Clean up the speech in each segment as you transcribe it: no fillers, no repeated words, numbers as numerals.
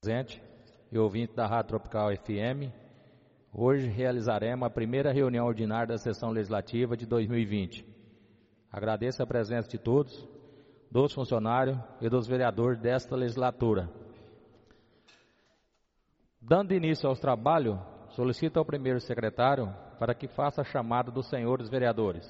Presente e ouvinte da Rádio Tropical FM, hoje realizaremos a primeira reunião ordinária da sessão legislativa de 2020. Agradeço a presença de todos, dos funcionários e dos vereadores desta legislatura. Dando início aos trabalhos, solicito ao primeiro secretário para que faça a chamada dos senhores vereadores.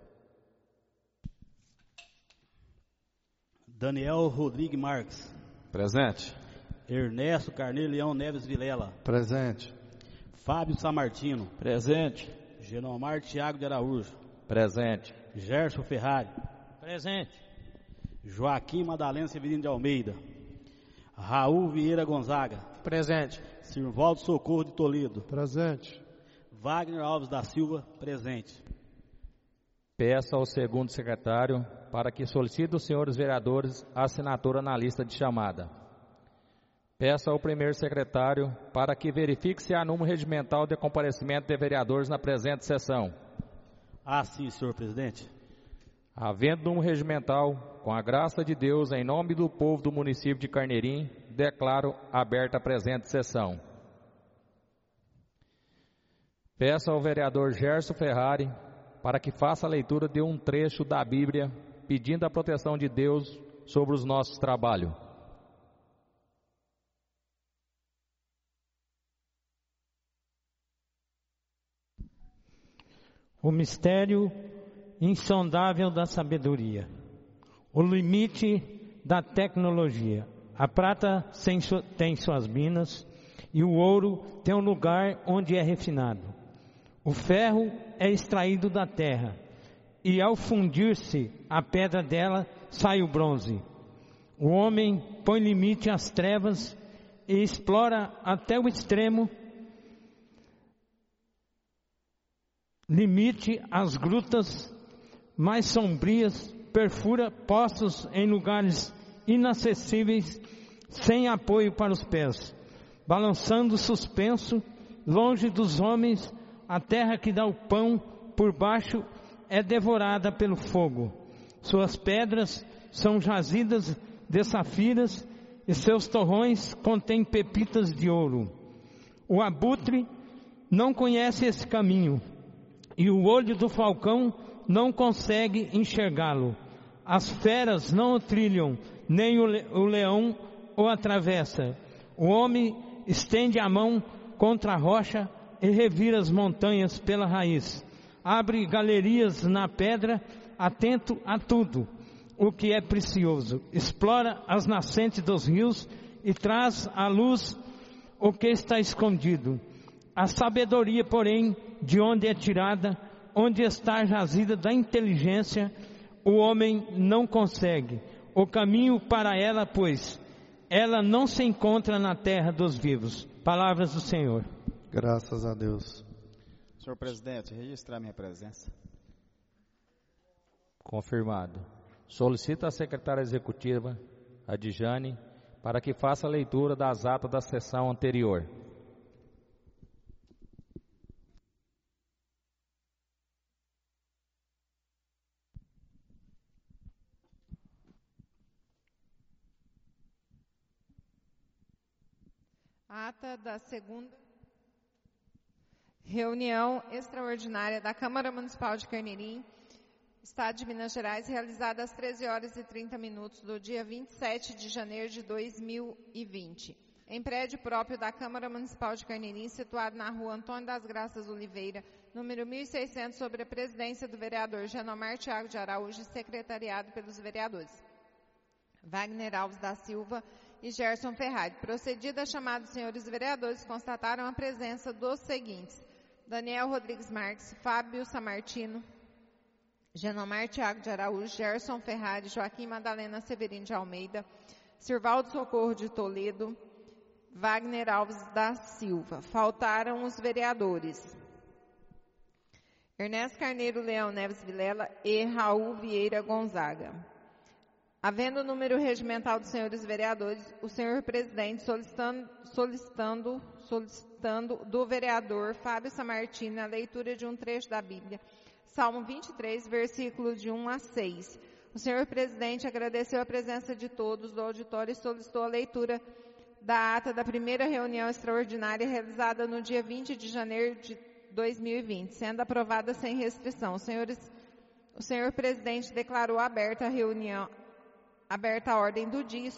Daniel Rodrigues Marques. Presente. Ernesto Carneiro Leão Neves Vilela. Presente. Fábio Samartino. Presente. Genomar Thiago de Araújo. Presente. Gerson Ferrari. Presente. Joaquim Madalena Severino de Almeida. Raul Vieira Gonzaga. Presente. Sirvaldo Socorro de Toledo. Presente. Wagner Alves da Silva. Presente. Peço ao segundo secretário para que solicite dos senhores vereadores a assinatura na lista de chamada. Peço ao primeiro secretário para que verifique se há número regimental de comparecimento de vereadores na presente sessão. Sim, senhor presidente. Havendo número regimental, com a graça de Deus, em nome do povo do município de Carneirim, declaro aberta a presente sessão. Peço ao vereador Gerson Ferrari para que faça a leitura de um trecho da Bíblia, pedindo a proteção de Deus sobre os nossos trabalhos. O mistério insondável da sabedoria, o limite da tecnologia. A prata tem suas minas e o ouro tem um lugar onde é refinado. O ferro é extraído da terra e ao fundir-se a pedra dela sai o bronze. O homem põe limite às trevas e explora até o extremo limite às grutas mais sombrias, perfura poços em lugares inacessíveis, sem apoio para os pés, balançando suspenso, longe dos homens, a terra que dá o pão por baixo é devorada pelo fogo. Suas pedras são jazidas de safiras e seus torrões contêm pepitas de ouro. O abutre não conhece esse caminho, e o olho do falcão não consegue enxergá-lo. As feras não o trilham, nem o leão o atravessa. O homem estende a mão contra a rocha e revira as montanhas pela raiz. Abre galerias na pedra, atento a tudo o que é precioso. Explora as nascentes dos rios e traz à luz o que está escondido. A sabedoria, porém, de onde é tirada, onde está jazida da inteligência, o homem não consegue o caminho para ela, pois ela não se encontra na terra dos vivos. Palavras do Senhor. Graças a Deus. Senhor presidente, registrar minha presença. Confirmado. Solicito à secretária executiva, a Dijane, para que faça a leitura das atas da sessão anterior. Ata da segunda reunião extraordinária da Câmara Municipal de Carneirim, Estado de Minas Gerais, realizada às 13h30 do dia 27 de janeiro de 2020. Em prédio próprio da Câmara Municipal de Carneirim, situado na rua Antônio das Graças Oliveira, número 1600, sob a presidência do vereador Genomar Thiago de Araújo, secretariado pelos vereadores Wagner Alves da Silva e Gerson Ferrari. Procedida a chamada dos senhores vereadores, constataram a presença dos seguintes: Daniel Rodrigues Marques, Fábio Samartino, Genomar Thiago de Araújo, Gerson Ferrari, Joaquim Madalena Severino de Almeida, Sirvaldo Socorro de Toledo, Wagner Alves da Silva. Faltaram os vereadores Ernesto Carneiro Leão Neves Vilela e Raul Vieira Gonzaga. Havendo o número regimental dos senhores vereadores, o senhor presidente solicitando do vereador Fábio Samartino a leitura de um trecho da Bíblia, Salmo 23, versículo de 1 a 6. O senhor presidente agradeceu a presença de todos do auditório e solicitou a leitura da ata da primeira reunião extraordinária realizada no dia 20 de janeiro de 2020, sendo aprovada sem restrição. O senhor presidente declarou aberta a reunião, aberta a ordem do dia e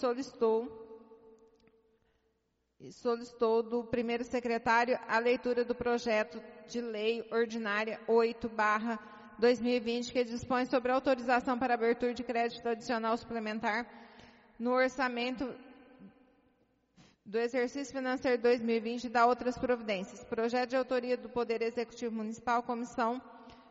solicitou do primeiro secretário a leitura do projeto de lei ordinária 8/2020, que dispõe sobre autorização para abertura de crédito adicional suplementar no orçamento do exercício financeiro 2020 e da outras providências. Projeto de autoria do Poder Executivo Municipal, Comissão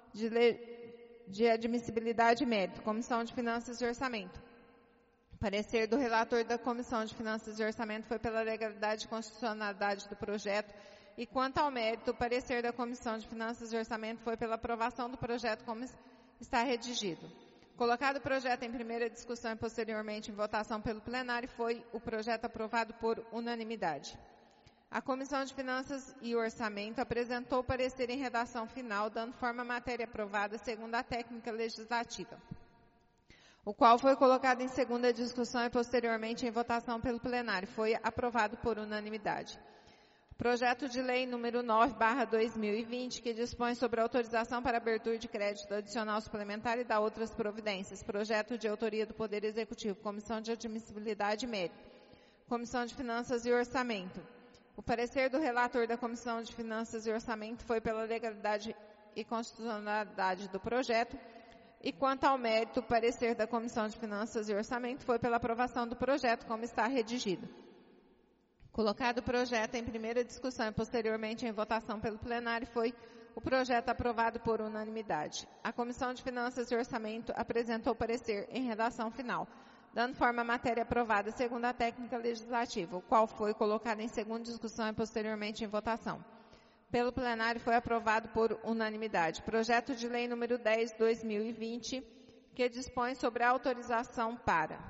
de Admissibilidade e Mérito, Comissão de Finanças e Orçamento. Parecer do relator da Comissão de Finanças e Orçamento foi pela legalidade e constitucionalidade do projeto e, quanto ao mérito, o parecer da Comissão de Finanças e Orçamento foi pela aprovação do projeto como está redigido. Colocado o projeto em primeira discussão e posteriormente em votação pelo plenário, foi o projeto aprovado por unanimidade. A Comissão de Finanças e Orçamento apresentou parecer em redação final, dando forma à matéria aprovada segundo a técnica legislativa, o qual foi colocado em segunda discussão e posteriormente em votação pelo plenário. Foi aprovado por unanimidade. Projeto de lei número 9/2020, que dispõe sobre autorização para abertura de crédito adicional suplementar e da outras providências. Projeto de autoria do Poder Executivo, Comissão de Admissibilidade e Mérito, Comissão de Finanças e Orçamento. O parecer do relator da Comissão de Finanças e Orçamento foi pela legalidade e constitucionalidade do projeto. E quanto ao mérito, o parecer da Comissão de Finanças e Orçamento foi pela aprovação do projeto como está redigido. Colocado o projeto em primeira discussão e posteriormente em votação pelo plenário, foi o projeto aprovado por unanimidade. A Comissão de Finanças e Orçamento apresentou parecer em redação final, dando forma à matéria aprovada segundo a técnica legislativa, o qual foi colocado em segunda discussão e posteriormente em votação. Pelo plenário foi aprovado por unanimidade. Projeto de lei número 10/2020, que dispõe sobre a autorização para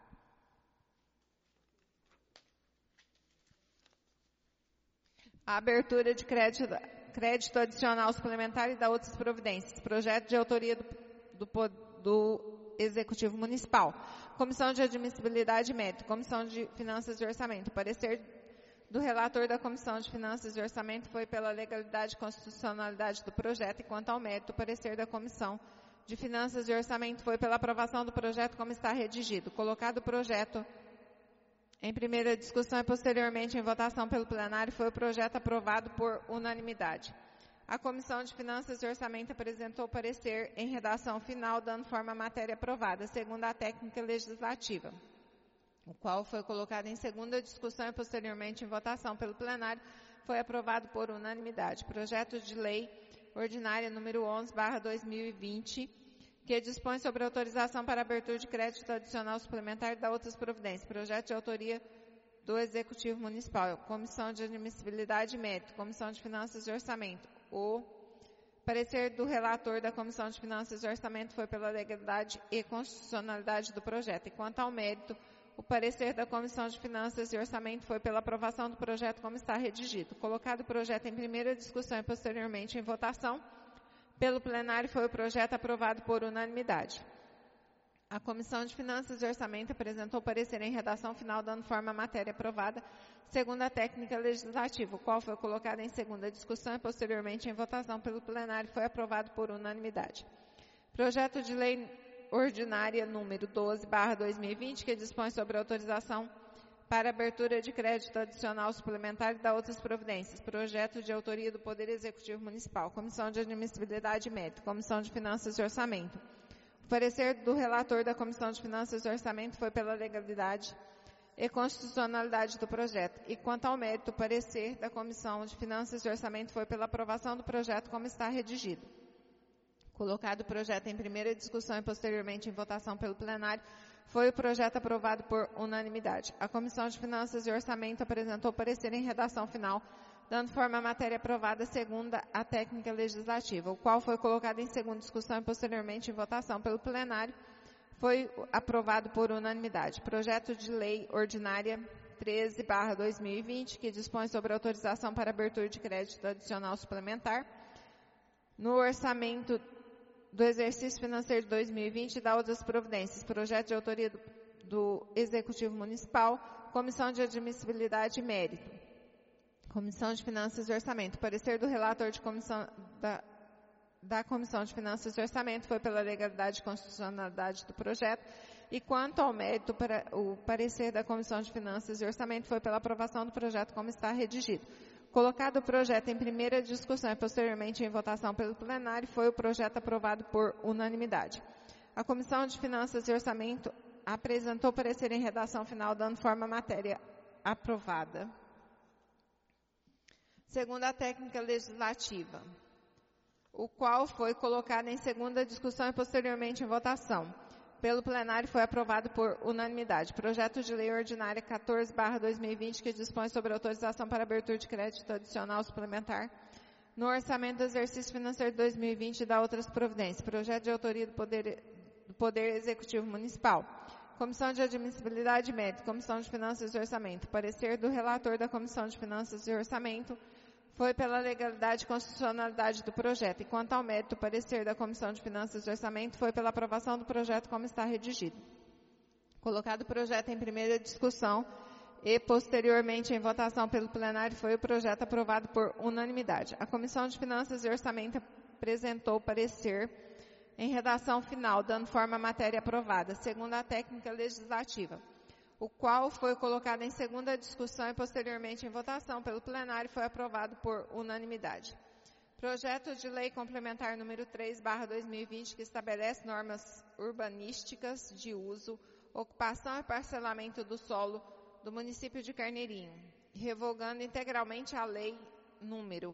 a abertura de crédito adicional suplementar e da outras providências. Projeto de autoria do Executivo Municipal. Comissão de Admissibilidade e Mérito. Comissão de Finanças e Orçamento. Parecer do relator da Comissão de Finanças e Orçamento foi pela legalidade e constitucionalidade do projeto e, quanto ao mérito, o parecer da Comissão de Finanças e Orçamento foi pela aprovação do projeto como está redigido. Colocado o projeto em primeira discussão e posteriormente em votação pelo plenário, foi o projeto aprovado por unanimidade. A Comissão de Finanças e Orçamento apresentou parecer em redação final, dando forma à matéria aprovada, segundo a técnica legislativa, o qual foi colocado em segunda discussão e posteriormente em votação pelo plenário, foi aprovado por unanimidade. Projeto de lei ordinária número 11/2020, que dispõe sobre autorização para abertura de crédito adicional suplementar e da outras providências. Projeto de autoria do Executivo Municipal, Comissão de Admissibilidade e Mérito, Comissão de Finanças e Orçamento. O parecer do relator da Comissão de Finanças e Orçamento foi pela legalidade e constitucionalidade do projeto. E quanto ao mérito, o parecer da Comissão de Finanças e Orçamento foi pela aprovação do projeto como está redigido. Colocado o projeto em primeira discussão e posteriormente em votação pelo plenário, foi o projeto aprovado por unanimidade. A Comissão de Finanças e Orçamento apresentou parecer em redação final, dando forma à matéria aprovada, segundo a técnica legislativa, o qual foi colocado em segunda discussão e posteriormente em votação pelo plenário, foi aprovado por unanimidade. Projeto de lei ordinária número 12/2020, que dispõe sobre autorização para abertura de crédito adicional suplementar e da outras providências. Projeto de autoria do Poder Executivo Municipal, Comissão de Admissibilidade e Mérito, Comissão de Finanças e Orçamento. O parecer do relator da Comissão de Finanças e Orçamento foi pela legalidade e constitucionalidade do projeto. E quanto ao mérito, o parecer da Comissão de Finanças e Orçamento foi pela aprovação do projeto como está redigido. Colocado o projeto em primeira discussão e posteriormente em votação pelo plenário, foi o projeto aprovado por unanimidade. A Comissão de Finanças e Orçamento apresentou parecer em redação final, dando forma à matéria aprovada segundo a técnica legislativa, o qual foi colocado em segunda discussão e posteriormente em votação pelo plenário, foi aprovado por unanimidade. Projeto de lei ordinária 13/2020, que dispõe sobre autorização para abertura de crédito adicional suplementar no orçamento do exercício financeiro de 2020 e da outras providências. Projeto de autoria do Executivo Municipal, Comissão de Admissibilidade e Mérito, Comissão de Finanças e Orçamento. Parecer do relator de da Comissão de Finanças e Orçamento foi pela legalidade e constitucionalidade do projeto, e quanto ao mérito, o parecer da Comissão de Finanças e Orçamento foi pela aprovação do projeto como está redigido. Colocado o projeto em primeira discussão e posteriormente em votação pelo plenário, foi o projeto aprovado por unanimidade. A Comissão de Finanças e Orçamento apresentou parecer em redação final, dando forma à matéria aprovada. Segunda técnica legislativa, o qual foi colocado em segunda discussão e posteriormente em votação. Pelo plenário foi aprovado por unanimidade. Projeto de Lei Ordinária 14/2020, que dispõe sobre autorização para abertura de crédito adicional suplementar no orçamento do exercício financeiro de 2020 e da outras providências. Projeto de autoria do Poder Executivo Municipal. Comissão de Admissibilidade e Mérito, Comissão de Finanças e Orçamento. Parecer do relator da Comissão de Finanças e Orçamento foi pela legalidade e constitucionalidade do projeto, e quanto ao mérito, o parecer da Comissão de Finanças e Orçamento foi pela aprovação do projeto como está redigido. Colocado o projeto em primeira discussão e posteriormente em votação pelo plenário, foi o projeto aprovado por unanimidade. A Comissão de Finanças e Orçamento apresentou parecer em redação final, dando forma à matéria aprovada, segundo a técnica legislativa, o qual foi colocado em segunda discussão e posteriormente em votação pelo plenário, foi aprovado por unanimidade. Projeto de Lei Complementar número 3/2020, que estabelece normas urbanísticas de uso, ocupação e parcelamento do solo do município de Carneirinho, revogando integralmente a Lei número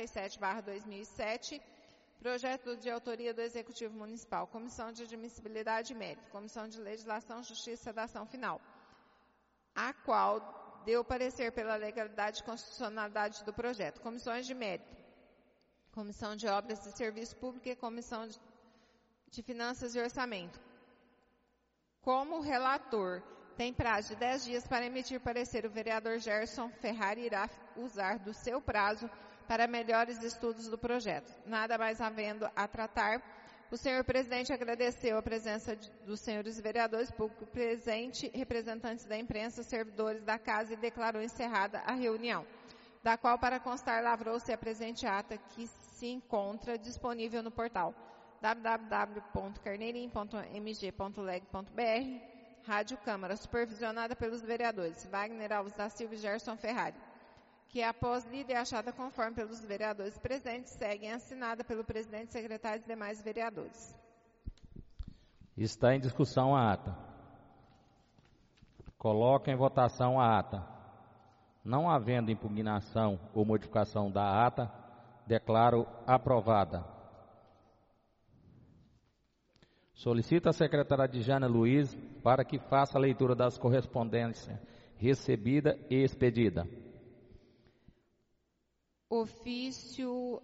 47/2007, projeto de autoria do Executivo Municipal, Comissão de Admissibilidade e Mérito, Comissão de Legislação, Justiça e Redação Final, a qual deu parecer pela legalidade e constitucionalidade do projeto. Comissões de Mérito, Comissão de Obras e Serviço Público e Comissão de Finanças e Orçamento. Como relator, tem prazo de 10 dias para emitir parecer. O vereador Gerson Ferrari irá usar do seu prazo para melhores estudos do projeto. Nada mais havendo a tratar, o senhor presidente agradeceu a presença dos senhores vereadores, público presente, representantes da imprensa, servidores da casa, e declarou encerrada a reunião, da qual, para constar, lavrou-se a presente ata, que se encontra disponível no portal www.carneirim.mg.leg.br, Rádio Câmara, supervisionada pelos vereadores Wagner Alves da Silva e Gerson Ferrari, que, após lida e achada conforme pelos vereadores presentes, seguem assinada pelo presidente, secretário e demais vereadores. Está em discussão a ata. Coloca em votação a ata. Não havendo impugnação ou modificação da ata, declaro aprovada. Solicito a secretária Adjana Luiz para que faça a leitura das correspondências recebida e expedida. Ofício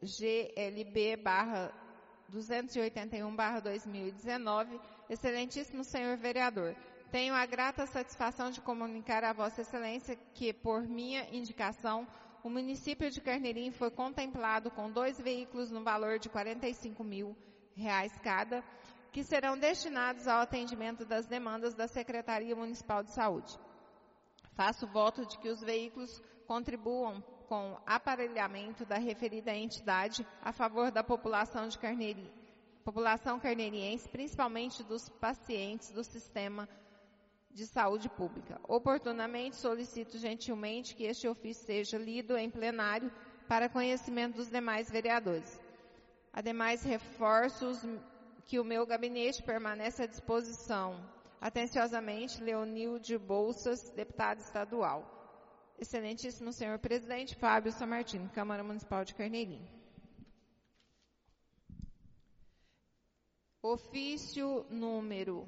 GLB/281/2019. Excelentíssimo senhor vereador, tenho a grata satisfação de comunicar a Vossa Excelência que, por minha indicação, o município de Carneirim foi contemplado com 2 veículos no valor de R$ 45.000 cada, que serão destinados ao atendimento das demandas da Secretaria Municipal de Saúde. Faço voto de que os veículos contribuam com aparelhamento da referida entidade a favor da população carneiriense, principalmente dos pacientes do sistema de saúde pública. Oportunamente solicito gentilmente que este ofício seja lido em plenário para conhecimento dos demais vereadores. Ademais, reforço que o meu gabinete permanece à disposição. Atenciosamente, Leonilde Bolsas, deputado estadual. Excelentíssimo senhor presidente, Fábio Samartino, Câmara Municipal de Carneirim. Ofício número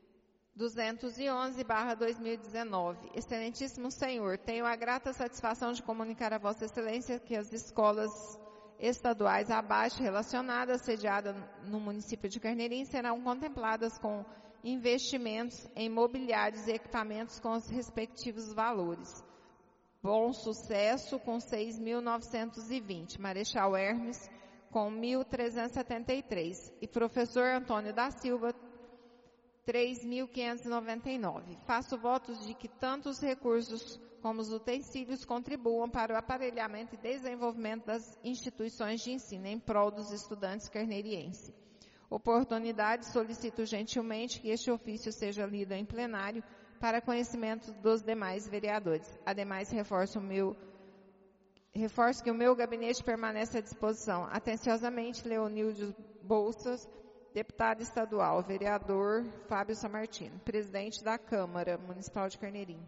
211/2019. Excelentíssimo senhor, tenho a grata satisfação de comunicar a Vossa Excelência que as escolas estaduais abaixo relacionadas, sediadas no município de Carneirim, serão contempladas com investimentos em mobiliários e equipamentos com os respectivos valores. Bom Sucesso com 6.920, Marechal Hermes com 1.373 e Professor Antônio da Silva 3.599. Faço votos de que tanto os recursos como os utensílios contribuam para o aparelhamento e desenvolvimento das instituições de ensino em prol dos estudantes carnerienses. Oportunidade, solicito gentilmente que este ofício seja lido em plenário para conhecimento dos demais vereadores. Ademais, reforço que o meu gabinete permanece à disposição. Atenciosamente, Leonildo Bolsas, deputado estadual, vereador Fábio Samartino, presidente da Câmara Municipal de Carneirinho.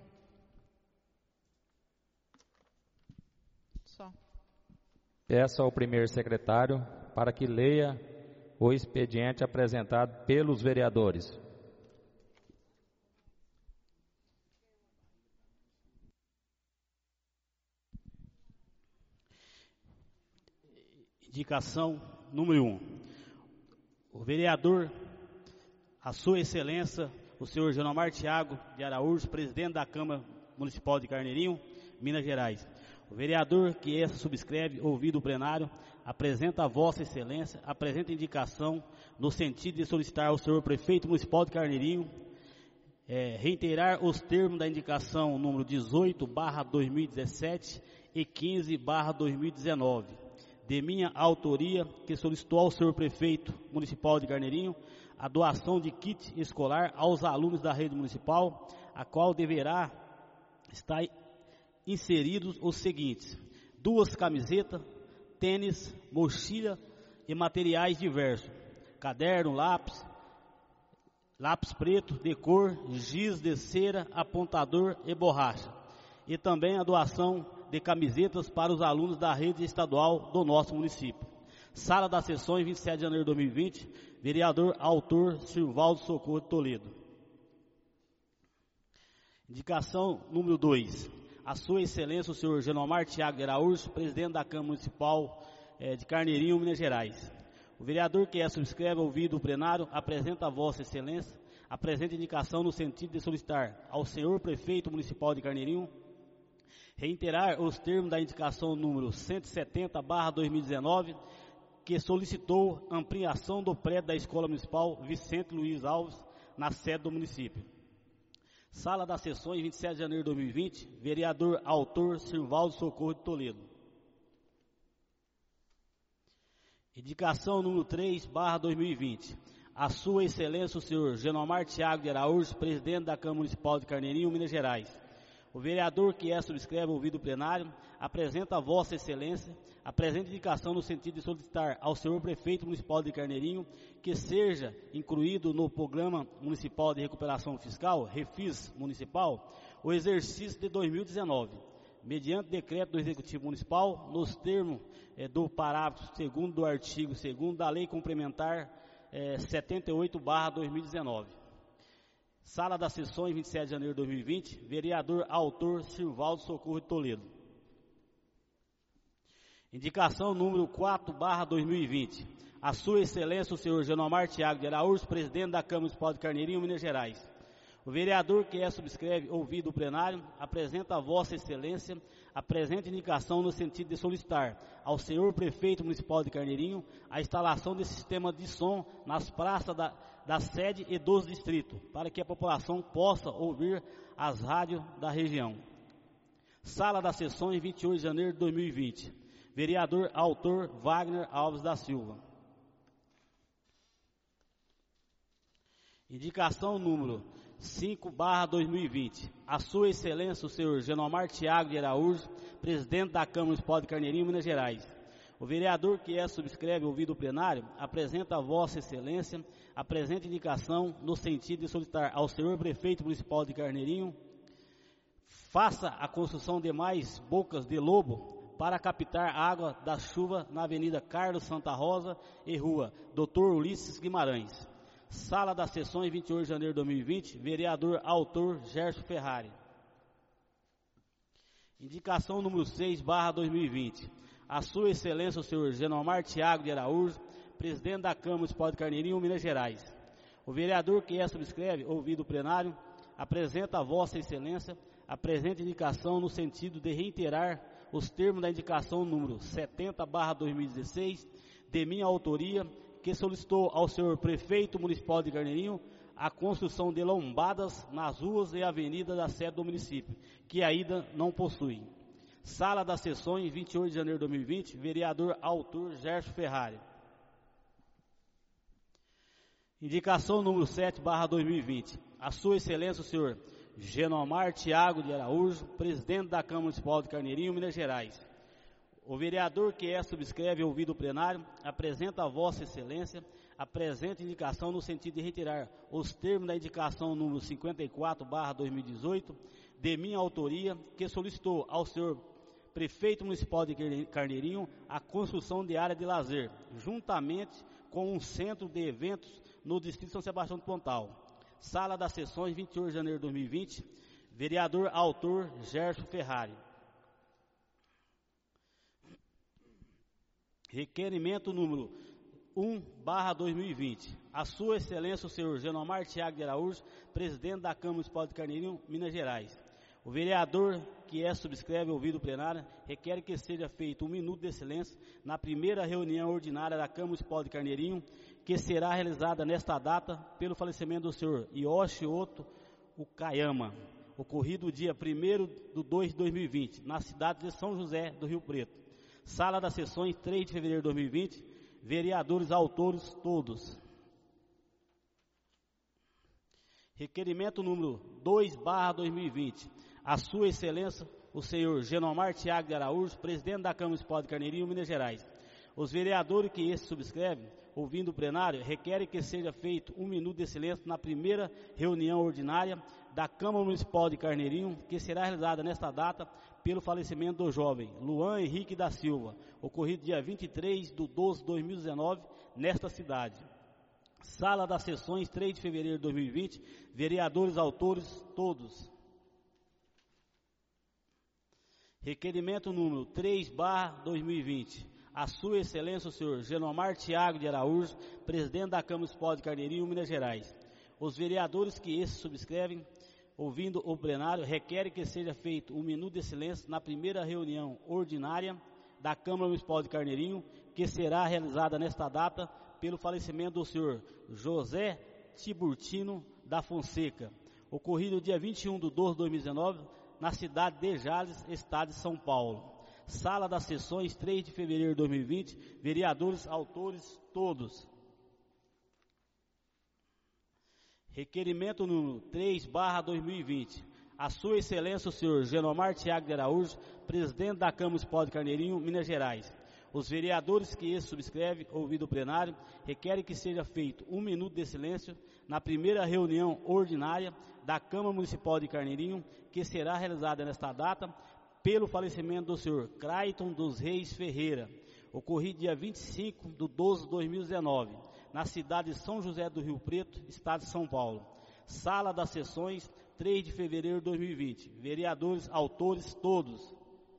Só. Peço ao primeiro secretário para que leia o expediente apresentado pelos vereadores. Indicação número 1. O vereador, a sua excelência, o senhor Genomar Thiago de Araújo, presidente da Câmara Municipal de Carneirinho, Minas Gerais. O vereador que essa subscreve, ouvido o plenário, apresenta a vossa excelência, apresenta indicação no sentido de solicitar ao senhor prefeito municipal de Carneirinho reiterar os termos da indicação número 18/2017 e 15/2019, de minha autoria, que solicitou ao senhor prefeito municipal de Carneirinho a doação de kit escolar aos alunos da rede municipal, a qual deverá estar inseridos os seguintes: 2 camisetas, tênis, mochila e materiais diversos, caderno, lápis preto de cor, giz de cera, apontador e borracha. E também a doação de camisetas para os alunos da rede estadual do nosso município. Sala das Sessões, 27 de janeiro de 2020, vereador autor Silvaldo Socorro de Toledo. Indicação número 2. A sua excelência, o senhor Genomar Thiago de Araújo, presidente da Câmara Municipal de Carneirinho, Minas Gerais. O vereador que subscreve, ouvido o plenário, apresenta a vossa excelência, apresenta indicação no sentido de solicitar ao senhor prefeito municipal de Carneirinho reiterar os termos da indicação número 170/2019, que solicitou ampliação do prédio da Escola Municipal Vicente Luiz Alves, na sede do município. Sala das Sessões, 27 de janeiro de 2020, vereador autor Silvaldo Socorro de Toledo. Indicação número 3/2020. A sua excelência, o senhor Genomar Thiago de Araújo, presidente da Câmara Municipal de Carneirinho, Minas Gerais. O vereador que subscreve, ouvido o plenário, apresenta a vossa excelência, apresenta indicação no sentido de solicitar ao senhor prefeito municipal de Carneirinho que seja incluído no Programa Municipal de Recuperação Fiscal, REFIS Municipal, o exercício de 2019, mediante decreto do Executivo Municipal, nos termos do parágrafo 2º do artigo 2º da Lei Complementar 78/2019. Sala das Sessões, 27 de janeiro de 2020, vereador autor Silvaldo Socorro de Toledo. Indicação número 4/2020. A sua excelência, o senhor Genomar Thiago de Araújo, presidente da Câmara Municipal de Carneirinho, Minas Gerais. O vereador que subscreve, ouvido o plenário, apresenta a vossa excelência, apresenta indicação no sentido de solicitar ao senhor prefeito municipal de Carneirinho a instalação de sistema de som nas praças da sede e dos distritos, para que a população possa ouvir as rádios da região. Sala das Sessões, 28 de janeiro de 2020. Vereador autor Wagner Alves da Silva. Indicação número 5/2020. A sua excelência, o senhor Genomar Thiago de Araújo, presidente da Câmara Municipal de Carneirinho, Minas Gerais. O vereador que subscreve, ouvido o plenário, apresenta a vossa excelência, apresenta indicação no sentido de solicitar ao senhor prefeito municipal de Carneirinho faça a construção de mais bocas de lobo para captar água da chuva na Avenida Carlos Santa Rosa e Rua Dr. Ulisses Guimarães. Sala das Sessões, 28 de janeiro de 2020, vereador autor Gerson Ferrari. Indicação número 6/2020. A sua excelência, o senhor Genomar Thiago de Araújo, presidente da Câmara Municipal de Carneirinho, Minas Gerais. O vereador que subscreve, ouvido o plenário, apresenta a vossa excelência, apresenta indicação no sentido de reiterar os termos da indicação número 70/2016, de minha autoria, que solicitou ao senhor prefeito municipal de Carneirinho a construção de lombadas nas ruas e avenidas da sede do município, que ainda não possuem. Sala das Sessões, 28 de janeiro de 2020, vereador autor Gerson Ferrari. Indicação número 7/2020. A Sua Excelência, o senhor Genomar Tiago de Araújo, presidente da Câmara Municipal de Carneirinho, Minas Gerais. O vereador que subscreve ouvido o plenário apresenta a Vossa Excelência a presente indicação no sentido de retirar os termos da indicação número 54/2018 de minha autoria, que solicitou ao senhor Prefeito Municipal de Carneirinho a construção de área de lazer, juntamente com um centro de eventos no Distrito de São Sebastião do Pontal. Sala das Sessões, 28 de janeiro de 2020, vereador autor Gerson Ferrari. Requerimento número 1/2020. A Sua Excelência, o senhor Genomar Tiago de Araújo, presidente da Câmara Municipal de Carneirinho, Minas Gerais. O vereador que subscreve ouvido plenário requer que seja feito 1 minuto de silêncio na primeira reunião ordinária da Câmara Municipal de Carneirinho, que será realizada nesta data pelo falecimento do senhor Yoshi Otto Ukayama, ocorrido dia 1/2/2020, na cidade de São José do Rio Preto. Sala das Sessões, 3 de fevereiro de 2020, vereadores autores todos. Requerimento número 2/2020. A Sua Excelência, o senhor Genomar Tiago de Araújo, presidente da Câmara Municipal de Carneirinho, Minas Gerais. Os vereadores que subscrevem, ouvindo o plenário, requerem que seja feito 1 minuto de silêncio na primeira reunião ordinária da Câmara Municipal de Carneirinho, que será realizada nesta data pelo falecimento do jovem Luan Henrique da Silva, ocorrido dia 23/12/2019, nesta cidade. Sala das Sessões, 3 de fevereiro de 2020, vereadores autores todos. Requerimento número 3/2020. A Sua Excelência, o senhor Genomar Tiago de Araújo, presidente da Câmara Municipal de Carneirinho, Minas Gerais. Os vereadores que subscrevem, ouvindo o plenário, requerem que seja feito 1 minuto de silêncio na primeira reunião ordinária da Câmara Municipal de Carneirinho, que será realizada nesta data pelo falecimento do senhor José Tiburtino da Fonseca, ocorrido dia 21/12/2019, na cidade de Jales, estado de São Paulo. Sala das Sessões, 3 de fevereiro de 2020, vereadores autores todos. Requerimento número 3/2020. A Sua Excelência, o senhor Genomar Tiago de Araújo, presidente da Câmara Municipal de Carneirinho, Minas Gerais. Os vereadores que subscrevem, ouvido o plenário, requerem que seja feito 1 minuto de silêncio na primeira reunião ordinária da Câmara Municipal de Carneirinho, que será realizada nesta data pelo falecimento do senhor Craiton dos Reis Ferreira, ocorrido dia 25/12/2019, na cidade de São José do Rio Preto, estado de São Paulo. Sala das Sessões, 3 de fevereiro de 2020. Vereadores autores todos.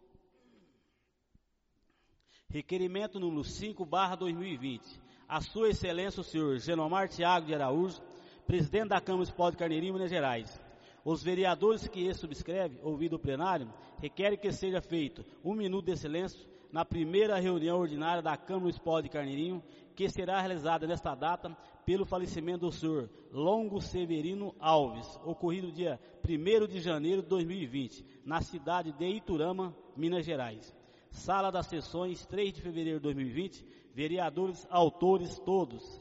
Requerimento número 5/2020. A Sua Excelência, o senhor Genomar Tiago de Araújo, presidente da Câmara Municipal de Carneirinho, Minas Gerais. Os vereadores que subscrevem, ouvido o plenário, requerem que seja feito 1 minuto de silêncio na primeira reunião ordinária da Câmara Municipal de Carneirinho, que será realizada nesta data pelo falecimento do senhor Longo Severino Alves, ocorrido dia 1º de janeiro de 2020, na cidade de Iturama, Minas Gerais. Sala das Sessões, 3 de fevereiro de 2020, vereadores autores todos.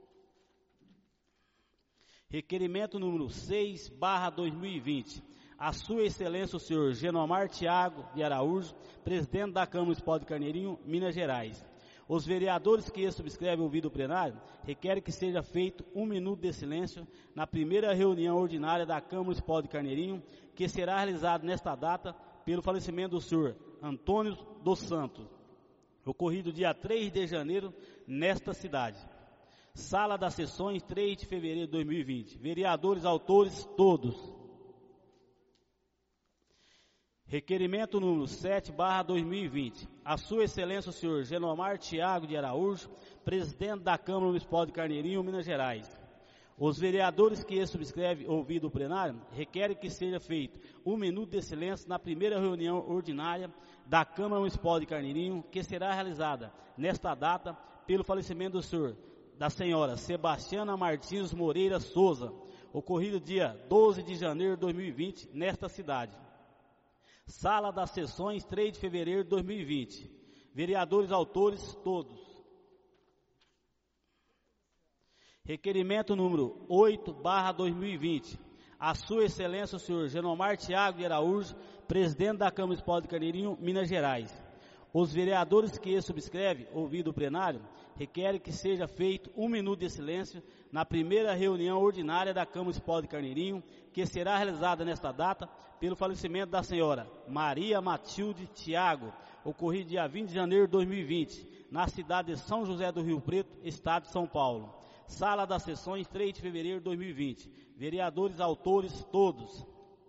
Requerimento número 6/2020. A Sua Excelência, o senhor Genomar Tiago de Araújo, presidente da Câmara Municipal de Carneirinho, Minas Gerais. Os vereadores que subscrevem ouvido o plenário requerem que seja feito 1 minuto de silêncio na primeira reunião ordinária da Câmara Municipal de Carneirinho, que será realizada nesta data pelo falecimento do senhor Antônio dos Santos, ocorrido dia 3 de janeiro, nesta cidade. Sala das Sessões, 3 de fevereiro de 2020. Vereadores autores todos. Requerimento número 7/2020. A Sua Excelência, o senhor Genomar Tiago de Araújo, presidente da Câmara Municipal de Carneirinho, Minas Gerais. Os vereadores que subscrevem, ouvido o plenário, requerem que seja feito 1 minuto de silêncio na primeira reunião ordinária da Câmara Municipal de Carneirinho, que será realizada nesta data pelo falecimento da senhora Sebastiana Martins Moreira Souza, ocorrido dia 12 de janeiro de 2020, nesta cidade. Sala das Sessões, 3 de fevereiro de 2020. Vereadores autores, todos. Requerimento número 8/2020. A Sua Excelência, o senhor Genomar Tiago de Araújo, presidente da Câmara Municipal de Carneirinho, Minas Gerais. Os vereadores que subscrevem, ouvido o plenário, requerem que seja feito 1 minuto de silêncio na primeira reunião ordinária da Câmara Municipal de Carneirinho, que será realizada nesta data pelo falecimento da senhora Maria Matilde Tiago, ocorrido dia 20 de janeiro de 2020, na cidade de São José do Rio Preto, estado de São Paulo. Sala das Sessões, 3 de fevereiro de 2020. Vereadores autores, todos.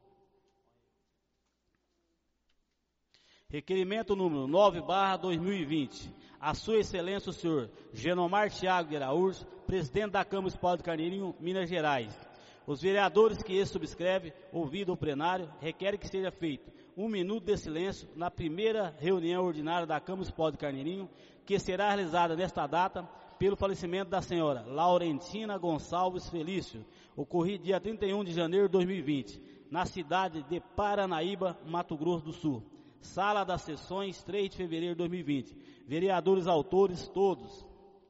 Requerimento número 9/2020. A Sua Excelência, o senhor Genomar Tiago de Araújo, presidente da Câmara Municipal de Carneirinho, Minas Gerais. Os vereadores que subscrevem, ouvido o plenário, requerem que seja feito 1 minuto de silêncio na primeira reunião ordinária da Câmara Municipal de Carneirinho, que será realizada nesta data pelo falecimento da senhora Laurentina Gonçalves Felício, ocorrido dia 31 de janeiro de 2020, na cidade de Paranaíba, Mato Grosso do Sul. Sala das Sessões, 3 de fevereiro de 2020. Vereadores autores, todos.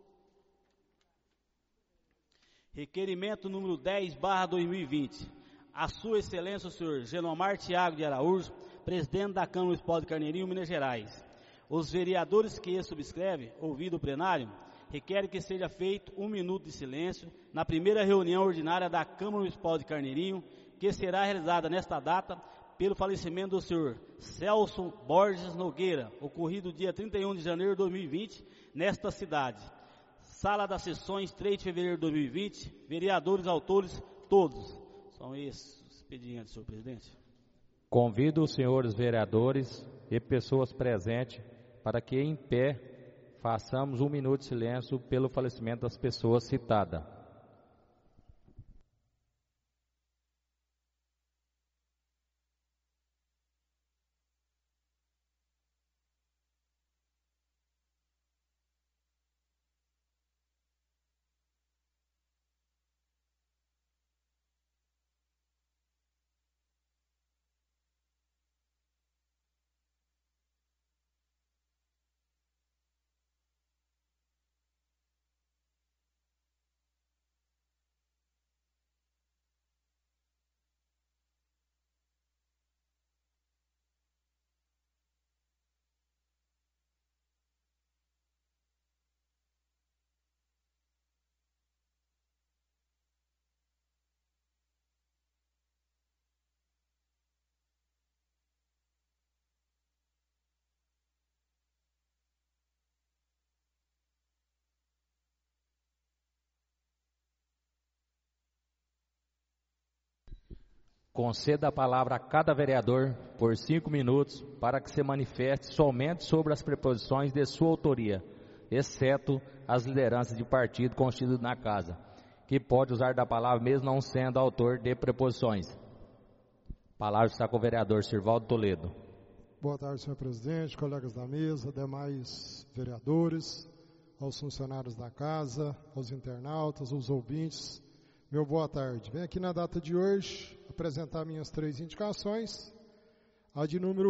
Requerimento número 10/2020. A Sua Excelência, o senhor Genomar Tiago de Araújo, presidente da Câmara Municipal de Carneirinho, Minas Gerais. Os vereadores que subscrevem, ouvido o plenário, requerem que seja feito 1 minuto de silêncio na primeira reunião ordinária da Câmara Municipal de Carneirinho, que será realizada nesta data pelo falecimento do senhor Celso Borges Nogueira, ocorrido dia 31 de janeiro de 2020, nesta cidade. Sala das Sessões, 3 de fevereiro de 2020, vereadores autores, todos. São esses os expedientes, senhor presidente. Convido os senhores vereadores e pessoas presentes para que, em pé, façamos 1 minuto de silêncio pelo falecimento das pessoas citadas. Conceda a palavra a cada vereador por 5 minutos para que se manifeste somente sobre as preposições de sua autoria, exceto as lideranças de partido constituídas na casa, que pode usar da palavra mesmo não sendo autor de preposições. A palavra está com o vereador Sirvaldo Toledo. Boa tarde, senhor presidente, colegas da mesa, demais vereadores, aos funcionários da casa, aos internautas, aos ouvintes. Meu boa tarde. Venho aqui na data de hoje apresentar minhas 3 indicações. A de número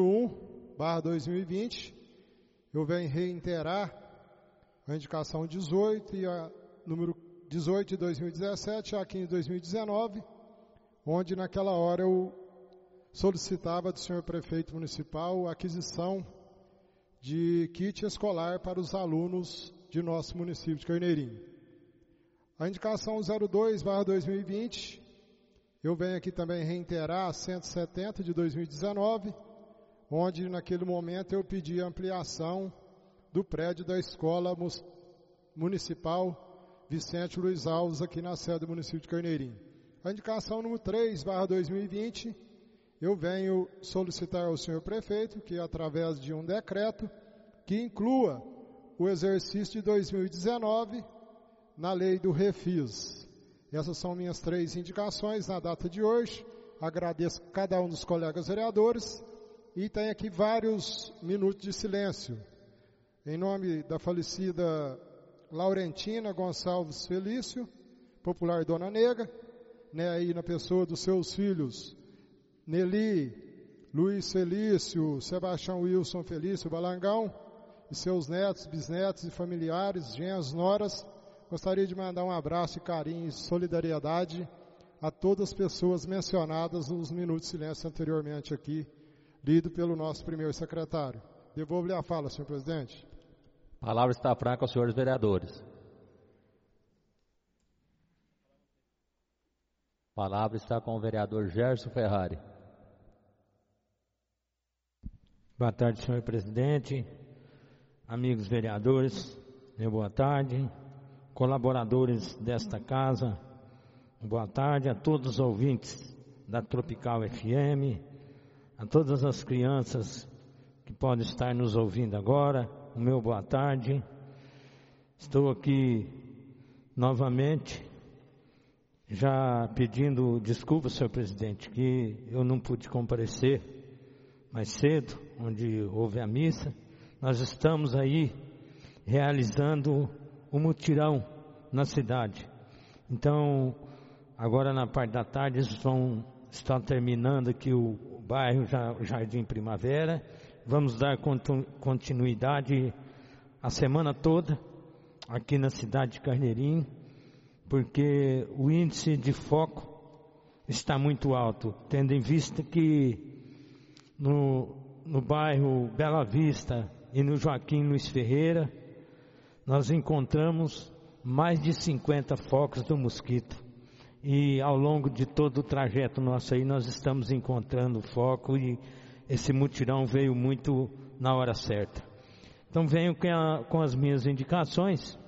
1/2020, eu venho reiterar a indicação 18 e a número 18 de 2017, a 15 de 2019, onde naquela hora eu solicitava do senhor prefeito municipal a aquisição de kit escolar para os alunos de nosso município de Carneirinho. A indicação 02/2020, eu venho aqui também reiterar a 170 de 2019, onde naquele momento eu pedi a ampliação do prédio da Escola Municipal Vicente Luiz Alves, aqui na sede do município de Carneirinho. A indicação número 3/2020, eu venho solicitar ao senhor prefeito que, através de um decreto, que inclua o exercício de 2019 na lei do Refis. Essas são minhas 3 indicações na data de hoje. Agradeço a cada um dos colegas vereadores e tenho aqui vários minutos de silêncio. Em nome da falecida Laurentina Gonçalves Felício, popular Dona Negra, né, aí na pessoa dos seus filhos, Nelly, Luiz Felício, Sebastião Wilson Felício Balangão, e seus netos, bisnetos e familiares, genros, noras, gostaria de mandar um abraço e carinho e solidariedade a todas as pessoas mencionadas nos minutos de silêncio anteriormente aqui, lido pelo nosso primeiro secretário. Devolvo-lhe a fala, senhor presidente. A palavra está franca aos senhores vereadores. A palavra está com o vereador Gerson Ferrari. Boa tarde, senhor presidente, amigos vereadores, boa tarde, colaboradores desta casa, boa tarde a todos os ouvintes da Tropical FM, a todas as crianças que podem estar nos ouvindo agora, o meu boa tarde. Estou aqui novamente, já pedindo desculpa, senhor presidente, que eu não pude comparecer mais cedo, onde houve a missa. Nós estamos aí realizando um mutirão na cidade. Então, agora na parte da tarde, eles vão estar terminando aqui o bairro Jardim Primavera. Vamos dar continuidade a semana toda aqui na cidade de Carneirinho, porque o índice de foco está muito alto, tendo em vista que no bairro Bela Vista e no Joaquim Luiz Ferreira, nós encontramos mais de 50 focos do mosquito. E ao longo de todo o trajeto nosso aí, nós estamos encontrando foco, e esse mutirão veio muito na hora certa. Então venho com as minhas indicações.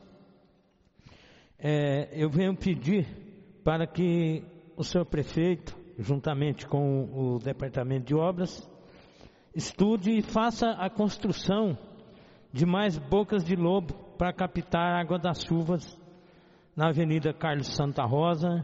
Eu venho pedir para que o senhor prefeito, juntamente com o departamento de obras, estude e faça a construção de mais bocas de lobo para captar a água das chuvas na Avenida Carlos Santa Rosa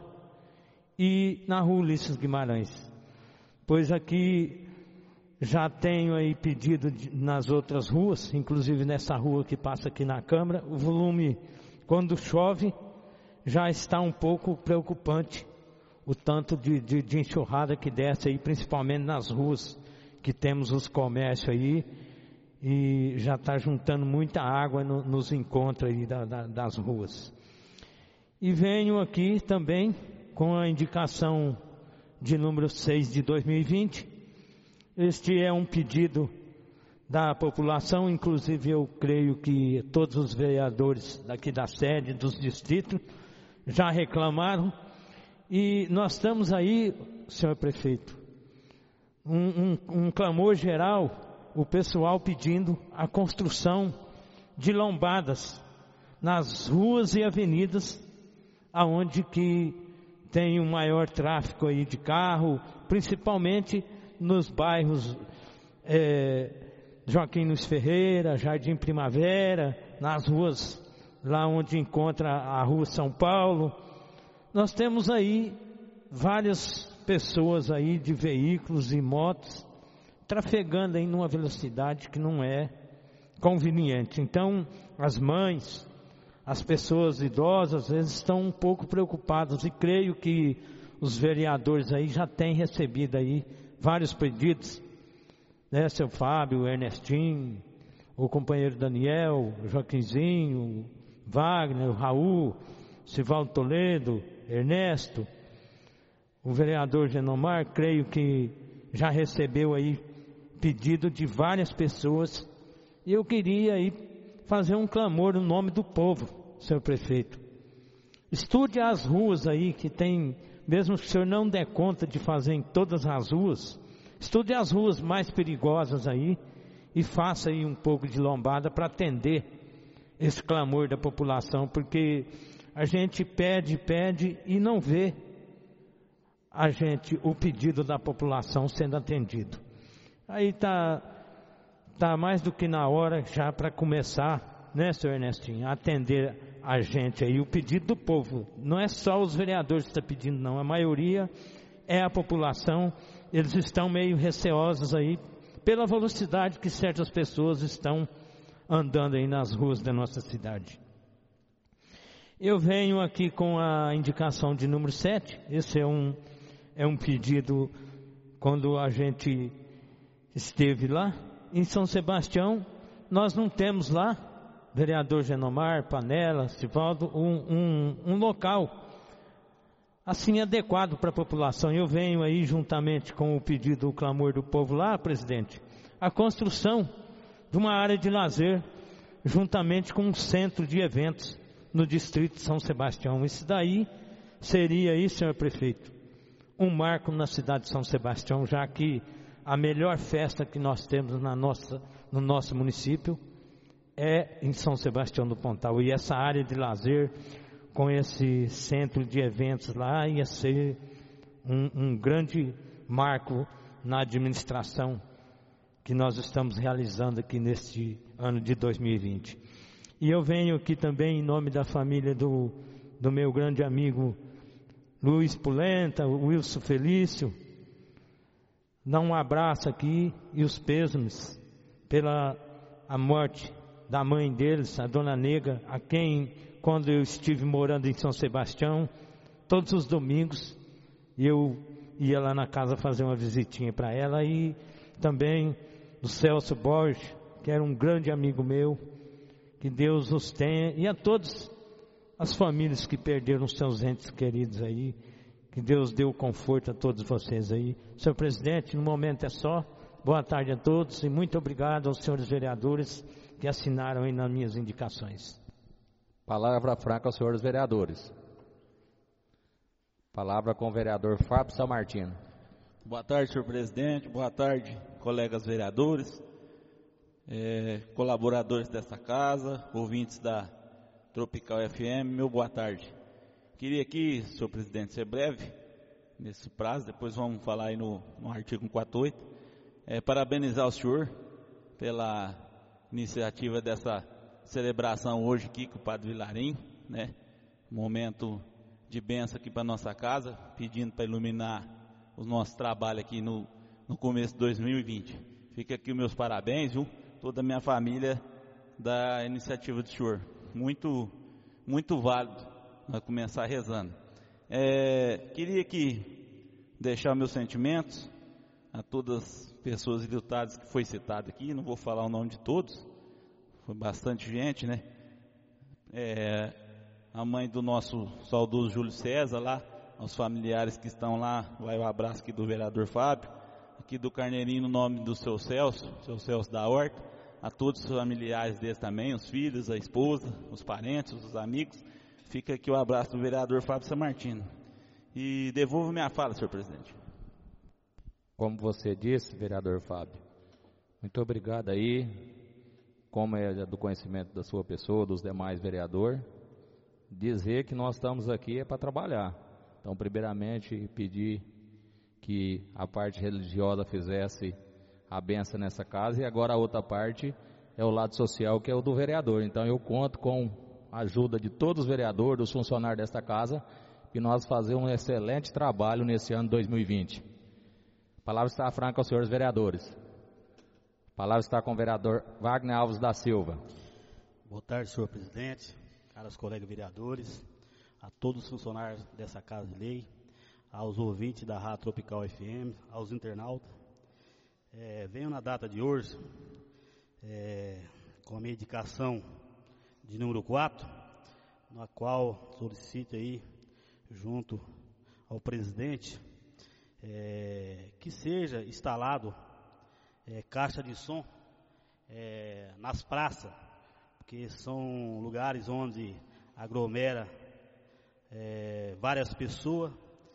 e na Rua Ulisses Guimarães. Pois aqui já tenho aí pedido nas outras ruas, inclusive nessa rua que passa aqui na Câmara, o volume, quando chove, já está um pouco preocupante, o tanto de enxurrada que desce aí, principalmente nas ruas que temos os comércios aí, e já está juntando muita água nos encontros aí das ruas. E venho aqui também com a indicação de número 6 de 2020, este é um pedido da população, inclusive eu creio que todos os vereadores daqui da sede, dos distritos, já reclamaram, e nós estamos aí, senhor prefeito, um clamor geral, o pessoal pedindo a construção de lombadas nas ruas e avenidas, aonde que tem um maior tráfego aí de carro, principalmente nos bairros Joaquim Luiz Ferreira, Jardim Primavera, nas ruas lá onde encontra a Rua São Paulo. Nós temos aí várias pessoas aí de veículos e motos trafegando aí numa velocidade que não é conveniente. Então, as mães, as pessoas idosas, às vezes estão um pouco preocupadas, e creio que os vereadores aí já têm recebido aí vários pedidos, né, seu Fábio, o Ernestinho, o companheiro Daniel, o Joaquinzinho, o Wagner, o Raul, Sivaldo Toledo, Ernesto, o vereador Genomar, creio que já recebeu aí pedido de várias pessoas, e eu queria aí fazer um clamor no nome do povo, senhor prefeito. Estude as ruas aí que tem, mesmo que o senhor não der conta de fazer em todas as ruas, estude as ruas mais perigosas aí e faça aí um pouco de lombada para atender esse clamor da população, porque a gente pede e não vê o pedido da população sendo atendido. Aí tá mais do que na hora já para começar, né, senhor Ernestinho, a atender a gente aí, o pedido do povo. Não é só os vereadores que estão pedindo, não, a maioria é a população. Eles estão meio receosos aí pela velocidade que certas pessoas estão andando aí nas ruas da nossa cidade. Eu venho aqui com a indicação de número 7. Esse é um pedido quando a gente esteve lá em São Sebastião. Nós não temos lá, vereador Genomar, Panela, Sivaldo, um local assim adequado para a população. Eu venho aí juntamente com o pedido, o clamor do povo lá, presidente, a construção de uma área de lazer juntamente com um centro de eventos no distrito de São Sebastião. Isso daí seria aí, senhor prefeito, um marco na cidade de São Sebastião, já que a melhor festa que nós temos no nosso município é em São Sebastião do Pontal. E essa área de lazer com esse centro de eventos lá ia ser um grande marco na administração que nós estamos realizando aqui neste ano de 2020. E eu venho aqui também em nome da família do meu grande amigo Luiz Pulenta, Wilson Felício, dar um abraço aqui e os pêsames pela a morte da mãe deles, a dona Nega, a quem, quando eu estive morando em São Sebastião, todos os domingos eu ia lá na casa fazer uma visitinha para ela, e também do Celso Borges, que era um grande amigo meu, que Deus os tenha, e a todas as famílias que perderam seus entes queridos aí, que Deus dê o conforto a todos vocês aí. Senhor presidente, no momento é só. Boa tarde a todos e muito obrigado aos senhores vereadores que assinaram aí nas minhas indicações. Palavra franca aos senhores vereadores. Palavra com o vereador Fábio Samartino. Boa tarde, senhor presidente. Boa tarde, colegas vereadores, colaboradores dessa casa, ouvintes da Tropical FM. Meu boa tarde. Queria aqui, senhor presidente, ser breve nesse prazo, depois vamos falar aí no artigo 148, parabenizar o senhor pela iniciativa dessa celebração hoje aqui com o Padre Vilarim, né? Momento de bênção aqui para nossa casa, pedindo para iluminar o nosso trabalho aqui no começo de 2020. Fica aqui os meus parabéns, viu? Toda a minha família da iniciativa do senhor. Muito, muito válido nós começar rezando. Queria aqui deixar meus sentimentos a todas as pessoas ilutadas que foi citado aqui. Não vou falar o nome de todos, foi bastante gente, né? A mãe do nosso saudoso Júlio César lá, aos familiares que estão lá, vai um abraço aqui do vereador Fábio, aqui do Carneirinho no nome do seu Celso da Horta, a todos os familiares deles também, os filhos, a esposa, os parentes, os amigos. Fica aqui o abraço do vereador Fábio Samartino. E devolvo minha fala, senhor presidente. Como você disse, vereador Fábio, muito obrigado aí, como é do conhecimento da sua pessoa, dos demais vereadores, dizer que nós estamos aqui para trabalhar. Então, primeiramente, pedir que a parte religiosa fizesse a bênção nessa casa, e agora a outra parte é o lado social, que é o do vereador. Então, eu conto com a ajuda de todos os vereadores, dos funcionários desta casa, que nós fazemos um excelente trabalho nesse ano 2020. A palavra está franca aos senhores vereadores. A palavra está com o vereador Wagner Alves da Silva. Boa tarde, senhor presidente, caros colegas vereadores, a todos os funcionários dessa Casa de Lei, aos ouvintes da Rádio Tropical FM, aos internautas. Venho na data de hoje com a minha indicação de número 4, na qual solicito aí, junto ao presidente, que seja instalado caixa de som nas praças, porque são lugares onde aglomera várias pessoas,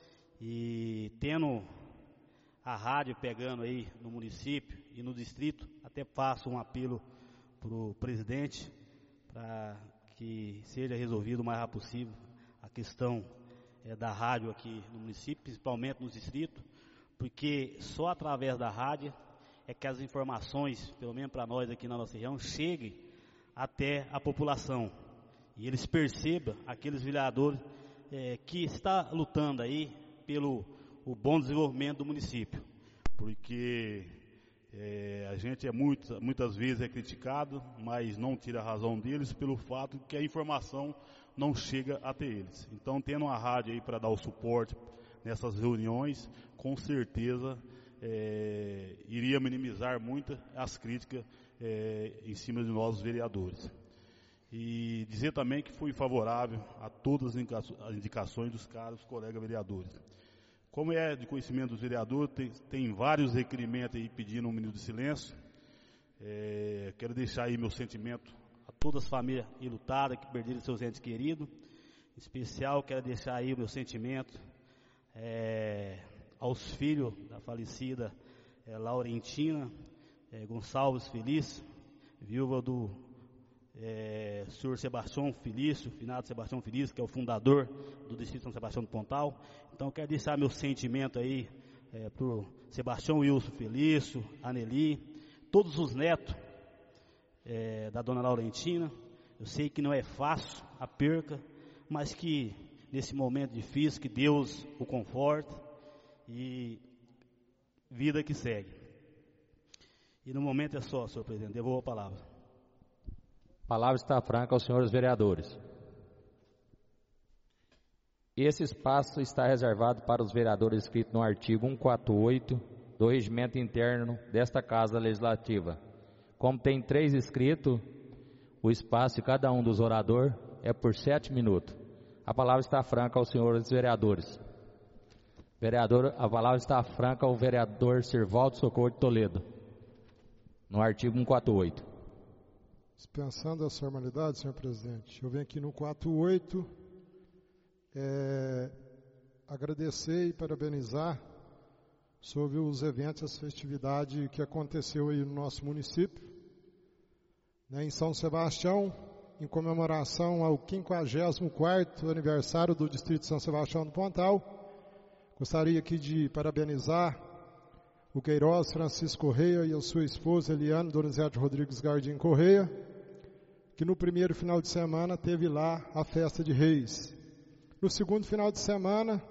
e tendo a rádio pegando aí no município e no distrito, até faço um apelo para o presidente para que seja resolvido o mais rápido possível a questão da rádio aqui no município, principalmente nos distritos, porque só através da rádio é que as informações, pelo menos para nós aqui na nossa região, cheguem até a população e eles percebam, aqueles vereadores que está lutando aí pelo o bom desenvolvimento do município, porque A gente muitas vezes é criticado, mas não tira a razão deles pelo fato que a informação não chega até eles. Então, tendo uma rádio aí para dar o suporte nessas reuniões, com certeza iria minimizar muito as críticas em cima de nós, os vereadores. E dizer também que fui favorável a todas as indicações dos caros colegas vereadores. Como é de conhecimento dos vereadores, tem vários requerimentos aí pedindo um minuto de silêncio. Quero deixar aí meu sentimento a todas as famílias enlutadas que perderam seus entes queridos. Em especial, quero deixar aí o meu sentimento aos filhos da falecida Laurentina Gonçalves Felício, viúva do senhor Sebastião Felício, finado Sebastião Felício, que é o fundador do Distrito São Sebastião do Pontal. Então, quero deixar meu sentimento aí para o Sebastião Wilson Felício, Aneli, todos os netos da dona Laurentina. Eu sei que não é fácil a perca, mas que nesse momento difícil, que Deus o conforte e vida que segue. E no momento é só, senhor presidente, devolvo a palavra. A palavra está franca aos senhores vereadores. Esse espaço está reservado para os vereadores inscritos no artigo 148 do Regimento Interno desta Casa Legislativa. Como tem 3 inscritos, o espaço de cada um dos oradores é por 7 minutos. A palavra está franca aos senhores vereadores. A palavra está franca ao vereador Sirvaldo Socorro de Toledo, no artigo 148. Dispensando as formalidades, senhor presidente, eu venho aqui no 48 agradecer e parabenizar sobre os eventos, as festividades que aconteceu aí no nosso município, em São Sebastião, em comemoração ao 54º aniversário do Distrito de São Sebastião do Pontal. Gostaria aqui de parabenizar o Queiroz Francisco Correia e a sua esposa Eliane Donizete Rodrigues Gardim Correia, que no primeiro final de semana teve lá a festa de Reis. No segundo final de semana,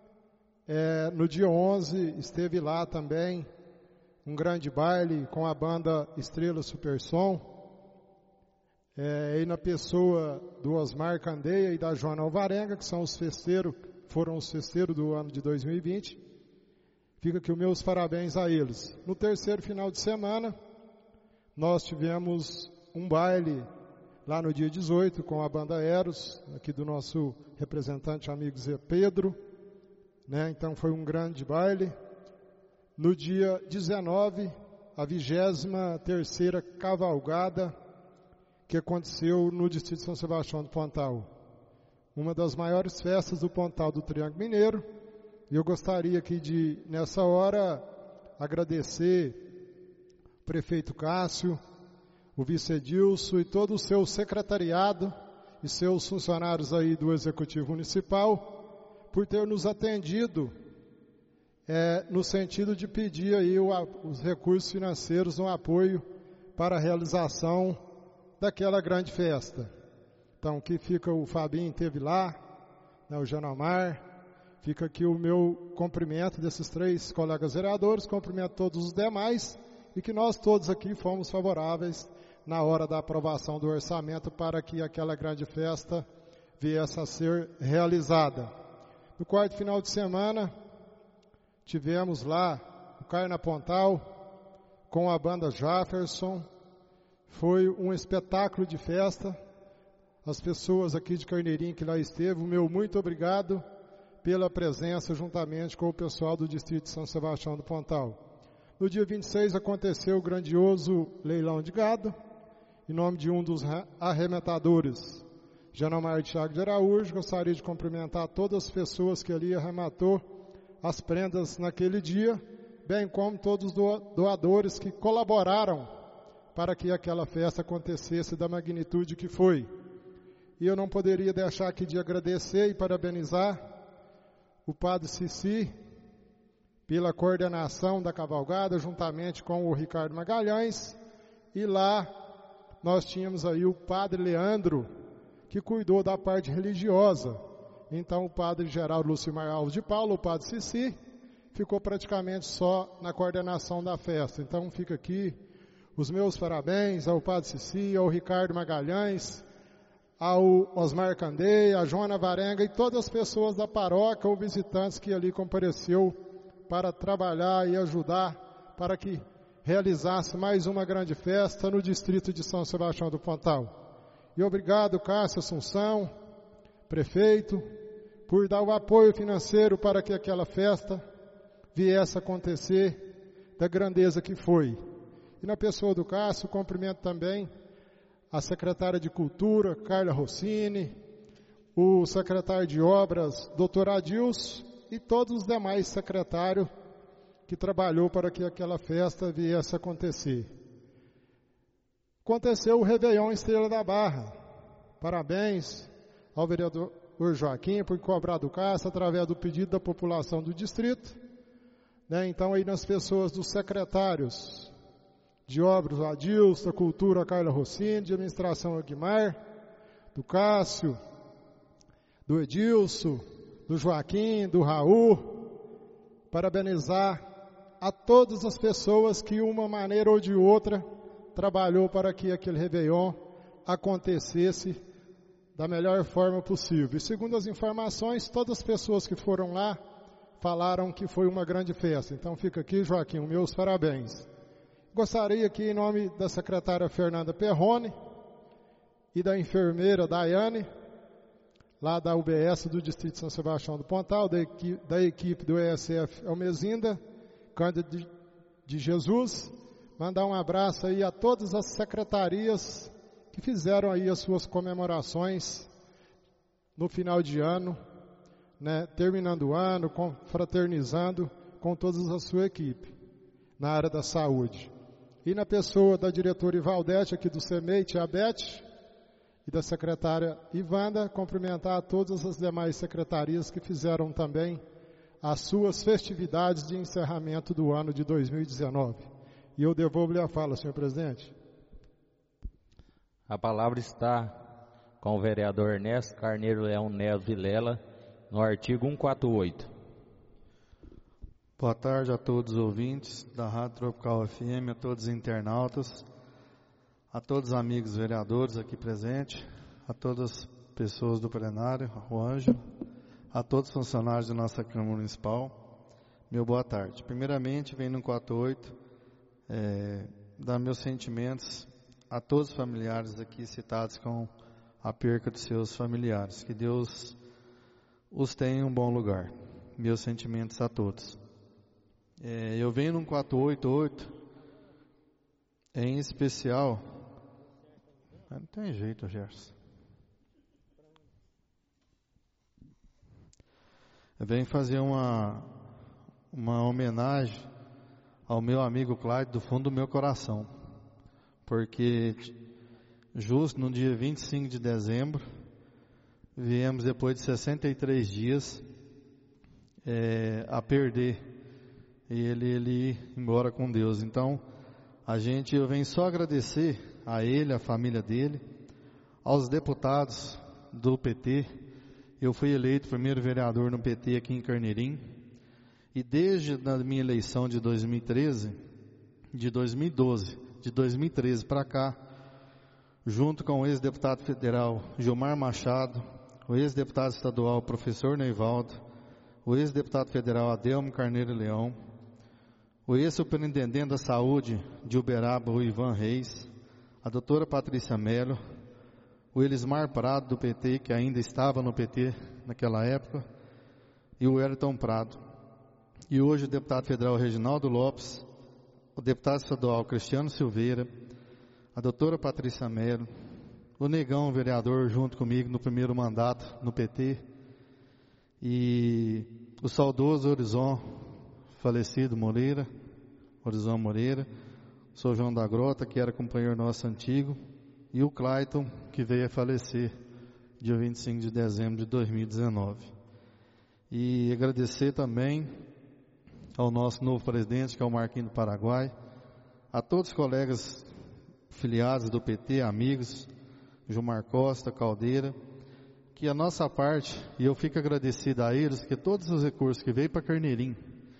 no dia 11, esteve lá também um grande baile com a banda Estrela Supersom, e na pessoa do Osmar Candeia e da Joana Alvarenga, que foram os festeiros do ano de 2020. Fica aqui os meus parabéns a eles. No terceiro final de semana, nós tivemos um baile lá no dia 18 com a banda Eros, aqui do nosso representante amigo Zé Pedro, Então foi um grande baile. No dia 19, a 23ª cavalgada que aconteceu no Distrito de São Sebastião do Pontal. Uma das maiores festas do Pontal do Triângulo Mineiro. E eu gostaria aqui de, nessa hora, agradecer o prefeito Cássio, o vice Edilson e todo o seu secretariado e seus funcionários aí do Executivo Municipal por ter nos atendido no sentido de pedir aí os recursos financeiros no apoio para a realização daquela grande festa. Então, aqui fica o Fabinho, esteve lá, o Janomar, fica aqui o meu cumprimento desses 3 colegas vereadores, cumprimento todos os demais e que nós todos aqui fomos favoráveis na hora da aprovação do orçamento para que aquela grande festa viesse a ser realizada. No quarto final de semana, tivemos lá o Carna Pontal com a banda Jefferson. Foi um espetáculo de festa. As pessoas aqui de Carneirinho que lá esteve, o meu muito obrigado pela presença juntamente com o pessoal do Distrito de São Sebastião do Pontal. No dia 26 aconteceu o grandioso leilão de gado, em nome de um dos arrematadores, Janomar Thiago de Araújo. Gostaria de cumprimentar todas as pessoas que ali arrematou as prendas naquele dia, bem como todos os doadores que colaboraram para que aquela festa acontecesse da magnitude que foi. E eu não poderia deixar aqui de agradecer e parabenizar o padre Cici pela coordenação da cavalgada, juntamente com o Ricardo Magalhães, e lá nós tínhamos aí o padre Leandro, que cuidou da parte religiosa. Então o padre Geraldo Lucimar Alves de Paulo, o padre Cici, ficou praticamente só na coordenação da festa. Então fica aqui os meus parabéns ao Padre Cici, ao Ricardo Magalhães, ao Osmar Candeia, a Joana Varenga e todas as pessoas da paróquia ou visitantes que ali compareceu para trabalhar e ajudar para que realizasse mais uma grande festa no distrito de São Sebastião do Pontal. E obrigado, Cássio Assunção, prefeito, por dar o apoio financeiro para que aquela festa viesse a acontecer da grandeza que foi. E na pessoa do Cássio, cumprimento também a secretária de Cultura, Carla Rossini, o secretário de Obras, Dr. Adilson, e todos os demais secretários que trabalhou para que aquela festa viesse a acontecer. Aconteceu o Réveillon Estrela da Barra. Parabéns ao vereador Joaquim por cobrar do Cássio através do pedido da população do distrito. Então aí nas pessoas dos secretários de Obras, o Adilson, da Cultura, a Carla Rossini, de Administração, Aguimar, do Cássio, do Edilson, do Joaquim, do Raul, parabenizar a todas as pessoas que, de uma maneira ou de outra, trabalhou para que aquele Réveillon acontecesse da melhor forma possível. E segundo as informações, todas as pessoas que foram lá falaram que foi uma grande festa. Então fica aqui, Joaquim, meus parabéns. Gostaria aqui, em nome da secretária Fernanda Perrone e da enfermeira Daiane, lá da UBS do Distrito de São Sebastião do Pontal, da equipe do ESF Almezinda, Cândido de Jesus, mandar um abraço aí a todas as secretarias que fizeram aí as suas comemorações no final de ano, terminando o ano, fraternizando com toda a sua equipe na área da saúde. E na pessoa da diretora Ivaldete, aqui do CEMEI, Tia Bete, e da secretária Ivanda, cumprimentar a todas as demais secretarias que fizeram também as suas festividades de encerramento do ano de 2019. E eu devolvo-lhe a fala, senhor presidente. A palavra está com o vereador Ernesto Carneiro Leão Neves Vilela, no artigo 148. Boa tarde a todos os ouvintes da Rádio Tropical FM, a todos os internautas, a todos os amigos vereadores aqui presentes, a todas as pessoas do plenário, o Anjo, a todos os funcionários da nossa Câmara Municipal, meu boa tarde. Primeiramente, venho no 48, dar meus sentimentos a todos os familiares aqui citados com a perca dos seus familiares. Que Deus os tenha em um bom lugar. Meus sentimentos a todos. Eu venho no 488, em especial... Não tem jeito, Gerson. Eu venho fazer uma homenagem ao meu amigo Clyde do fundo do meu coração. Porque justo no dia 25 de dezembro, viemos depois de 63 dias a perder e ele ir embora com Deus. Então, eu venho só agradecer a ele, a família dele, aos deputados do PT. Eu fui eleito primeiro vereador no PT aqui em Carneirim, e desde a minha eleição de 2013, de 2013 para cá, junto com o ex-deputado federal Gilmar Machado, o ex-deputado estadual professor Neivaldo, o ex-deputado federal Adelmo Carneiro Leão, o ex-superintendente da saúde de Uberaba, o Ivan Reis, a doutora Patrícia Melo, o Elismar Prado do PT, que ainda estava no PT naquela época, e o Wellington Prado. E hoje o deputado federal Reginaldo Lopes, o deputado estadual Cristiano Silveira, a doutora Patrícia Melo, o Negão, vereador, junto comigo no primeiro mandato no PT, e o saudoso Horizon, falecido Horizon Moreira, o Sr. João da Grota, que era companheiro nosso antigo, e o Clayton, que veio a falecer dia 25 de dezembro de 2019. E agradecer também ao nosso novo presidente, que é o Marquinhos do Paraguai, a todos os colegas filiados do PT, amigos, Gilmar Costa, Caldeira, que a nossa parte, e eu fico agradecido a eles, que todos os recursos que veio para Carneirim,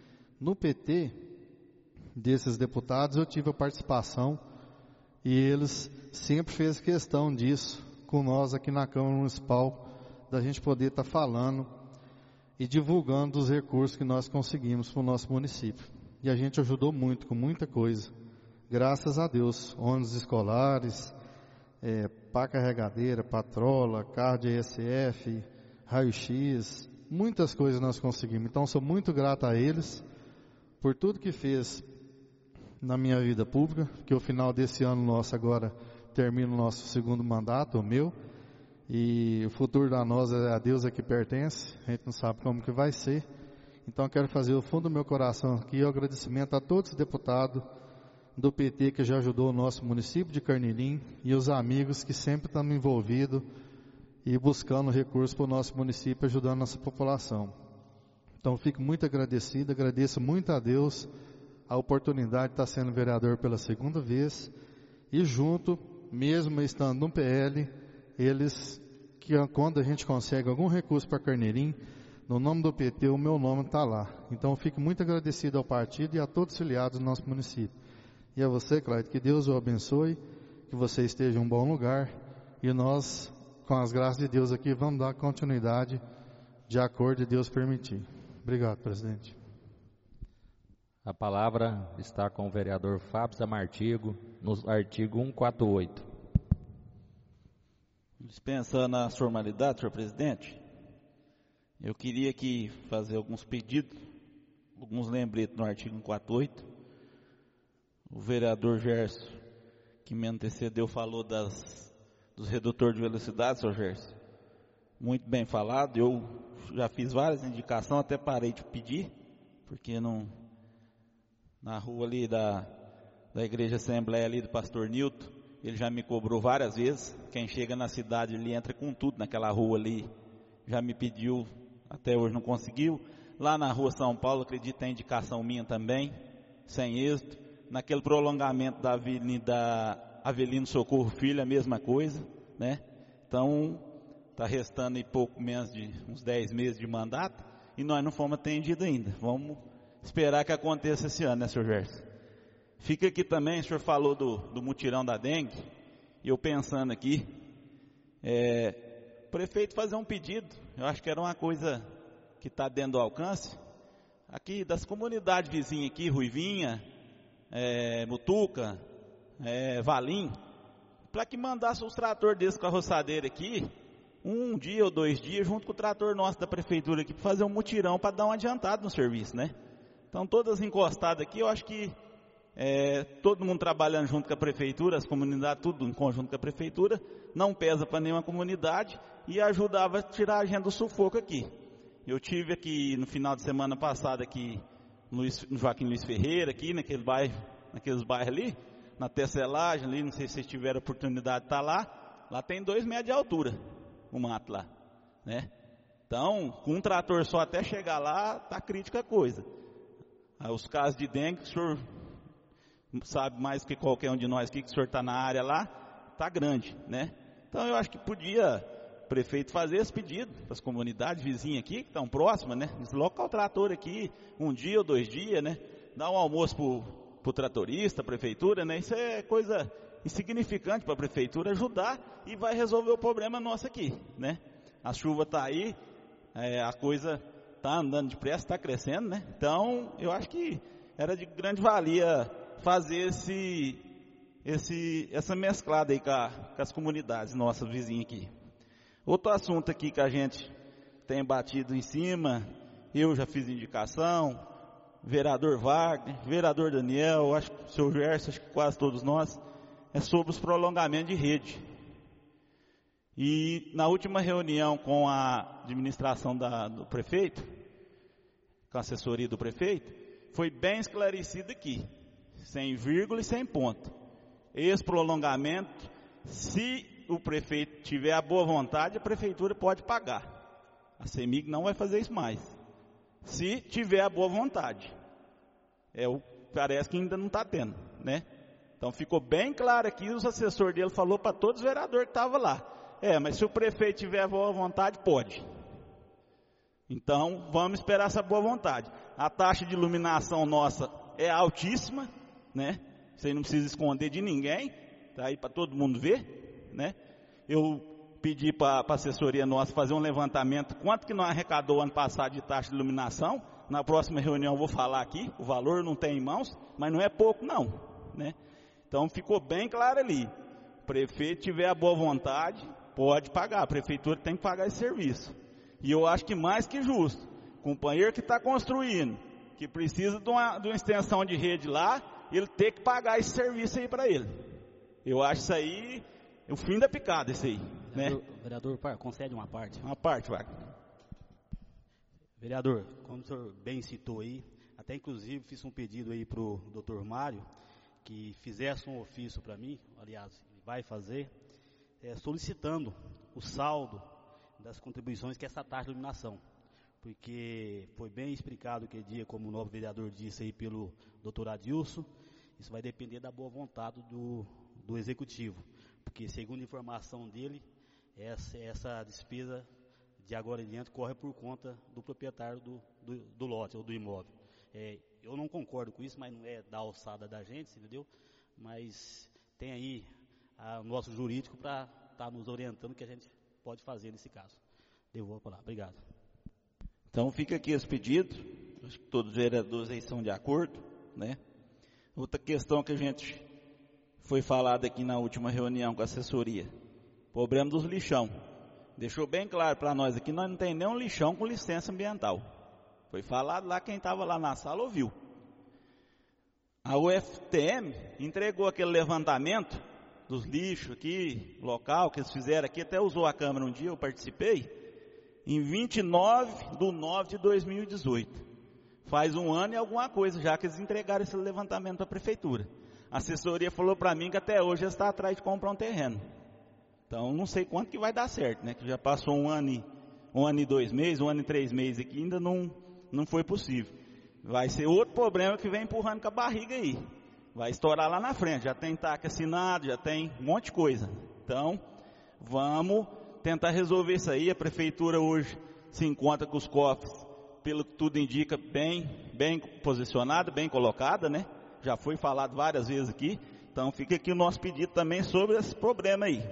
no PT, desses deputados, eu tive a participação e eles sempre fez questão disso com nós aqui na Câmara Municipal, da gente poder estar falando e divulgando os recursos que nós conseguimos para o nosso município. E a gente ajudou muito, com muita coisa. Graças a Deus, ônibus escolares, pá carregadeira, patrola, carro de ESF, raio-x, muitas coisas nós conseguimos. Então sou muito grato a eles por tudo que fez na minha vida pública, que o final desse ano nosso agora termina o nosso segundo mandato, o meu, e o futuro da nós é a Deus que pertence, a gente não sabe como que vai ser. Então quero fazer o fundo do meu coração aqui o agradecimento a todos os deputados do PT que já ajudou o nosso município de Carneirim e os amigos que sempre estão envolvidos e buscando recursos para o nosso município, ajudando a nossa população. Então fico muito agradecido, agradeço muito a Deus a oportunidade de estar sendo vereador pela segunda vez e junto, mesmo estando no PL, eles, que quando a gente consegue algum recurso para Carneirim, no nome do PT, o meu nome está lá. Então eu fico muito agradecido ao partido e a todos os filiados do nosso município. E a você, Cláudio, que Deus o abençoe, que você esteja em um bom lugar e nós, com as graças de Deus aqui, vamos dar continuidade de acordo de Deus permitir. Obrigado, presidente. A palavra está com o vereador Fábio Zamartigo, no artigo 148. Dispensando as formalidades, senhor presidente, eu queria aqui fazer alguns pedidos, alguns lembretes no artigo 148. O vereador Gerson, que me antecedeu, falou dos redutores de velocidade, senhor Gerson. Muito bem falado, eu já fiz várias indicações, até parei de pedir, porque na rua ali da Igreja Assembleia ali do Pastor Nilton, ele já me cobrou várias vezes. Quem chega na cidade, ele entra com tudo naquela rua ali, já me pediu, até hoje não conseguiu. Lá na rua São Paulo, acredito que é indicação minha também, sem êxito. Naquele prolongamento da Avenida Avelino Socorro Filho, a mesma coisa, né? Então, está restando aí pouco menos de uns 10 meses de mandato, e nós não fomos atendidos ainda. Vamos esperar que aconteça esse ano, né, senhor Gerson? Fica aqui também, o senhor falou do mutirão da dengue, e eu pensando aqui, prefeito fazer um pedido, eu acho que era uma coisa que está dentro do alcance, aqui das comunidades vizinhas aqui, Ruivinha, Mutuca, Valim, para que mandasse os tratores desse carroçadeiro aqui, um dia ou 2 dias, junto com o trator nosso da prefeitura aqui, para fazer um mutirão, para dar um adiantado no serviço, né? Então todas encostadas aqui, eu acho que todo mundo trabalhando junto com a prefeitura, as comunidades, tudo em conjunto com a prefeitura, não pesa para nenhuma comunidade e ajudava a tirar a gente do sufoco aqui. Eu tive aqui no final de semana passado aqui no Joaquim Luiz Ferreira, aqui naqueles bairros ali, na tecelagem ali, não sei se vocês tiveram a oportunidade de estar lá tem 2 metros de altura, o mato lá, né? Então, com um trator só até chegar lá, tá crítica a coisa. Os casos de dengue, o senhor sabe mais que qualquer um de nós aqui, que o senhor está na área lá, tá grande, né? Então eu acho que podia o prefeito fazer esse pedido para as comunidades vizinhas aqui, que estão próximas, né? Deslocar o trator aqui, 1 dia ou 2 dias, né? Dar um almoço para o tratorista, a prefeitura, né? Isso é coisa insignificante para a prefeitura ajudar e vai resolver o problema nosso aqui, né? A chuva está aí, a coisa está andando depressa, está crescendo, né? Então eu acho que era de grande valia fazer essa mesclada aí com as comunidades nossas vizinhas aqui. Outro assunto aqui que a gente tem batido em cima, eu já fiz indicação, vereador Wagner, vereador Daniel, acho que o senhor Gerson, acho que quase todos nós, é sobre os prolongamentos de rede. E na última reunião com a administração do prefeito, com a assessoria do prefeito, foi bem esclarecido aqui, sem vírgula e sem ponto. Esse prolongamento, se o prefeito tiver a boa vontade, a prefeitura pode pagar. A CEMIG não vai fazer isso mais. Se tiver a boa vontade. Parece que ainda não está tendo, né? Então ficou bem claro aqui, os assessores dele falou para todos os vereadores que estavam lá. Mas se o prefeito tiver a boa vontade, pode. Então vamos esperar essa boa vontade. A taxa de iluminação nossa é altíssima, né? Isso aí não precisa esconder de ninguém, tá aí para todo mundo ver, né? Eu pedi para a assessoria nossa fazer um levantamento, quanto que nós arrecadou ano passado de taxa de iluminação. Na próxima reunião eu vou falar aqui, o valor não tem em mãos, mas não é pouco não, né? Então ficou bem claro ali, o prefeito tiver a boa vontade, pode pagar, a prefeitura tem que pagar esse serviço. E eu acho que mais que justo, companheiro que está construindo, que precisa de uma extensão de rede lá, ele ter que pagar esse serviço aí para ele. Eu acho isso aí o fim da picada, isso aí. Vereador, concede uma parte. Uma parte, vai. Vereador, como o senhor bem citou aí, até inclusive fiz um pedido aí para o doutor Mário, que fizesse um ofício para mim, aliás, vai fazer, solicitando o saldo das contribuições que essa taxa de iluminação. Porque foi bem explicado aquele dia, como o novo vereador disse aí pelo doutor Adilson, isso vai depender da boa vontade do executivo. Porque, segundo a informação dele, essa despesa de agora em diante corre por conta do proprietário do lote ou do imóvel. Eu não concordo com isso, mas não é da alçada da gente, entendeu? Mas tem aí o nosso jurídico para estar nos orientando o que a gente pode fazer nesse caso. Devolvo a palavra. Obrigado. Então fica aqui esse pedido, acho que todos os vereadores aí são de acordo, né? Outra questão que a gente foi falada aqui na última reunião com a assessoria, problema dos lixão. Deixou bem claro para nós aqui, nós não tem nenhum lixão com licença ambiental. Foi falado lá, quem estava lá na sala ouviu. A UFTM entregou aquele levantamento dos lixos aqui, local que eles fizeram aqui, até usou a câmera um dia, eu participei, em 29/9/2018. Faz um ano e alguma coisa já que eles entregaram esse levantamento para a prefeitura. A assessoria falou para mim que até hoje eles estão atrás de comprar um terreno. Então não sei quanto que vai dar certo, né? Que já passou um ano e 2 meses, 1 ano e 3 meses aqui, ainda não foi possível. Vai ser outro problema que vem empurrando com a barriga aí. Vai estourar lá na frente, já tem TAC assinado, já tem um monte de coisa. Então, vamos tentar resolver isso aí. A prefeitura hoje se encontra com os cofres, pelo que tudo indica, bem posicionada, bem colocada, né? Já foi falado várias vezes aqui. Então, fica aqui o nosso pedido também sobre esse problema aí.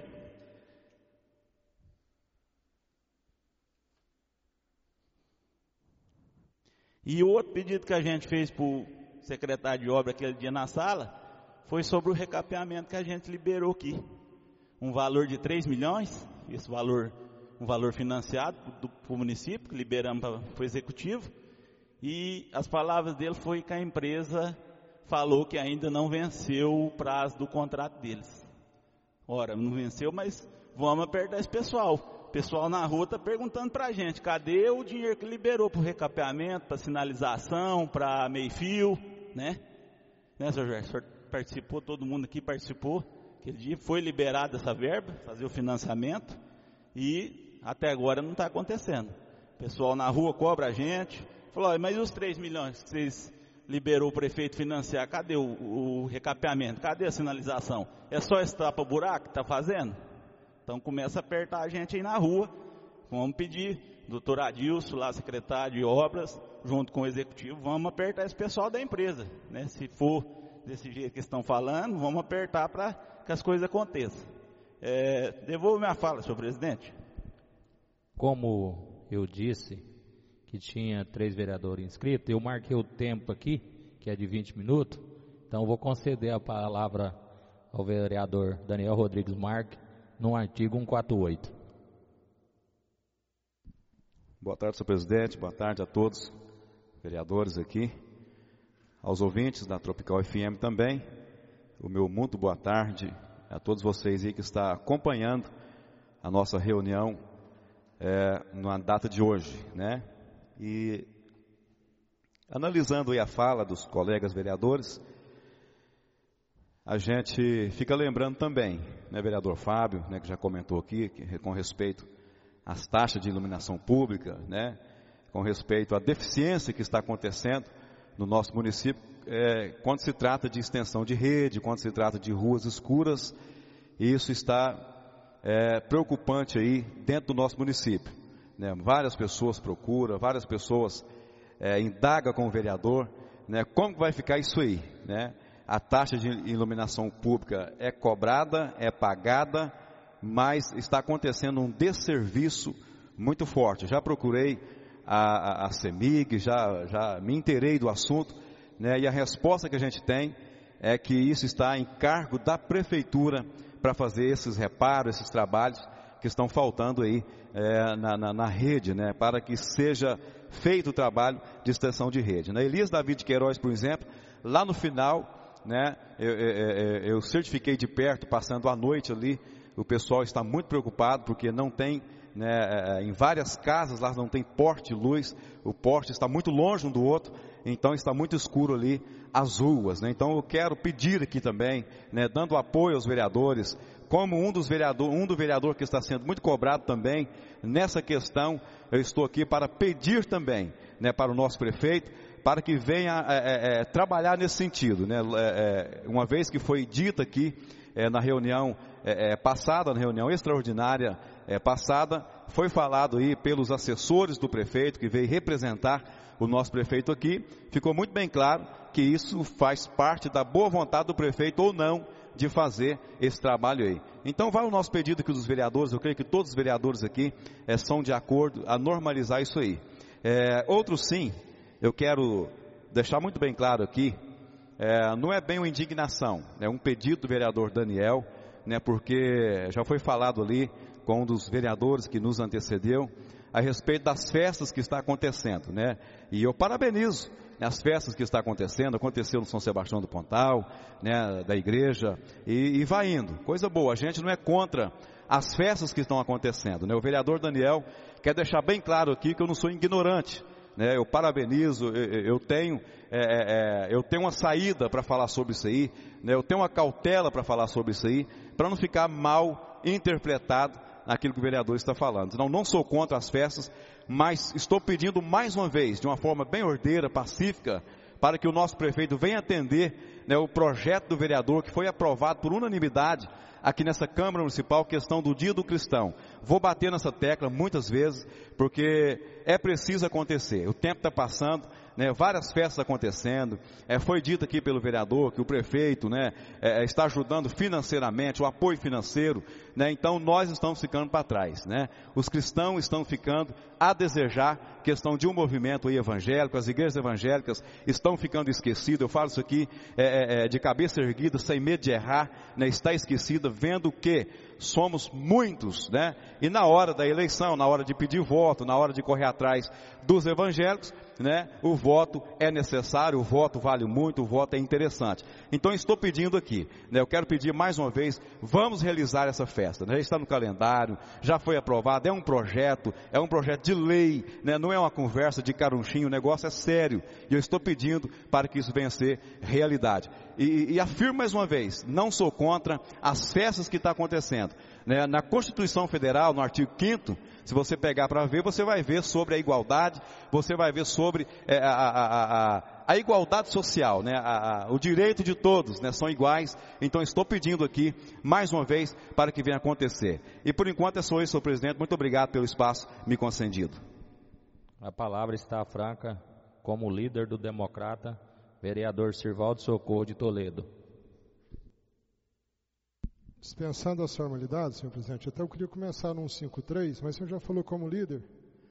E outro pedido que a gente fez para o secretário de obra aquele dia na sala, foi sobre o recapeamento que a gente liberou aqui. Um valor de 3 milhões, esse valor, um valor financiado para o município, que liberamos para o executivo, e as palavras dele foi que a empresa falou que ainda não venceu o prazo do contrato deles. Ora, não venceu, mas vamos apertar esse pessoal. O pessoal na rua está perguntando para a gente, cadê o dinheiro que liberou para o recapeamento, para sinalização, para meio-fio, né? Né, senhor Jorge? O senhor participou, todo mundo aqui participou. Aquele dia foi liberada essa verba, fazer o financiamento, e até agora não está acontecendo. O pessoal na rua cobra a gente, falou, mas e os 3 milhões que vocês liberou o prefeito financiar, cadê o recapeamento, cadê a sinalização? É só esse tapa-buraco que está fazendo? Então começa a apertar a gente aí na rua. Vamos pedir, doutor Adilson, lá secretário de obras, junto com o executivo, vamos apertar esse pessoal da empresa, né? Se for desse jeito que estão falando, vamos apertar para que as coisas aconteçam. Devolvo minha fala, senhor presidente. Como eu disse que tinha 3 vereadores inscritos, eu marquei o tempo aqui, que é de 20 minutos, então vou conceder a palavra ao vereador Daniel Rodrigues Marques, no artigo 148. Boa tarde, senhor presidente, boa tarde a todos, vereadores aqui, aos ouvintes da Tropical FM também, o meu muito boa tarde a todos vocês aí que estão acompanhando a nossa reunião na data de hoje, né? E analisando aí a fala dos colegas vereadores, a gente fica lembrando também, né, vereador Fábio, né, que já comentou aqui, com respeito às taxas de iluminação pública, né, com respeito à deficiência que está acontecendo no nosso município, quando se trata de extensão de rede, quando se trata de ruas escuras, e isso está preocupante aí dentro do nosso município, né? Várias pessoas procuram, várias pessoas indaga com o vereador, né, como vai ficar isso aí, né? A taxa de iluminação pública é cobrada, é pagada, mas está acontecendo um desserviço muito forte. Já procurei a CEMIG, já me inteirei do assunto, né, e a resposta que a gente tem é que isso está em cargo da prefeitura para fazer esses reparos, esses trabalhos que estão faltando aí na rede, né, para que seja feito o trabalho de extensão de rede. Na Elias Davi de Queiroz, por exemplo, lá no final, né, eu certifiquei de perto, passando a noite ali, o pessoal está muito preocupado porque não tem, né, em várias casas lá não tem poste de luz, o poste está muito longe um do outro, então está muito escuro ali as ruas, né? Então eu quero pedir aqui também, né, dando apoio aos vereadores, como um do vereador que está sendo muito cobrado também nessa questão, eu estou aqui para pedir também, né, para o nosso prefeito, para que venha trabalhar nesse sentido, né? Uma vez que foi dito aqui na reunião passada, na reunião extraordinária passada, foi falado aí pelos assessores do prefeito que veio representar o nosso prefeito aqui, ficou muito bem claro que isso faz parte da boa vontade do prefeito ou não de fazer esse trabalho aí. Então vai o nosso pedido aqui dos vereadores, eu creio que todos os vereadores aqui são de acordo a normalizar isso aí. Outro sim, eu quero deixar muito bem claro aqui, não é bem uma indignação, é um pedido do vereador Daniel, né, porque já foi falado ali com um dos vereadores que nos antecedeu, a respeito das festas que está acontecendo, né, e eu parabenizo as festas que está acontecendo, aconteceu no São Sebastião do Pontal, né, da igreja, e vai indo, coisa boa, a gente não é contra as festas que estão acontecendo, né, o vereador Daniel quer deixar bem claro aqui que eu não sou ignorante, né, eu parabenizo, eu tenho uma saída para falar sobre isso aí, né, eu tenho uma cautela para falar sobre isso aí, para não ficar mal interpretado naquilo que o vereador está falando. Então, não sou contra as festas, mas estou pedindo mais uma vez, de uma forma bem ordeira, pacífica, para que o nosso prefeito venha atender, né, o projeto do vereador que foi aprovado por unanimidade aqui nessa Câmara Municipal, questão do Dia do Cristão. Vou bater nessa tecla muitas vezes, porque é preciso acontecer. O tempo está passando, né, várias festas acontecendo, foi dito aqui pelo vereador que o prefeito, né, está ajudando financeiramente, o apoio financeiro, né, então nós estamos ficando para trás, né, os cristãos estão ficando a desejar, questão de um movimento aí evangélico, as igrejas evangélicas estão ficando esquecidas, eu falo isso aqui de cabeça erguida, sem medo de errar, né, está esquecida, vendo que somos muitos, né, e na hora da eleição, na hora de pedir voto, na hora de correr atrás dos evangélicos, né, o voto é necessário, o voto vale muito, o voto é interessante. Então estou pedindo aqui, né, eu quero pedir mais uma vez, vamos realizar essa festa, né, já está no calendário, já foi aprovado, é um projeto de lei, né, não é uma conversa de carunchinho, o negócio é sério, e eu estou pedindo para que isso venha a ser realidade. E afirmo mais uma vez, não sou contra as festas que estão acontecendo, né, na Constituição Federal, no artigo 5º, se você pegar para ver, você vai ver sobre a igualdade, você vai ver sobre a igualdade social, né, o direito de todos, né, são iguais. Então estou pedindo aqui, mais uma vez, para que venha acontecer. E por enquanto é só isso, senhor presidente, muito obrigado pelo espaço me concedido. A palavra está franca, como líder do Democrata, vereador Sirvaldo Socorro de Toledo. Dispensando as formalidades, senhor presidente, até eu queria começar no 153, mas o senhor já falou como líder.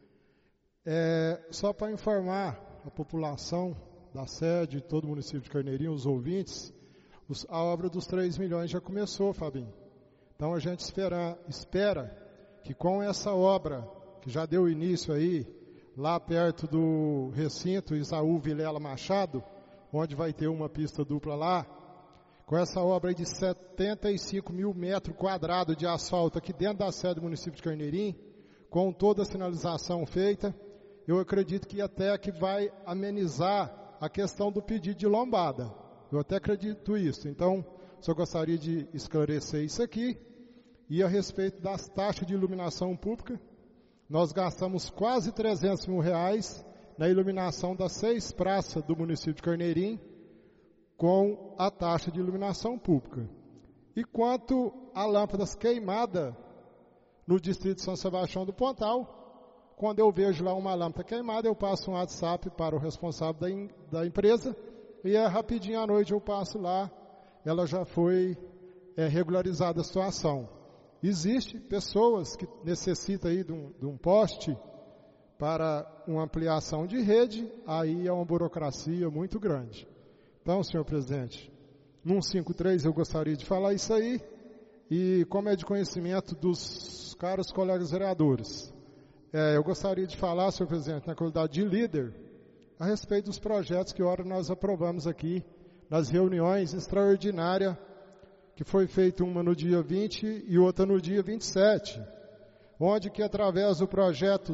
Só para informar a população da sede, todo o município de Carneirinho, os ouvintes, a obra dos 3 milhões já começou, Fabinho. Então a gente espera que com essa obra, que já deu início aí, lá perto do recinto Isaú Vilela Machado, onde vai ter uma pista dupla lá, com essa obra aí de 75 mil metros quadrados de asfalto aqui dentro da sede do município de Carneirinho, com toda a sinalização feita, eu acredito que até que vai amenizar a questão do pedido de lombada. Eu até acredito isso. Então, só gostaria de esclarecer isso aqui. E a respeito das taxas de iluminação pública, nós gastamos quase R$300 mil na iluminação das 6 praças do município de Carneirinho, com a taxa de iluminação pública. E quanto a lâmpadas queimadas no distrito de São Sebastião do Pontal, quando eu vejo lá uma lâmpada queimada, eu passo um WhatsApp para o responsável da empresa e rapidinho à noite eu passo lá, ela já foi regularizada a situação. Existem pessoas que necessitam aí de um poste para uma ampliação de rede, aí é uma burocracia muito grande. Então, senhor presidente, no 153 eu gostaria de falar isso aí, e como é de conhecimento dos caros colegas vereadores, eu gostaria de falar, senhor presidente, na qualidade de líder, a respeito dos projetos que ora nós aprovamos aqui, nas reuniões extraordinárias, que foi feita uma no dia 20 e outra no dia 27, onde que através do projeto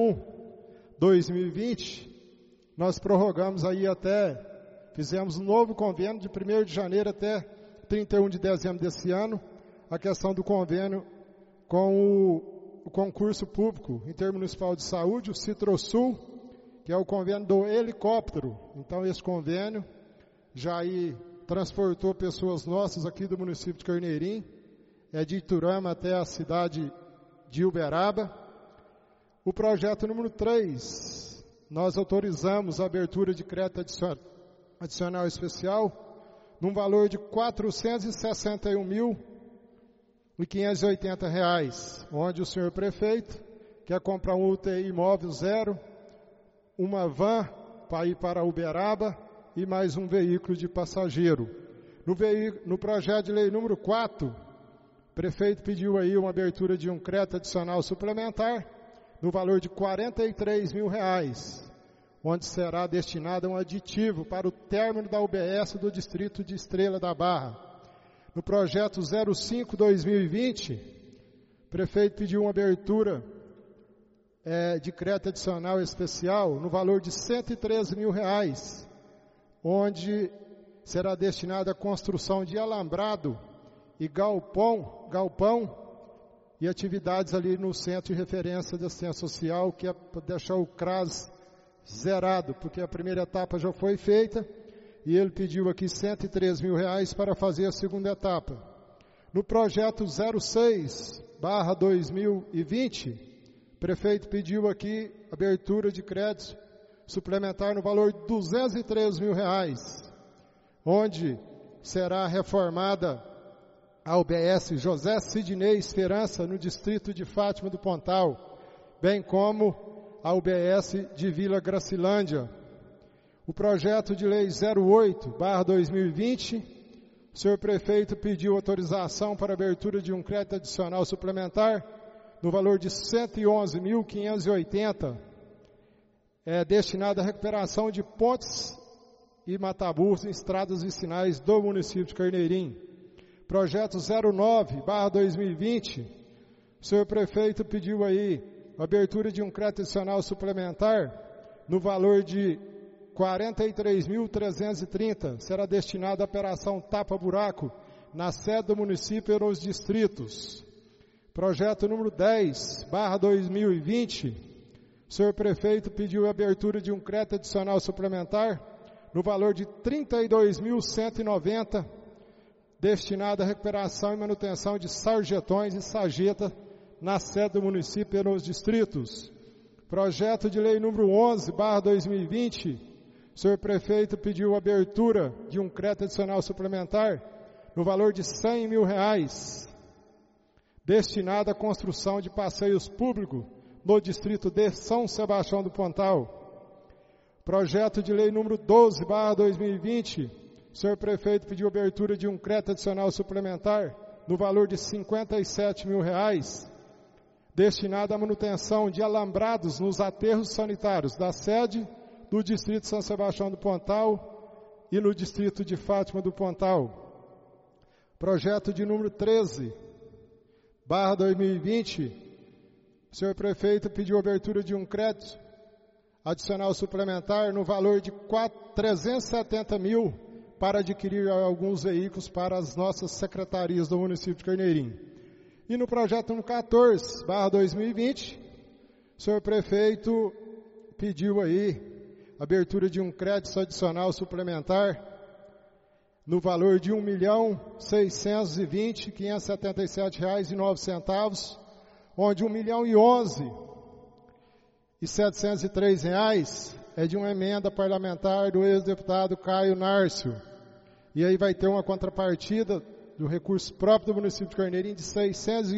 01-2020, nós prorrogamos aí fizemos um novo convênio de 1º de janeiro até 31 de dezembro desse ano, a questão do convênio com o concurso público intermunicipal de saúde, o Citrosul, que é o convênio do helicóptero. Então esse convênio já aí transportou pessoas nossas aqui do município de Carneirim, de Iturama até a cidade de Uberaba. O projeto número 3, nós autorizamos a abertura de crédito adicional especial, num valor de R$ 461.580, onde o senhor prefeito quer comprar um UTI móvel 0, uma van para ir para Uberaba e mais um veículo de passageiro. No projeto de lei número 4, o prefeito pediu aí uma abertura de um crédito adicional suplementar no valor de R$ 43.000, onde será destinado um aditivo para o término da UBS do distrito de Estrela da Barra. No projeto 05-2020, o prefeito pediu uma abertura de crédito adicional especial no valor de R$ 113.000, onde será destinado à construção de alambrado e galpão e atividades ali no Centro de Referência de Assistência Social, que é para deixar o CRAS zerado, porque a primeira etapa já foi feita, e ele pediu aqui R$ 103.000 para fazer a segunda etapa. No projeto 06/2020, o prefeito pediu aqui abertura de crédito suplementar no valor de R$ 203.000, onde será reformada a UBS José Sidney Esperança no distrito de Fátima do Pontal, bem como a UBS de Vila Gracilândia. O projeto de lei 08/2020, o senhor prefeito pediu autorização para abertura de um crédito adicional suplementar no valor de R$ 111.580, destinado à recuperação de pontes e matabus em estradas vicinais do município de Carneirim. Projeto 09/2020, o senhor prefeito pediu aí a abertura de um crédito adicional suplementar no valor de R$ 43.330, será destinado à operação tapa-buraco na sede do município e nos distritos. Projeto número 10/2020, o senhor prefeito pediu a abertura de um crédito adicional suplementar no valor de R$ 32.190, destinado à recuperação e manutenção de sarjetões e sarjeta na sede do município e nos distritos. Projeto de lei número 11/2020, o senhor prefeito pediu a abertura de um crédito adicional suplementar no valor de R$ 100.000, destinado à construção de passeios públicos no distrito de São Sebastião do Pontal. Projeto de lei número 12/2020, o senhor prefeito pediu abertura de um crédito adicional suplementar no valor de R$ 57.000, destinado à manutenção de alambrados nos aterros sanitários da sede do distrito de São Sebastião do Pontal e no distrito de Fátima do Pontal. Projeto de número 13/2020, o senhor prefeito pediu abertura de um crédito adicional suplementar no valor de R$ 370.000 para adquirir alguns veículos para as nossas secretarias do município de Carneirim. E no projeto número 14/2020, o senhor prefeito pediu aí abertura de um crédito adicional suplementar no valor de R$ 1.620.577,09, onde R$ 1.011.000 R$ é de uma emenda parlamentar do ex-deputado Caio Nárcio. E aí vai ter uma contrapartida do recurso próprio do município de Carneirinho de R$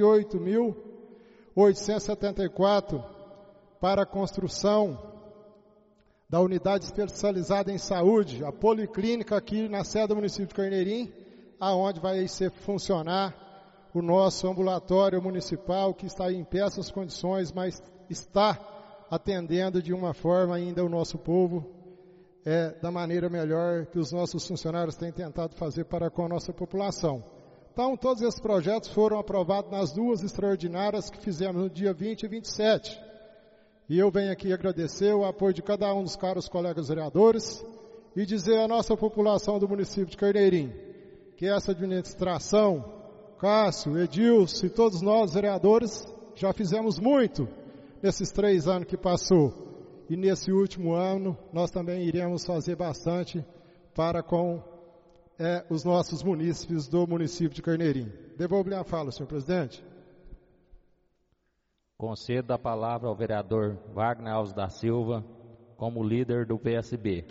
608.874 para a construção da unidade especializada em saúde, a policlínica aqui na sede do município de Carneirinho, aonde vai funcionar o nosso ambulatório municipal, que está em péssimas condições, mas está atendendo de uma forma ainda o nosso povo, da maneira melhor que os nossos funcionários têm tentado fazer para com a nossa população. Então, todos esses projetos foram aprovados nas duas extraordinárias que fizemos no dia 20 e 27. E eu venho aqui agradecer o apoio de cada um dos caros colegas vereadores e dizer à nossa população do município de Carneirinho que essa administração, Cássio, Edilson e todos nós vereadores já fizemos muito nesses 3 anos que passou. E nesse último ano nós também iremos fazer bastante para com os nossos munícipes do município de Carneirinho. Devolvo-lhe a fala, senhor presidente. Concedo a palavra ao vereador Wagner Alves da Silva, como líder do PSB.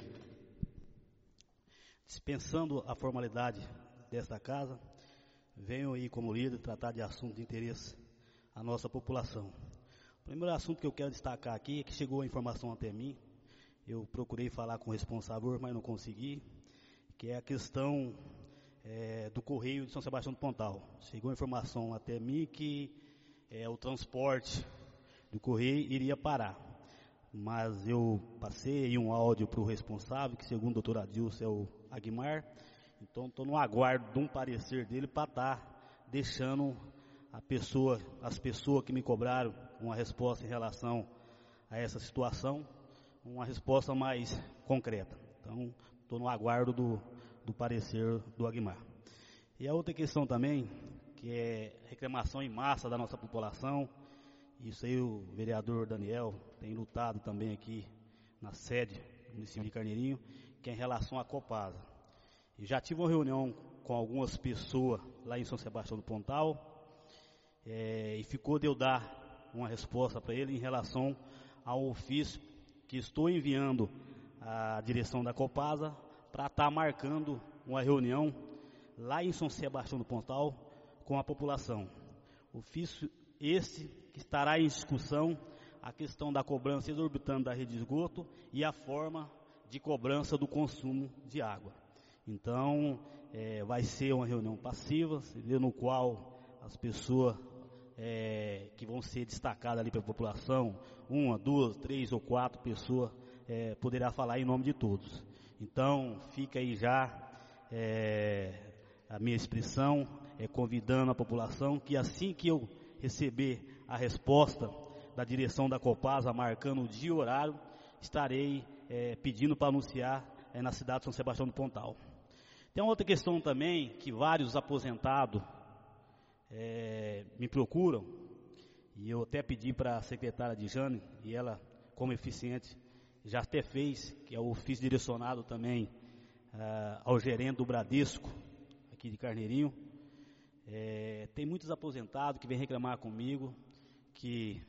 Dispensando a formalidade desta casa, venho aí como líder tratar de assunto de interesse à nossa população. O primeiro assunto que eu quero destacar aqui é que chegou a informação até mim, eu procurei falar com o responsável, mas não consegui, que é a questão do Correio de São Sebastião do Pontal. Chegou a informação até mim que o transporte do Correio iria parar, mas eu passei um áudio para o responsável, que segundo o doutor Adilson é o Aguimar, então estou no aguardo de um parecer dele para estar deixando as pessoas que me cobraram uma resposta em relação a essa situação, uma resposta mais concreta. Então, estou no aguardo do parecer do Aguimar. E a outra questão também, que é reclamação em massa da nossa população, isso aí o vereador Daniel tem lutado também aqui na sede do município de Carneirinho, que é em relação à Copasa. E já tive uma reunião com algumas pessoas lá em São Sebastião do Pontal, e ficou de eu dar uma resposta para ele em relação ao ofício que estou enviando à direção da Copasa para estar marcando uma reunião lá em São Sebastião do Pontal com a população. Ofício esse que estará em discussão a questão da cobrança exorbitante da rede de esgoto e a forma de cobrança do consumo de água. Então, vai ser uma reunião passiva, no qual as pessoas que vão ser destacadas ali pela população, 1, 2, 3 ou 4 pessoas, poderá falar em nome de todos. Então, fica aí já a minha expressão, convidando a população que assim que eu receber a resposta da direção da Copasa, marcando o dia e horário, estarei pedindo para anunciar na cidade de São Sebastião do Pontal. Tem uma outra questão também, que vários aposentados me procuram, e eu até pedi para a secretária de Jane, e ela, como eficiente, já até fez, que é o ofício direcionado também ao gerente do Bradesco, aqui de Carneirinho. Tem muitos aposentados que vêm reclamar comigo, que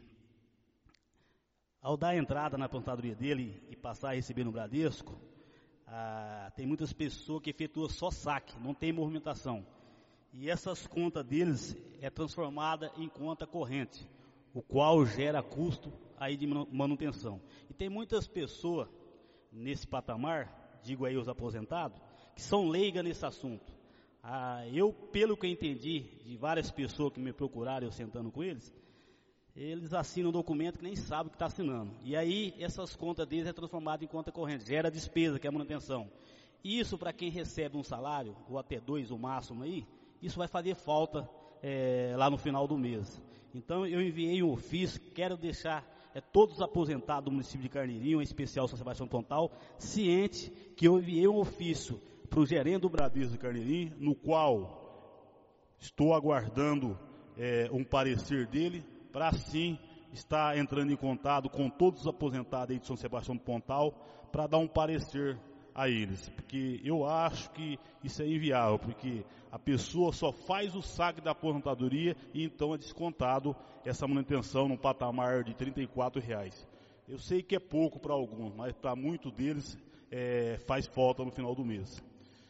ao dar a entrada na aposentadoria dele e passar a receber no Bradesco, tem muitas pessoas que efetuam só saque, não tem movimentação. E essas contas deles é transformada em conta corrente, o qual gera custo aí de manutenção. E tem muitas pessoas nesse patamar, digo aí os aposentados, que são leigas nesse assunto. Eu, pelo que eu entendi de várias pessoas que me procuraram, eu sentando com eles assinam um documento que nem sabem o que está assinando. E aí essas contas deles é transformada em conta corrente, gera despesa, que é a manutenção. Isso para quem recebe um salário, ou até 2 o máximo aí, isso vai fazer falta lá no final do mês. Então eu enviei um ofício, quero deixar todos os aposentados do município de Carneirinho, em especial São Sebastião do Pontal, ciente que eu enviei um ofício para o gerente do Bradesco de Carneirinho, no qual estou aguardando um parecer dele, para sim estar entrando em contato com todos os aposentados aí de São Sebastião do Pontal, para dar um parecer a eles, porque eu acho que isso é inviável, porque a pessoa só faz o saque da aposentadoria e então é descontado essa manutenção no patamar de R$ 34. Eu sei que é pouco para alguns, mas para muitos deles faz falta no final do mês.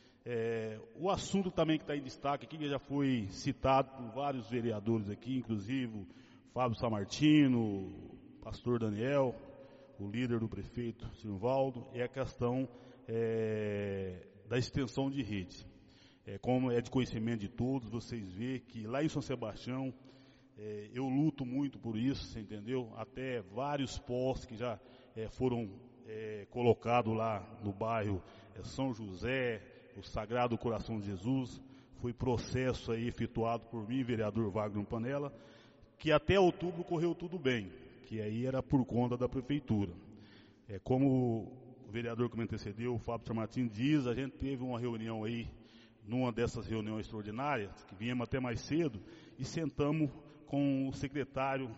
O assunto também que está em destaque aqui, que já foi citado por vários vereadores aqui, inclusive o Fábio Samartino, o pastor Daniel, o líder do prefeito Silvaldo, é a questão da extensão de rede. Como é de conhecimento de todos, vocês veem que lá em São Sebastião, eu luto muito por isso, você entendeu? Até vários postes que já foram colocados lá no bairro São José, o Sagrado Coração de Jesus, foi processo aí efetuado por mim, vereador Wagner Panella, que até outubro correu tudo bem, que aí era por conta da prefeitura. Como o vereador que me antecedeu, o Fábio Samartino, diz, a gente teve uma reunião aí, numa dessas reuniões extraordinárias, que viemos até mais cedo, e sentamos com o secretário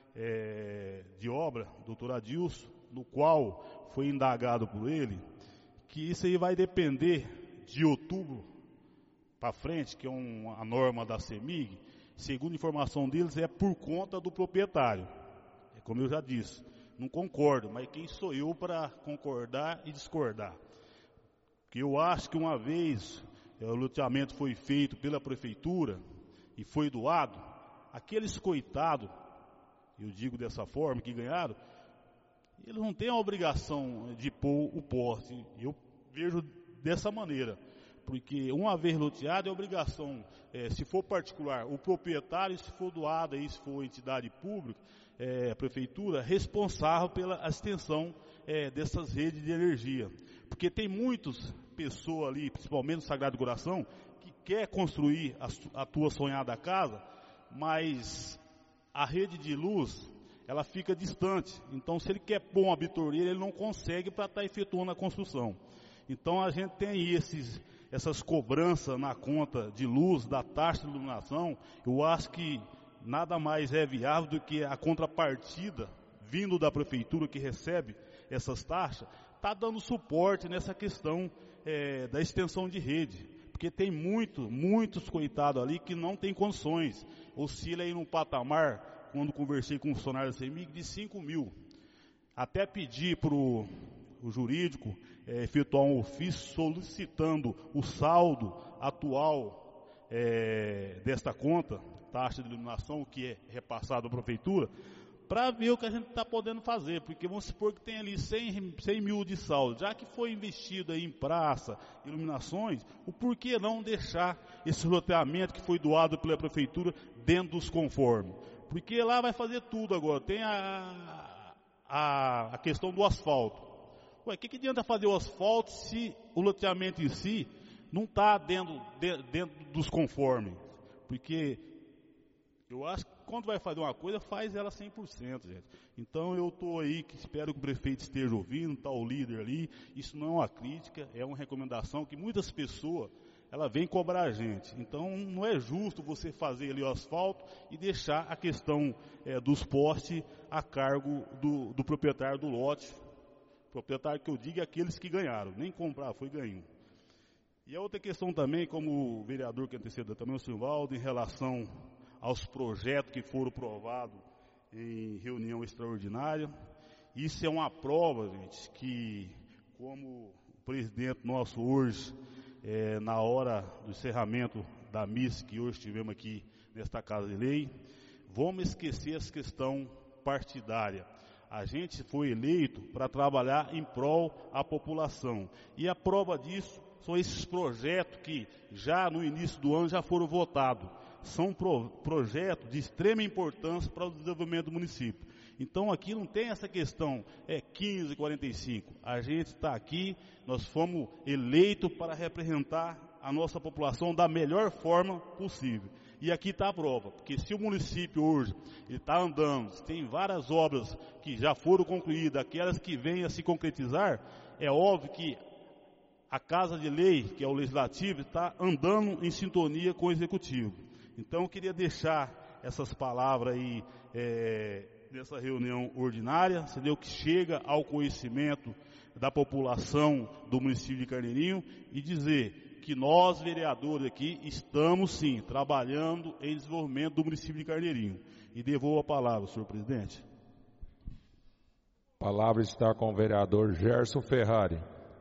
de obra, doutor Adilson, no qual foi indagado por ele, que isso aí vai depender de outubro para frente, que é a norma da CEMIG, segundo a informação deles, é por conta do proprietário. Como eu já disse, não concordo, mas quem sou eu para concordar e discordar? Porque eu acho que uma vez o loteamento foi feito pela prefeitura e foi doado, aqueles coitados, eu digo dessa forma, que ganharam, eles não têm a obrigação de pôr o poste. Eu vejo dessa maneira, porque uma vez loteado é obrigação, se for particular, o proprietário, se for doado, aí, se for entidade pública, a prefeitura, responsável pela extensão dessas redes de energia. Porque tem muitas pessoas ali, principalmente no Sagrado Coração, que quer construir a tua sonhada casa, mas a rede de luz, ela fica distante. Então, se ele quer pôr uma bitoreira, ele não consegue para estar efetuando a construção. Então, a gente tem aí essas cobranças na conta de luz, da taxa de iluminação. Eu acho que nada mais é viável do que a contrapartida, vindo da prefeitura que recebe essas taxas, está dando suporte nessa questão da extensão de rede. Porque tem muitos coitados ali que não tem condições. Oscila aí num patamar, quando conversei com o funcionário da CEMIG, de 5 mil. Até pedir para o jurídico efetuar um ofício solicitando o saldo atual desta conta, taxa de iluminação, que é repassado à prefeitura, para ver o que a gente está podendo fazer, porque vamos supor que tem ali 100 mil de saldo, já que foi investido aí em praça, iluminações, o porquê não deixar esse loteamento que foi doado pela prefeitura dentro dos conformes? Porque lá vai fazer tudo agora, tem a questão do asfalto. Ué, o que adianta fazer o asfalto se o loteamento em si não está dentro dos conformes? Porque eu acho que quando vai fazer uma coisa, faz ela 100%, gente. Então eu estou aí, que espero que o prefeito esteja ouvindo, está o líder ali. Isso não é uma crítica, é uma recomendação que muitas pessoas, ela vem cobrar a gente. Então não é justo você fazer ali o asfalto e deixar a questão dos postes a cargo do proprietário do lote. Proprietário que eu digo é aqueles que ganharam, nem comprar, foi ganho. E a outra questão também, como o vereador que antecedeu também, o Silvaldo, em relação aos projetos que foram aprovados em reunião extraordinária. Isso é uma prova, gente, que como o presidente nosso hoje, na hora do encerramento da missa que hoje tivemos aqui nesta Casa de Lei, vamos esquecer essa questão partidária. A gente foi eleito para trabalhar em prol da população. E a prova disso são esses projetos que já no início do ano já foram votados. São projetos de extrema importância para o desenvolvimento do município. Então aqui não tem essa questão, 1545. A gente está aqui, nós fomos eleitos para representar a nossa população da melhor forma possível. E aqui está a prova, porque se o município hoje está andando, tem várias obras que já foram concluídas, aquelas que vêm a se concretizar, é óbvio que a Casa de Lei, que é o Legislativo, está andando em sintonia com o Executivo. Então eu queria deixar essas palavras aí nessa reunião ordinária, entendeu? Que chega ao conhecimento da população do município de Carneirinho e dizer que nós, vereadores aqui, estamos sim trabalhando em desenvolvimento do município de Carneirinho. E devolvo a palavra, senhor presidente. palavra está com o vereador Gerson Ferrari.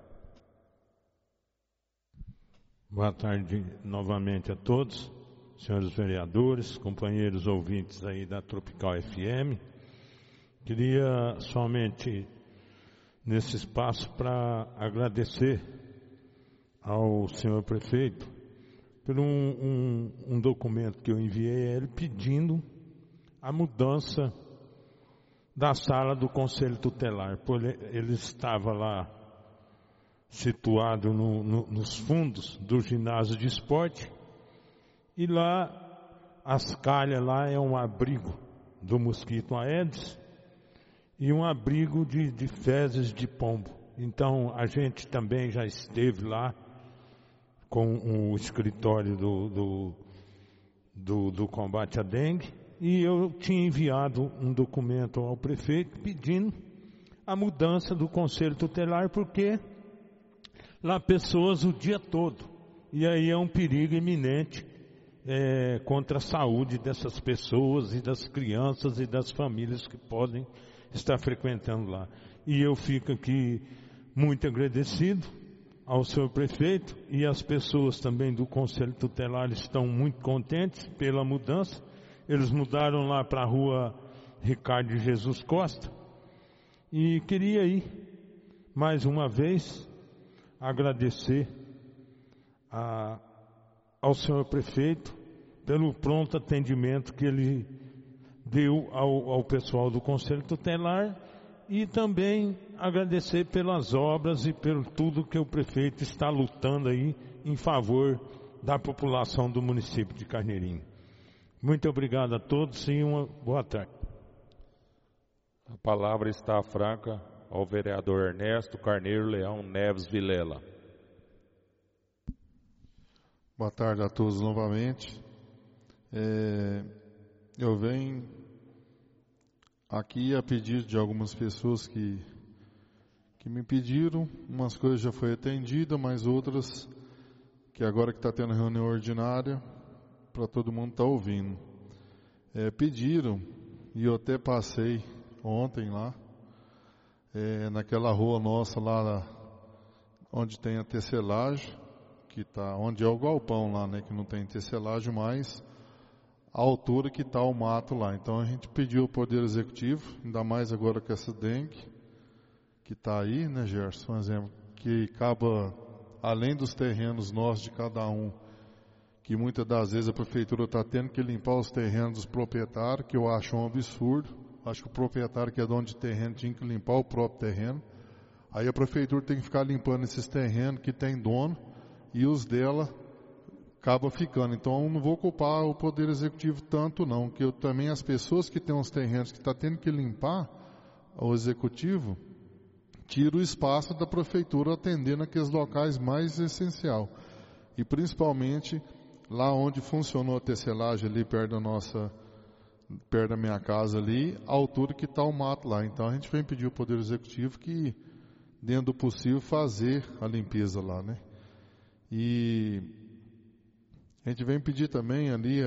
Boa tarde novamente a todos, senhores vereadores, companheiros ouvintes aí da Tropical FM. Queria somente nesse espaço para agradecer ao senhor prefeito por um documento que eu enviei a ele pedindo a mudança da sala do Conselho Tutelar, pois ele estava lá situado nos fundos do ginásio de esporte, e lá as calhas lá é um abrigo do mosquito Aedes e um abrigo de fezes de pombo. Então a gente também já esteve lá com o escritório do combate à dengue, e eu tinha enviado um documento ao prefeito pedindo a mudança do Conselho Tutelar, porque lá pessoas o dia todo, e aí é um perigo iminente contra a saúde dessas pessoas e das crianças e das famílias que podem estar frequentando lá. E eu fico aqui muito agradecido ao senhor prefeito, e as pessoas também do Conselho Tutelar estão muito contentes pela mudança. Eles mudaram lá para a rua Ricardo de Jesus Costa, e queria aí mais uma vez agradecer ao senhor prefeito pelo pronto atendimento que ele deu ao pessoal do Conselho Tutelar, e também agradecer pelas obras e pelo tudo que o prefeito está lutando aí em favor da população do município de Carneirinho. Muito obrigado a todos e uma boa tarde. A palavra está franca ao vereador Ernesto Carneiro Leão Neves Vilela. Boa tarde a todos novamente. Eu venho aqui a pedido de algumas pessoas que me pediram. Umas coisas já foi atendida, mas outras que agora que está tendo reunião ordinária, para todo mundo estar ouvindo. Pediram, e eu até passei ontem lá, naquela rua nossa lá onde tem a tecelagem, que tá, onde é o galpão lá, né, que não tem tecelagem, mas a altura que está o mato lá. Então a gente pediu ao Poder Executivo, ainda mais agora com essa dengue, que está aí, né, Gerson, um exemplo, que acaba, além dos terrenos nossos de cada um, que muitas das vezes a prefeitura está tendo que limpar os terrenos dos proprietários, que eu acho um absurdo. Acho que o proprietário que é dono de terreno tinha que limpar o próprio terreno. Aí a prefeitura tem que ficar limpando esses terrenos que tem dono, e os dela acaba ficando. Então eu não vou culpar o Poder Executivo tanto não, que eu também, as pessoas que têm os terrenos que está tendo que limpar, o Executivo tira o espaço da prefeitura atendendo aqueles locais mais essencial. E principalmente lá onde funcionou a tecelagem ali perto da minha casa ali, a altura que está o mato lá. Então a gente vem pedir ao Poder Executivo que, dentro do possível, fazer a limpeza lá, né? E a gente vem pedir também ali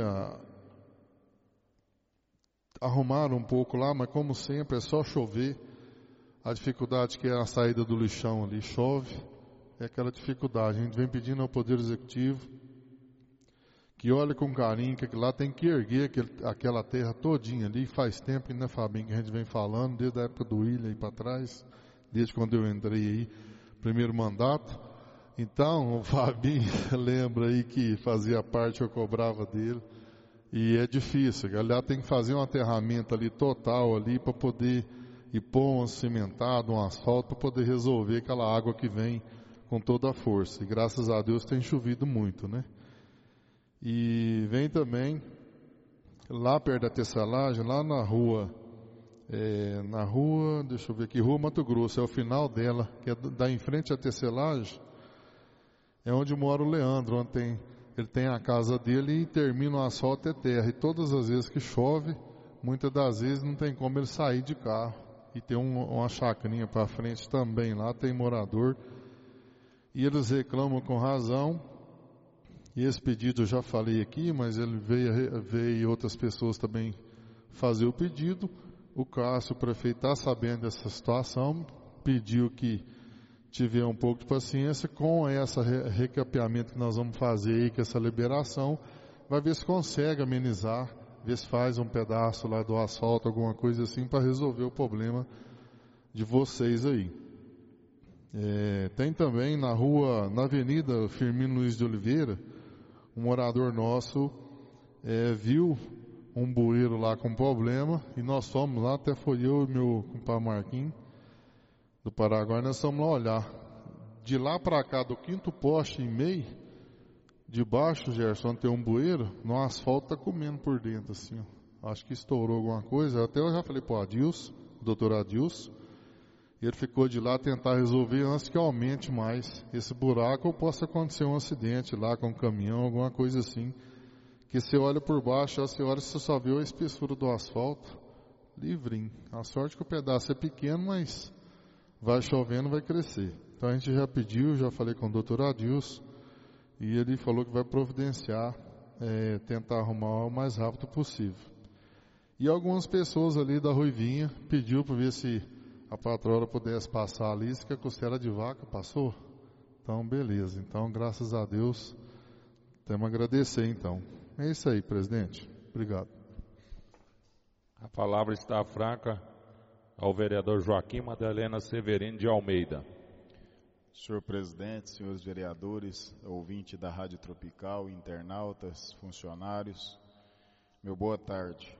arrumar um pouco lá, mas como sempre é só chover. A dificuldade que é a saída do lixão ali, chove, é aquela dificuldade. A gente vem pedindo ao Poder Executivo que olhe com carinho, que lá tem que erguer aquela terra todinha ali. Faz tempo, né, Fabinho, que a gente vem falando, desde a época do William aí para trás, desde quando eu entrei aí, primeiro mandato. Então, o Fabinho lembra aí que fazia parte, eu cobrava dele, e é difícil. Aliás, tem que fazer um aterramento ali total ali para poder ir pôr um cimentado, um asfalto, para poder resolver aquela água que vem com toda a força. E graças a Deus tem chovido muito, né? E vem também, lá perto da tecelagem, lá na rua, deixa eu ver aqui, Rua Mato Grosso, é o final dela, que é da em frente à tecelagem, é onde mora o Leandro, onde ele tem a casa dele e termina o asfalto é terra. E todas as vezes que chove, muitas das vezes não tem como ele sair de carro. E tem uma chacrinha para frente também, lá tem morador. E eles reclamam com razão. E esse pedido eu já falei aqui, mas ele veio outras pessoas também fazer o pedido, O Cássio, o prefeito, está sabendo dessa situação, pediu que tiver um pouco de paciência com esse recapeamento que nós vamos fazer aí, com essa liberação, vai ver se consegue amenizar, ver se faz um pedaço lá do asfalto, alguma coisa assim, para resolver o problema de vocês aí. Tem também na avenida Firmino Luiz de Oliveira, um morador nosso viu um bueiro lá com problema, e nós fomos lá, até foi eu e meu compadre Marquinhos, do Paraguai, nós fomos lá olhar. De lá para cá, do 5º poste e meio, de baixo, Gerson, tem um bueiro, no asfalto tá comendo por dentro, assim, ó. Acho que estourou alguma coisa, até eu já falei pro Adilson, doutor Adilson, e ele ficou de lá tentar resolver antes que aumente mais esse buraco, ou possa acontecer um acidente lá com um caminhão, alguma coisa assim, que você olha por baixo, você olha, você só vê a espessura do asfalto, livrinho. A sorte que o pedaço é pequeno, mas vai chovendo, vai crescer. Então a gente já pediu, já falei com o doutor Adilson, e ele falou que vai providenciar, tentar arrumar o mais rápido possível. E algumas pessoas ali da Ruivinha pediu para ver se a patroa pudesse passar ali, se que a costela de vaca passou. Então, beleza. Então, graças a Deus, temos a agradecer então. É isso aí, presidente. Obrigado. A palavra está franca ao vereador Joaquim Madalena Severino de Almeida. Senhor presidente, senhores vereadores, ouvinte da Rádio Tropical, internautas, funcionários, meu boa tarde.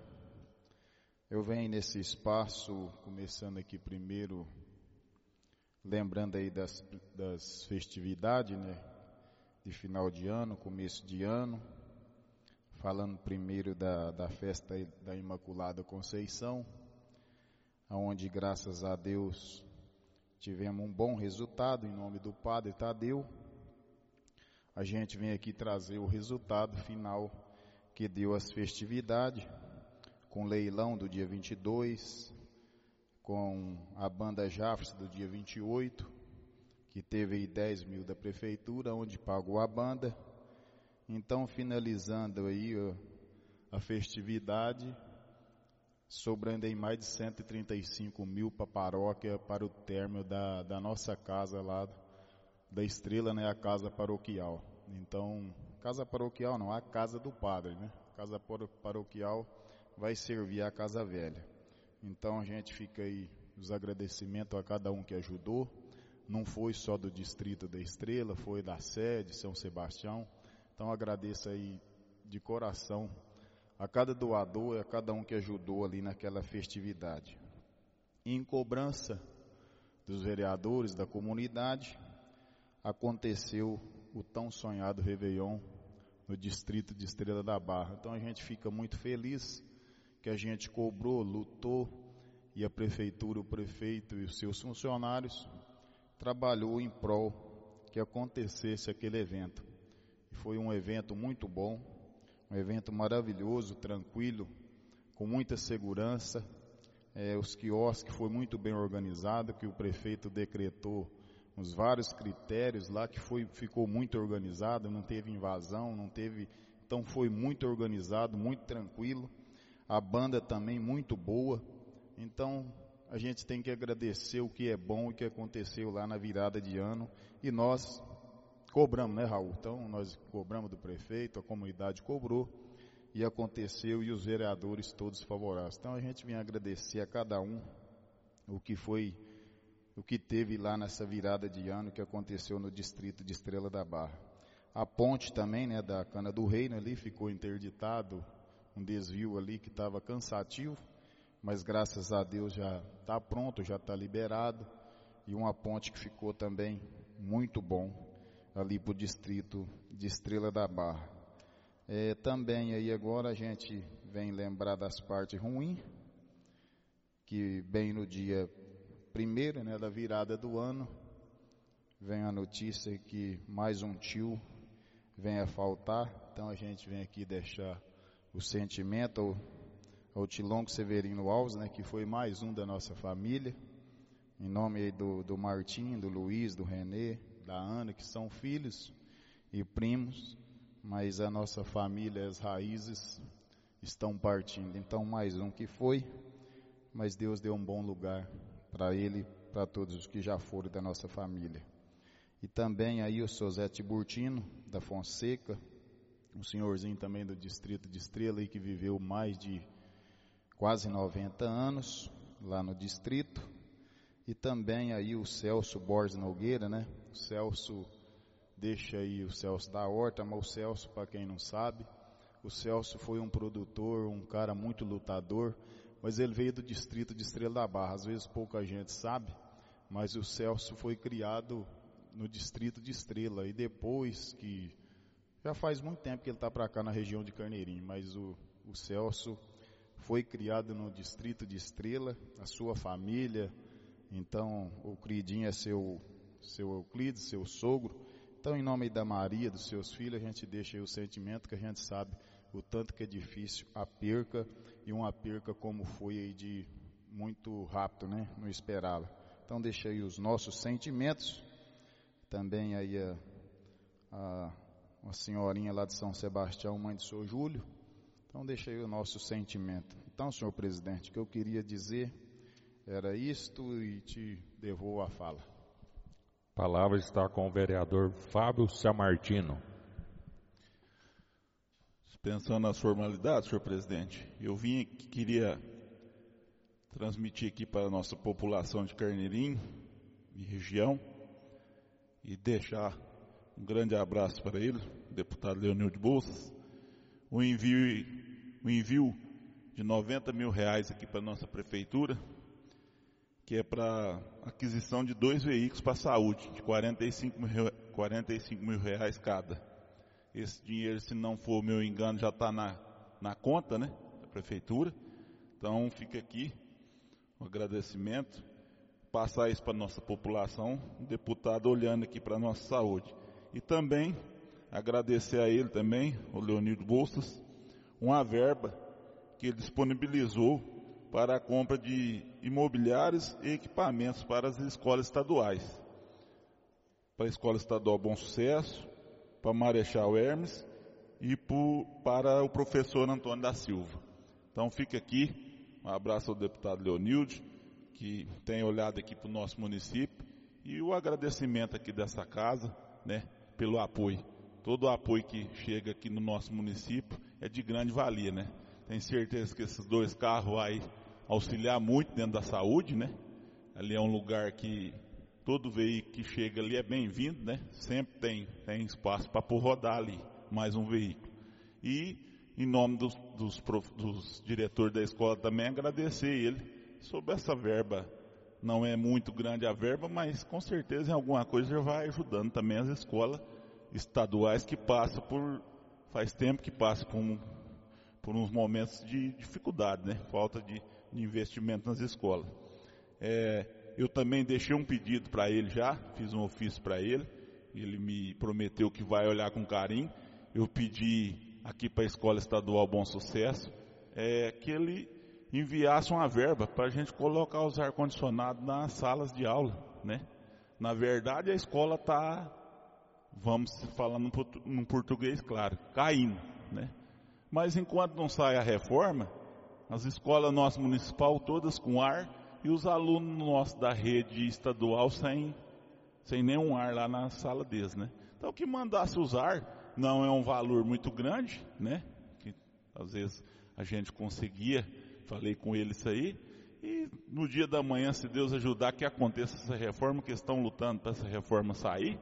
Eu venho nesse espaço, começando aqui primeiro, lembrando aí das festividades, né, de final de ano, começo de ano, falando primeiro da festa da Imaculada Conceição, onde, graças a Deus, tivemos um bom resultado em nome do Padre Tadeu. A gente vem aqui trazer o resultado final que deu as festividades, com leilão do dia 22, com a banda Jafres do dia 28, que teve aí 10 mil da prefeitura, onde pagou a banda. Então, finalizando aí a festividade, sobrando aí mais de 135 mil para a paróquia, para o término da nossa casa lá, da Estrela, né, a casa paroquial. Então, casa paroquial não, a casa do padre, né? Casa paroquial vai servir a casa velha. Então, a gente fica aí os agradecimentos a cada um que ajudou. Não foi só do distrito da Estrela, foi da sede, São Sebastião. Então, agradeço aí de coração a cada doador, a cada um que ajudou ali naquela festividade. Em cobrança dos vereadores da comunidade, aconteceu o tão sonhado Réveillon no distrito de Estrela da Barra. Então a gente fica muito feliz que a gente cobrou, lutou, e a prefeitura, o prefeito e os seus funcionários trabalhou em prol que acontecesse aquele evento. E foi um evento muito bom, um evento maravilhoso, tranquilo, com muita segurança. Os quiosques foi muito bem organizado, que o prefeito decretou uns vários critérios lá, que ficou muito organizado, não teve invasão, então foi muito organizado, muito tranquilo. A banda também muito boa. Então a gente tem que agradecer o que é bom e o que aconteceu lá na virada de ano, e nós cobramos, né, Raul? Então nós cobramos do prefeito, a comunidade cobrou, e aconteceu, e os vereadores todos favoráveis. Então a gente vem agradecer a cada um o que teve lá nessa virada de ano que aconteceu no distrito de Estrela da Barra. A ponte também, né, da Cana do Reino ali ficou interditado, um desvio ali que estava cansativo, mas graças a Deus já está pronto, já está liberado, e uma ponte que ficou também muito bom ali para o distrito de Estrela da Barra. Também aí agora a gente vem lembrar das partes ruins, que bem no dia 1º, né, da virada do ano, vem a notícia que mais um tio vem a faltar. Então a gente vem aqui deixar o sentimento ao Tilongo Severino Alves, né, que foi mais um da nossa família, em nome aí do Martim, do Luiz, do Renê, da Ana, que são filhos e primos, mas a nossa família, as raízes estão partindo. Então mais um que foi. mas Deus deu um bom lugar para ele, para todos os que já foram da nossa família. E também aí o seu Zé Tiburtino da Fonseca, um senhorzinho também do distrito de Estrela, aí, que viveu mais de quase 90 anos lá no distrito. E também aí o Celso Borges Nogueira, né? O Celso, deixa aí o Celso da Horta, mas o Celso, para quem não sabe, o Celso foi um produtor, um cara muito lutador, mas ele veio do distrito de Estrela da Barra. Às vezes pouca gente sabe, mas o Celso foi criado no distrito de Estrela, e depois que, já faz muito tempo que ele está para cá na região de Carneirinho, mas o Celso foi criado no distrito de Estrela, a sua família. Então o Cridinho é seu Euclides, seu sogro. Então, em nome da Maria, dos seus filhos, a gente deixa aí o sentimento, que a gente sabe o tanto que é difícil a perca, e uma perca como foi aí de muito rápido, né? Não esperava. Então deixa aí os nossos sentimentos. Também aí uma senhorinha lá de São Sebastião, mãe de São Júlio. Então deixa aí o nosso sentimento. Então, senhor presidente, o que eu queria dizer era isto, e te devolvo a fala. A palavra está com o vereador Fábio Samartino. Pensando nas formalidades, senhor presidente, eu queria transmitir aqui para a nossa população de Carneirinho e região, e deixar um grande abraço para ele, o deputado Leonildo Bolsas, o envio de 90 mil reais aqui para a nossa prefeitura, que é para aquisição de 2 veículos para a saúde, de 45 mil reais cada. Esse dinheiro, se não for o meu engano, já está na conta, né, da prefeitura. Então fica aqui um agradecimento, passar isso para a nossa população, o deputado olhando aqui para a nossa saúde. E também agradecer a ele também, o Leonildo Bolsas, uma verba que ele disponibilizou para a compra de imobiliários e equipamentos para as escolas estaduais. Para a Escola Estadual Bom Sucesso, para Marechal Hermes e para o professor Antônio da Silva. Então fica aqui, um abraço ao deputado Leonildo, que tem olhado aqui para o nosso município, e o agradecimento aqui dessa casa, né, pelo apoio. Todo o apoio que chega aqui no nosso município é de grande valia, né? Tenho certeza que esses 2 carros vai auxiliar muito dentro da saúde, né? Ali é um lugar que todo veículo que chega ali é bem-vindo, né? Sempre tem espaço para rodar ali mais um veículo. E, em nome dos diretores da escola também, agradecer ele sobre essa verba. Não é muito grande a verba, mas com certeza em alguma coisa já vai ajudando também as escolas estaduais que passam faz tempo que passam por uns momentos de dificuldade, né? Falta de investimento nas escolas. Eu também deixei um pedido para ele já, fiz um ofício para ele me prometeu que vai olhar com carinho. Eu pedi aqui para a Escola Estadual Bom Sucesso, que ele enviasse uma verba para a gente colocar os ar-condicionados nas salas de aula, né? Na verdade, a escola está, vamos falar num português claro, caindo, né? Mas enquanto não sai a reforma, as escolas nossas municipal todas com ar, e os alunos nossos da rede estadual sem nenhum ar lá na sala deles, né? Então, que mandasse usar, não é um valor muito grande, né? Que às vezes a gente conseguia, falei com ele isso aí, e no dia da manhã, se Deus ajudar que aconteça essa reforma, que estão lutando para essa reforma sair,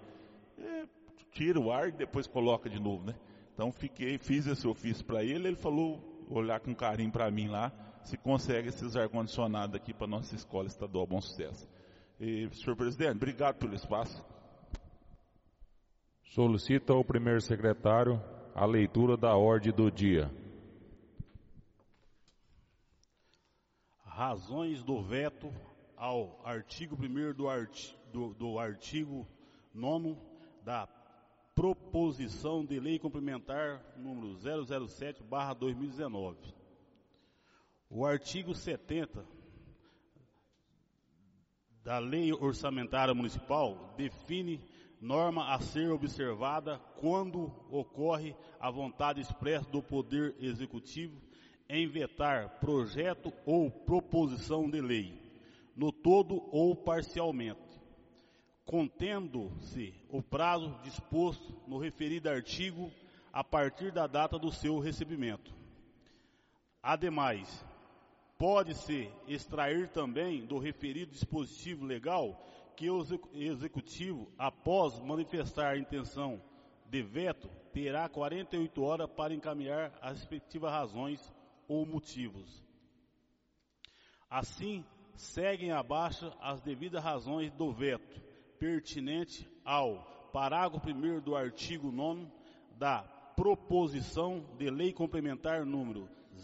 tira o ar e depois coloca de novo, né? Então fiz esse ofício para ele falou, olhar com carinho para mim lá, se consegue esses ar-condicionados aqui para a nossa Escola Estadual Bom Sucesso. E, senhor presidente, obrigado pelo espaço. Solicita ao primeiro secretário a leitura da ordem do dia. Razões do veto ao artigo 1º do artigo 9º da Proposição de Lei Complementar número 007/2019. O artigo 70 da Lei Orçamentária Municipal define norma a ser observada quando ocorre a vontade expressa do Poder Executivo em vetar projeto ou proposição de lei, no todo ou parcialmente, contendo-se o prazo disposto no referido artigo a partir da data do seu recebimento. Ademais, pode-se extrair também do referido dispositivo legal que o Executivo, após manifestar a intenção de veto, terá 48 horas para encaminhar as respectivas razões ou motivos. Assim, seguem abaixo as devidas razões do veto, pertinente ao parágrafo 1º do artigo 9º da proposição de lei complementar número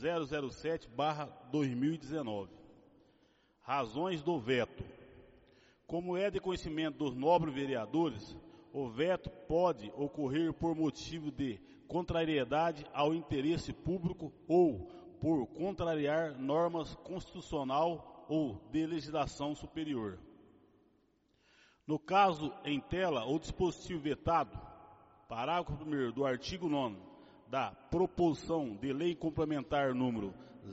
007/2019. Razões do veto. Como é de conhecimento dos nobres vereadores, o veto pode ocorrer por motivo de contrariedade ao interesse público ou por contrariar normas constitucional ou de legislação superior. No caso em tela, o dispositivo vetado, parágrafo 1º do artigo 9º da proposição de lei complementar número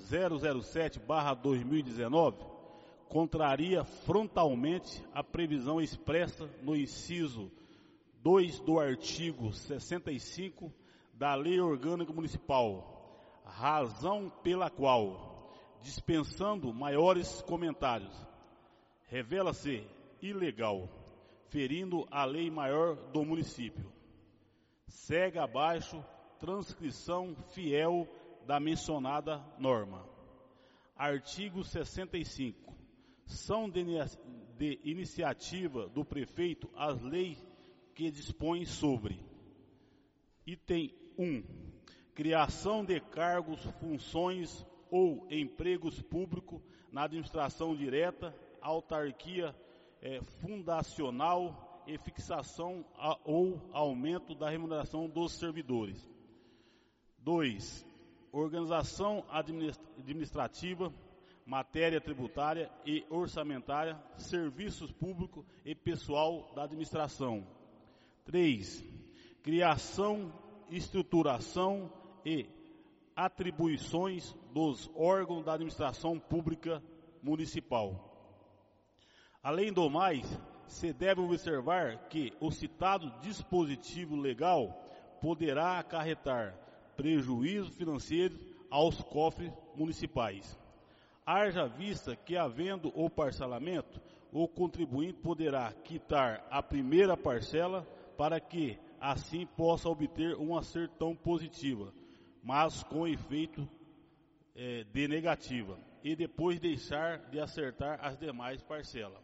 007/2019, contraria frontalmente a previsão expressa no inciso 2 do artigo 65 da Lei Orgânica Municipal, razão pela qual, dispensando maiores comentários, revela-se ilegal, ferindo a lei maior do município. Segue abaixo transcrição fiel da mencionada norma. Artigo 65. São de iniciativa do prefeito as leis que dispõem sobre: item 1. Criação de cargos, funções ou empregos públicos na administração direta, autarquia fundacional e fixação ou aumento da remuneração dos servidores. 2. Organização administrativa, matéria tributária e orçamentária, serviços públicos e pessoal da administração. 3. Criação, estruturação e atribuições dos órgãos da administração pública municipal. Além do mais, se deve observar que o citado dispositivo legal poderá acarretar prejuízo financeiro aos cofres municipais. Haja vista que, havendo o parcelamento, o contribuinte poderá quitar a primeira parcela para que, assim, possa obter uma acertão positiva, mas com efeito de negativa, e depois deixar de acertar as demais parcelas.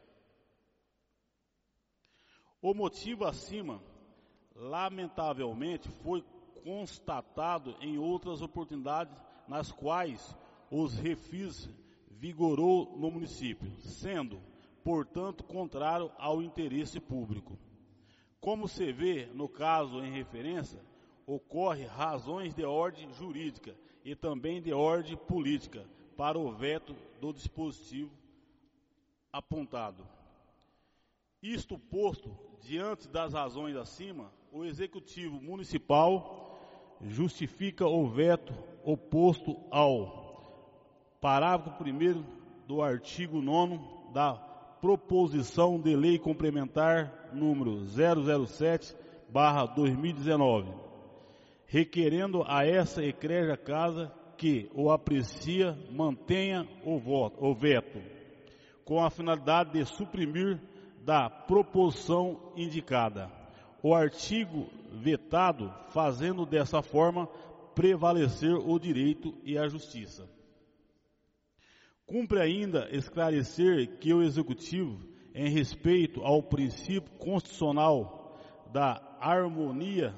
O motivo acima, lamentavelmente, foi constatado em outras oportunidades nas quais os refis vigorou no município, sendo, portanto, contrário ao interesse público. Como se vê no caso em referência, ocorre razões de ordem jurídica e também de ordem política para o veto do dispositivo apontado. Isto posto, diante das razões acima, o Executivo Municipal justifica o veto oposto ao parágrafo 1º do artigo 9º da proposição de lei complementar número 007/2019, requerendo a essa egrégia casa que o aprecia mantenha o veto, com a finalidade de suprimir da proposição indicada o artigo vetado, fazendo dessa forma prevalecer o direito e a justiça. Cumpre ainda esclarecer que o Executivo, em respeito ao princípio constitucional da harmonia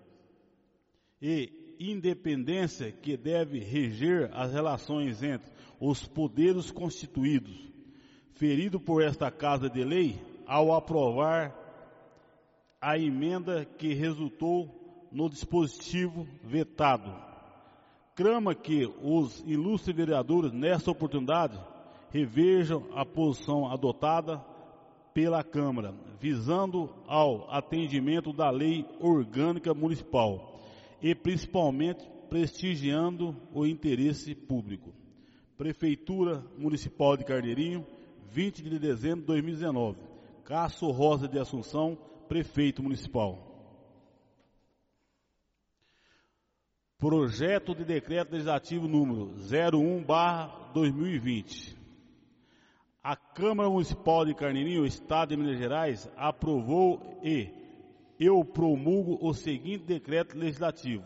e independência que deve reger as relações entre os poderes constituídos, ferido por esta Casa de Lei, ao aprovar a emenda que resultou no dispositivo vetado. Crama que os ilustres vereadores, nessa oportunidade, revejam a posição adotada pela Câmara, visando ao atendimento da Lei Orgânica Municipal e principalmente prestigiando o interesse público. Prefeitura Municipal de Carneirinho, 20 de dezembro de 2019. Cássio Rosa de Assunção, Prefeito Municipal. Projeto de Decreto Legislativo número 01/2020. A Câmara Municipal de Carneirinho, Estado de Minas Gerais, aprovou e eu promulgo o seguinte decreto legislativo.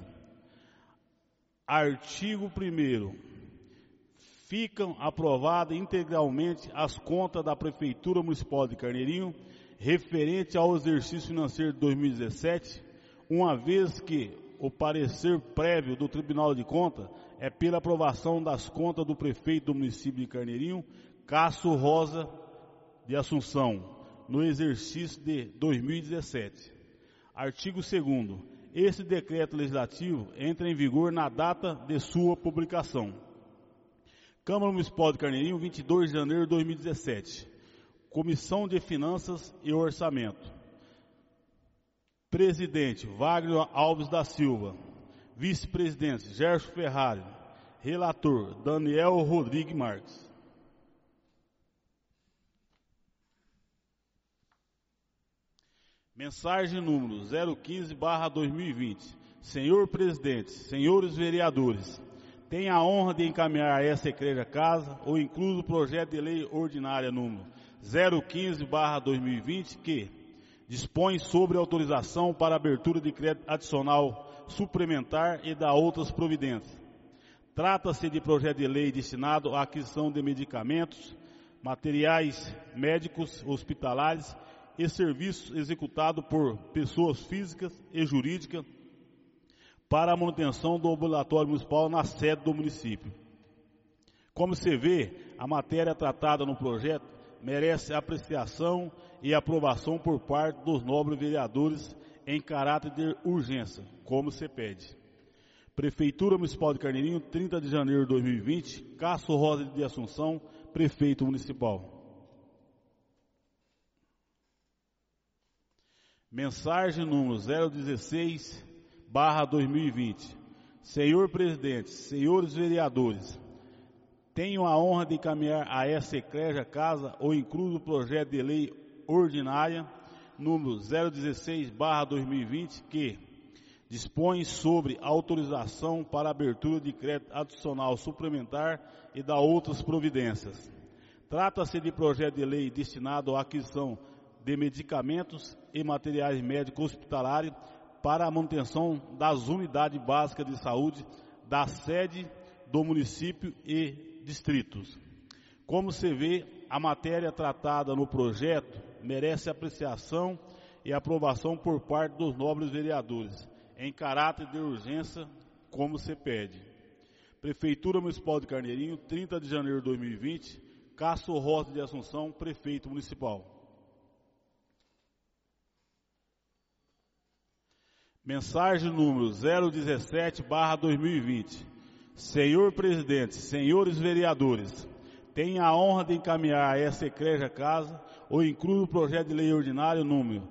Artigo 1º. Ficam aprovadas integralmente as contas da Prefeitura Municipal de Carneirinho referente ao exercício financeiro de 2017, uma vez que o parecer prévio do Tribunal de Contas é pela aprovação das contas do prefeito do município de Carneirinho, Cássio Rosa de Assunção, no exercício de 2017. Artigo 2º. Esse decreto legislativo entra em vigor na data de sua publicação. Câmara Municipal de Carneirinho, 22 de janeiro de 2017. Comissão de Finanças e Orçamento. Presidente, Wagner Alves da Silva. Vice-presidente, Gerson Ferrari. Relator, Daniel Rodrigues Marques. Mensagem número 015/2020. Senhor Presidente, senhores vereadores, tenho a honra de encaminhar a essa egregia casa o incluso projeto de lei ordinária número 015/2020 que dispõe sobre autorização para abertura de crédito adicional suplementar e da outras providências. Trata-se de projeto de lei destinado à aquisição de medicamentos, materiais médicos hospitalares e serviços executados por pessoas físicas e jurídicas para a manutenção do ambulatório municipal na sede do município. Como se vê, a matéria tratada no projeto merece apreciação e aprovação por parte dos nobres vereadores em caráter de urgência, como se pede. Prefeitura Municipal de Carneirinho, 30 de janeiro de 2020, Cássio Rosa de Assunção, Prefeito Municipal. Mensagem número 016/2020. Senhor Presidente, senhores vereadores, tenho a honra de encaminhar a essa egregia casa o incluso projeto de lei ordinária número 016/2020 que dispõe sobre autorização para abertura de crédito adicional suplementar e da outras providências. Trata-se de projeto de lei destinado à aquisição de medicamentos e materiais médicos hospitalares para a manutenção das unidades básicas de saúde da sede do município e distritos. Como se vê, a matéria tratada no projeto merece apreciação e aprovação por parte dos nobres vereadores, em caráter de urgência, como se pede. Prefeitura Municipal de Carneirinho, 30 de janeiro de 2020, Cássio Rosa de Assunção, Prefeito Municipal. Mensagem número 017/2020. Senhor Presidente, senhores vereadores, tenho a honra de encaminhar a essa egregia casa o incluso projeto de lei ordinário número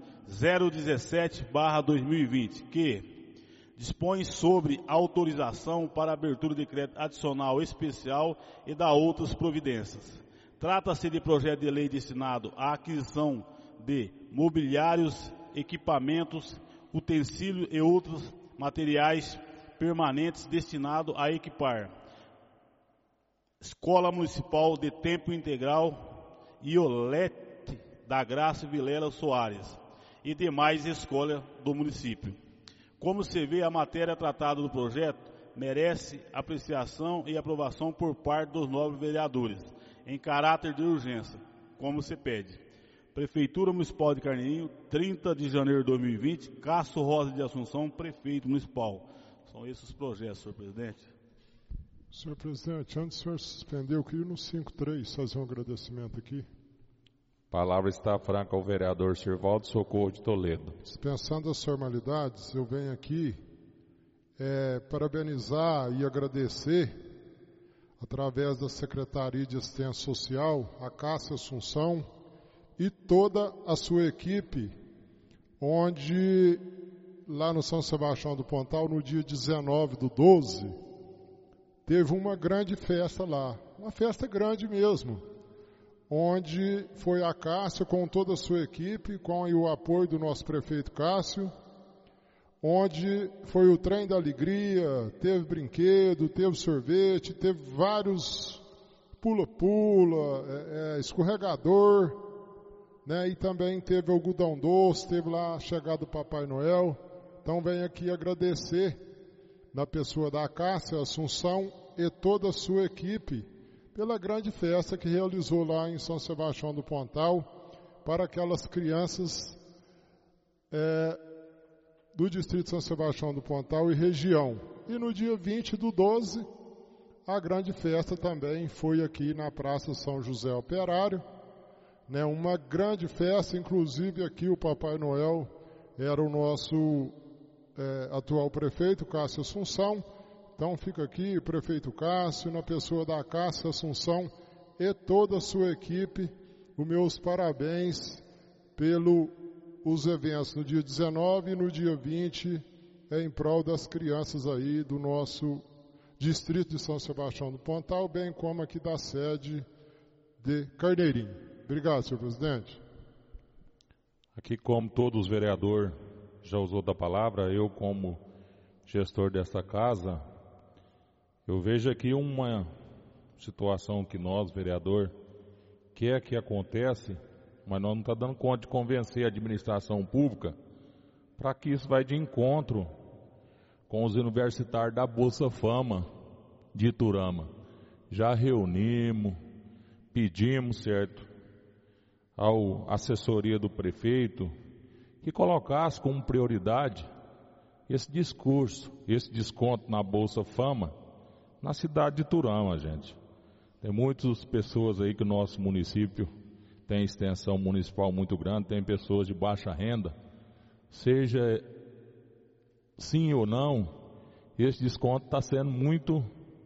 017/2020, que dispõe sobre autorização para abertura de crédito adicional especial e da outras providências. Trata-se de projeto de lei destinado à aquisição de mobiliários, equipamentos, utensílios e outros materiais permanentes destinados a equipar Escola Municipal de Tempo Integral Iolete da Graça Vilela Soares e demais escolas do município. Como se vê, a matéria tratada do projeto merece apreciação e aprovação por parte dos nobres vereadores, em caráter de urgência, como se pede. Prefeitura Municipal de Carneirinho, 30 de janeiro de 2020, Cássio Rosa de Assunção, Prefeito Municipal. São esses os projetos, senhor presidente. Senhor presidente, antes do senhor suspender, eu queria no 5.3 fazer um agradecimento aqui. Palavra está franca ao vereador Sirvaldo Socorro de Toledo. Dispensando as formalidades, eu venho aqui parabenizar e agradecer, através da Secretaria de Assistência Social, a Cássio Assunção e toda a sua equipe, onde lá no São Sebastião do Pontal, no dia 19/12, teve uma grande festa lá, uma festa grande mesmo, onde foi a Cássio com toda a sua equipe, com o apoio do nosso prefeito Cássio, onde foi o trem da alegria, teve brinquedo, teve sorvete, teve vários pula-pula, escorregador, né? E também teve algodão doce, teve lá a chegada do Papai Noel. Então venho aqui agradecer na pessoa da Cássia Assunção e toda a sua equipe pela grande festa que realizou lá em São Sebastião do Pontal para aquelas crianças do distrito de São Sebastião do Pontal e região. E no dia 20/12, a grande festa também foi aqui na Praça São José Operário, né? Uma grande festa, inclusive aqui o Papai Noel era o nosso atual prefeito, Cássio Assunção. Então fica aqui o prefeito Cássio, na pessoa da Cássio Assunção e toda a sua equipe, os meus parabéns pelos eventos no dia 19 e no dia 20, em prol das crianças aí do nosso distrito de São Sebastião do Pontal, bem como aqui da sede de Carneirinho. Obrigado, senhor presidente. Aqui, como todos os vereadores já usou da palavra, eu como gestor dessa casa, eu vejo aqui uma situação que nós, vereador, quer que acontece, mas nós não estamos dando conta de convencer a administração pública para que isso vai de encontro com os universitários da Bolsa Fama de Iturama. Já reunimos, pedimos, certo, à assessoria do prefeito que colocasse como prioridade esse discurso, esse desconto na Bolsa Fama na cidade de Iturama, gente. Tem muitas pessoas aí que o nosso município tem extensão municipal muito grande, tem pessoas de baixa renda. Seja sim ou não, esse desconto está sendo muito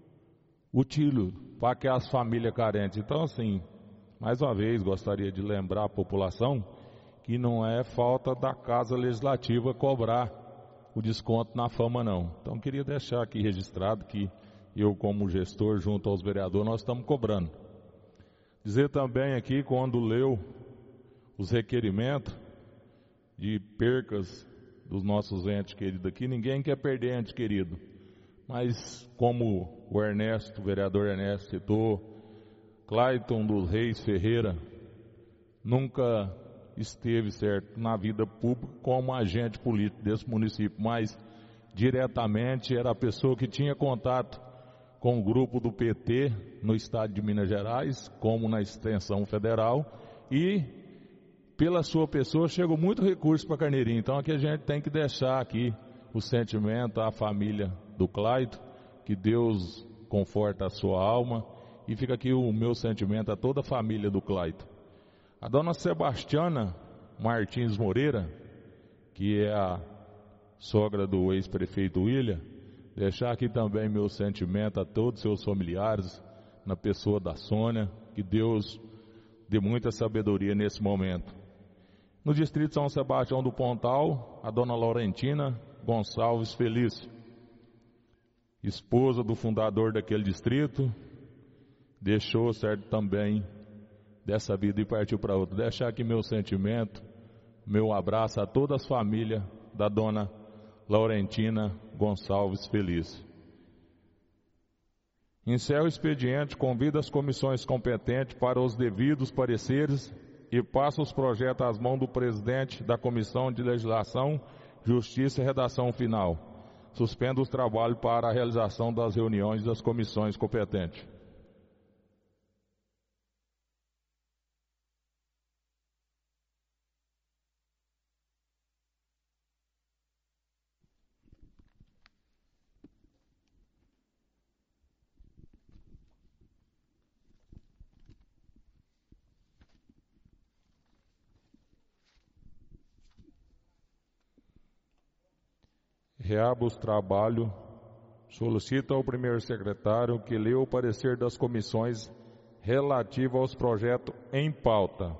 útil para aquelas famílias carentes. Então, assim, mais uma vez, gostaria de lembrar a população que não é falta da Casa Legislativa cobrar o desconto na fama, não. Então, queria deixar aqui registrado que eu, como gestor, junto aos vereadores, nós estamos cobrando. Dizer também aqui, quando leu os requerimentos de percas dos nossos entes queridos aqui, ninguém quer perder ente querido. Mas, como o vereador Ernesto citou, Clayton dos Reis Ferreira nunca esteve, certo, na vida pública como agente político desse município, mas diretamente era a pessoa que tinha contato com o grupo do PT no estado de Minas Gerais, como na extensão federal, e pela sua pessoa chegou muito recurso para Carneirinho. Então aqui a gente tem que deixar aqui o sentimento à família do Clayton, que Deus conforta a sua alma, e fica aqui o meu sentimento a toda a família do Clayton. A dona Sebastiana Martins Moreira, que é a sogra do ex-prefeito William, deixar aqui também meu sentimento a todos os seus familiares, na pessoa da Sônia, que Deus dê muita sabedoria nesse momento. No distrito de São Sebastião do Pontal, a dona Laurentina Gonçalves Felício, esposa do fundador daquele distrito, deixou, certo, também dessa vida e partiu para outra. Deixar aqui meu sentimento, meu abraço a toda a família da dona Laurentina Gonçalves Felício. Encerro o expediente, convido as comissões competentes para os devidos pareceres e passo os projetos às mãos do presidente da Comissão de Legislação, Justiça e Redação Final. Suspendo os trabalhos para a realização das reuniões das comissões competentes. Reabo os trabalhos, solicito ao primeiro secretário que lê o parecer das comissões relativo aos projetos em pauta.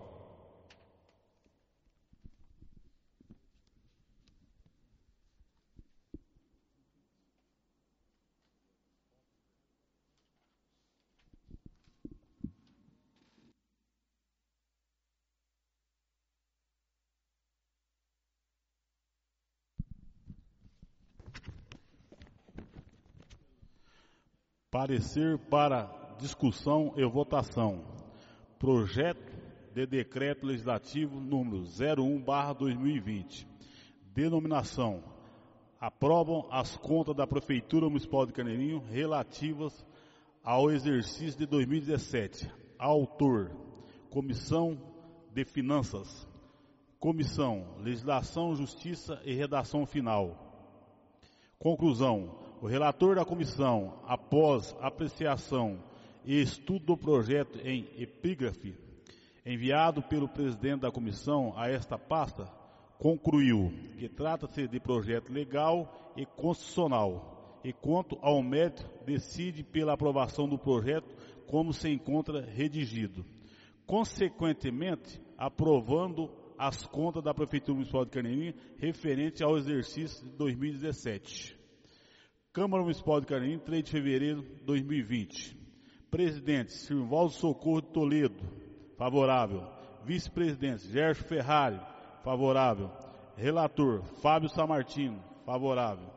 Parecer para discussão e votação. Projeto de Decreto Legislativo número 01/2020. Denominação: aprovam as contas da Prefeitura Municipal de Carneirinho relativas ao exercício de 2017. Autor: Comissão de Finanças. Comissão: Legislação, Justiça e Redação Final. Conclusão: o relator da comissão, após apreciação e estudo do projeto em epígrafe, enviado pelo presidente da comissão a esta pasta, concluiu que trata-se de projeto legal e constitucional, e quanto ao mérito, decide pela aprovação do projeto como se encontra redigido. Consequentemente, aprovando as contas da Prefeitura Municipal de Carneirinho referente ao exercício de 2017. Câmara Municipal de Carneirinho, 3 de fevereiro de 2020. Presidente: Sirvaldo Socorro de Toledo, favorável. Vice-presidente: Gerson Ferrari, favorável. Relator: Fábio Samartino, favorável.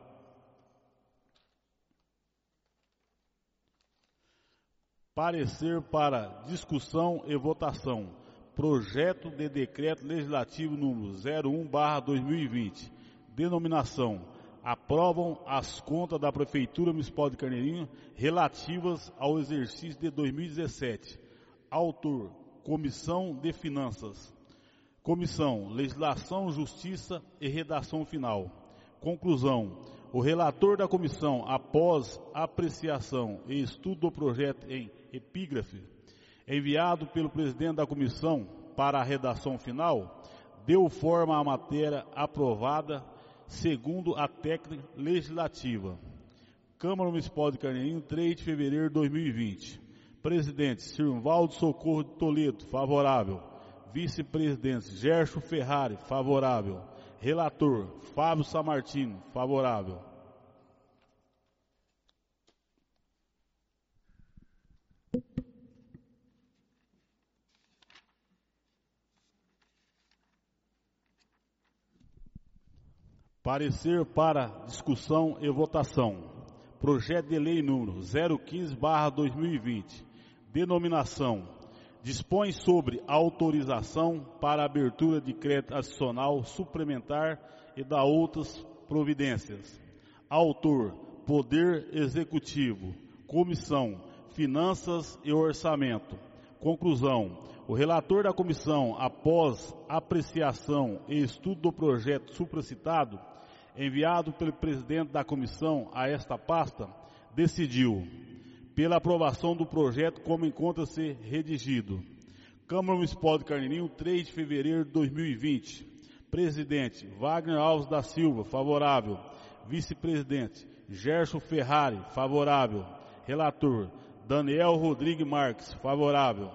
Parecer para discussão e votação. Projeto de Decreto Legislativo número 01/2020. Denominação: aprovam as contas da Prefeitura Municipal de Carneirinho relativas ao exercício de 2017. Autor: Comissão de Finanças. Comissão: Legislação, Justiça e Redação Final. Conclusão: o relator da comissão, após apreciação e estudo do projeto em epígrafe, enviado pelo presidente da comissão para a redação final, deu forma à matéria aprovada segundo a técnica legislativa. Câmara Municipal de Carneirinho, 3 de fevereiro de 2020. Presidente: Sirvaldo Socorro de Toledo, favorável. Vice-presidente: Gerson Ferrari, favorável. Relator: Fábio Samartino, favorável. Parecer para discussão e votação. Projeto de Lei número 015/2020. Denominação: dispõe sobre autorização para abertura de crédito adicional suplementar e da outras providências. Autor: Poder Executivo. Comissão: Finanças e Orçamento. Conclusão: o relator da comissão, após apreciação e estudo do projeto supracitado, enviado pelo presidente da comissão a esta pasta, decidiu pela aprovação do projeto como encontra-se redigido. Câmara Municipal de Carneirinho, 3 de fevereiro de 2020. Presidente: Wagner Alves da Silva, favorável. Vice-presidente: Gerson Ferrari, favorável. Relator: Daniel Rodrigues Marques, favorável.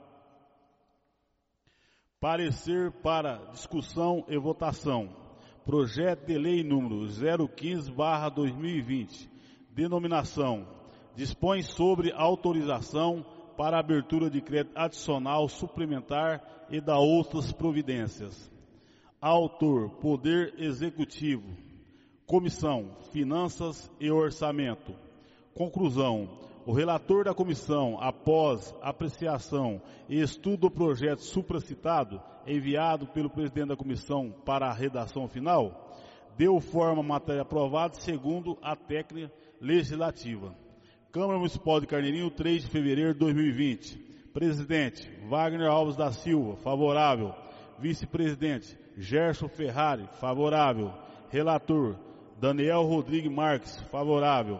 Parecer para discussão e votação. Projeto de Lei número 015/2020. Denominação: dispõe sobre autorização para abertura de crédito adicional suplementar e da outras providências. Autor: Poder Executivo. Comissão: Finanças e Orçamento. Conclusão: o relator da comissão, após apreciação e estudo do projeto supracitado, enviado pelo presidente da comissão para a redação final, deu forma à matéria aprovada segundo a técnica legislativa. Câmara Municipal de Carneirinho, 3 de fevereiro de 2020. Presidente: Wagner Alves da Silva, favorável. Vice-presidente: Gerson Ferrari, favorável. Relator: Daniel Rodrigues Marques, favorável.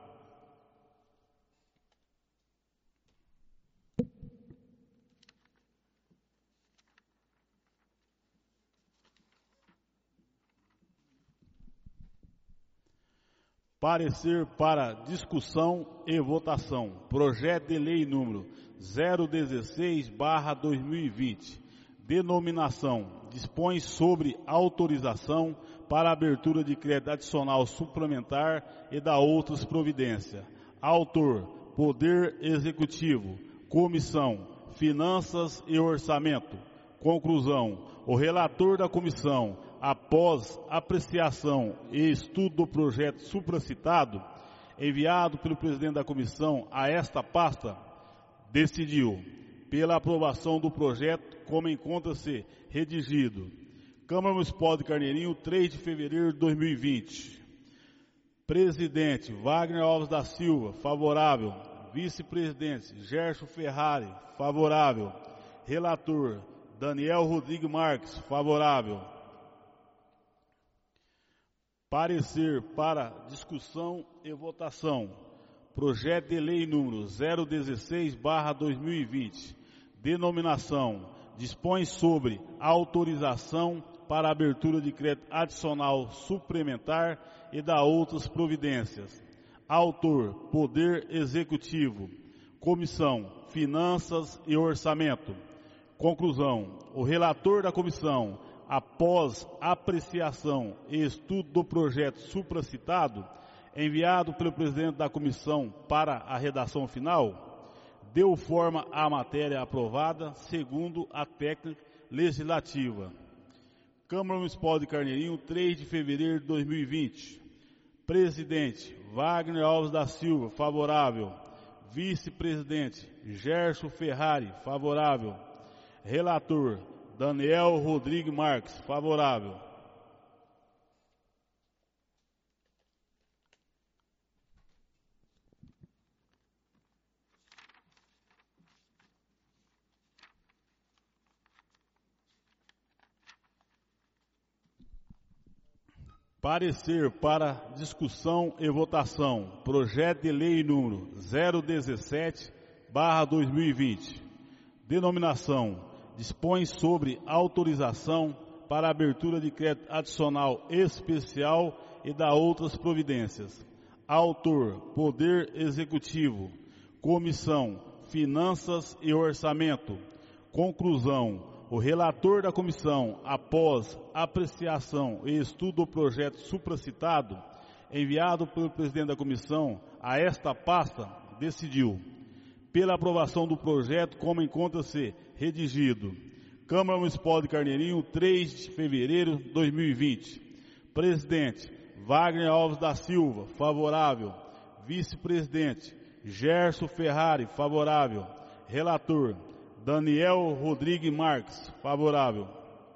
Parecer para discussão e votação. Projeto de Lei número 016/2020. Denominação: dispõe sobre autorização para abertura de crédito adicional suplementar e da outras providências. Autor: Poder Executivo. Comissão: Finanças e Orçamento. Conclusão: o relator da comissão, após apreciação e estudo do projeto supracitado, enviado pelo presidente da comissão a esta pasta, decidiu, pela aprovação do projeto, como encontra-se redigido. Câmara Municipal de Carneirinho, 3 de fevereiro de 2020. Presidente Wagner Alves da Silva, favorável. Vice-presidente Gerson Ferrari, favorável. Relator Daniel Rodrigues Marques, favorável. Parecer para discussão e votação. Projeto de lei número 016/2020. Denominação: dispõe sobre autorização para abertura de crédito adicional suplementar e da outras providências. Autor: Poder Executivo. Comissão: Finanças e Orçamento. Conclusão: o relator da comissão, após apreciação e estudo do projeto supracitado, enviado pelo presidente da comissão para a redação final, deu forma à matéria aprovada segundo a técnica legislativa. Câmara Municipal de Carneirinho, 3 de fevereiro de 2020. Presidente Wagner Alves da Silva, favorável. Vice-presidente Gerson Ferrari, favorável. Relator Daniel Rodrigues Marques, favorável. Parecer para discussão e votação. Projeto de lei número 017/2020. Denominação: dispõe sobre autorização para abertura de crédito adicional especial e da outras providências. Autor: Poder Executivo. Comissão: Finanças e Orçamento. Conclusão: o relator da comissão, após apreciação e estudo do projeto supracitado, enviado pelo presidente da comissão a esta pasta, decidiu, pela aprovação do projeto como encontra-se redigido. Câmara Municipal de Carneirinho, 3 de fevereiro de 2020. Presidente Wagner Alves da Silva, favorável. Vice-presidente Gerson Ferrari, favorável. Relator Daniel Rodrigues Marques, favorável.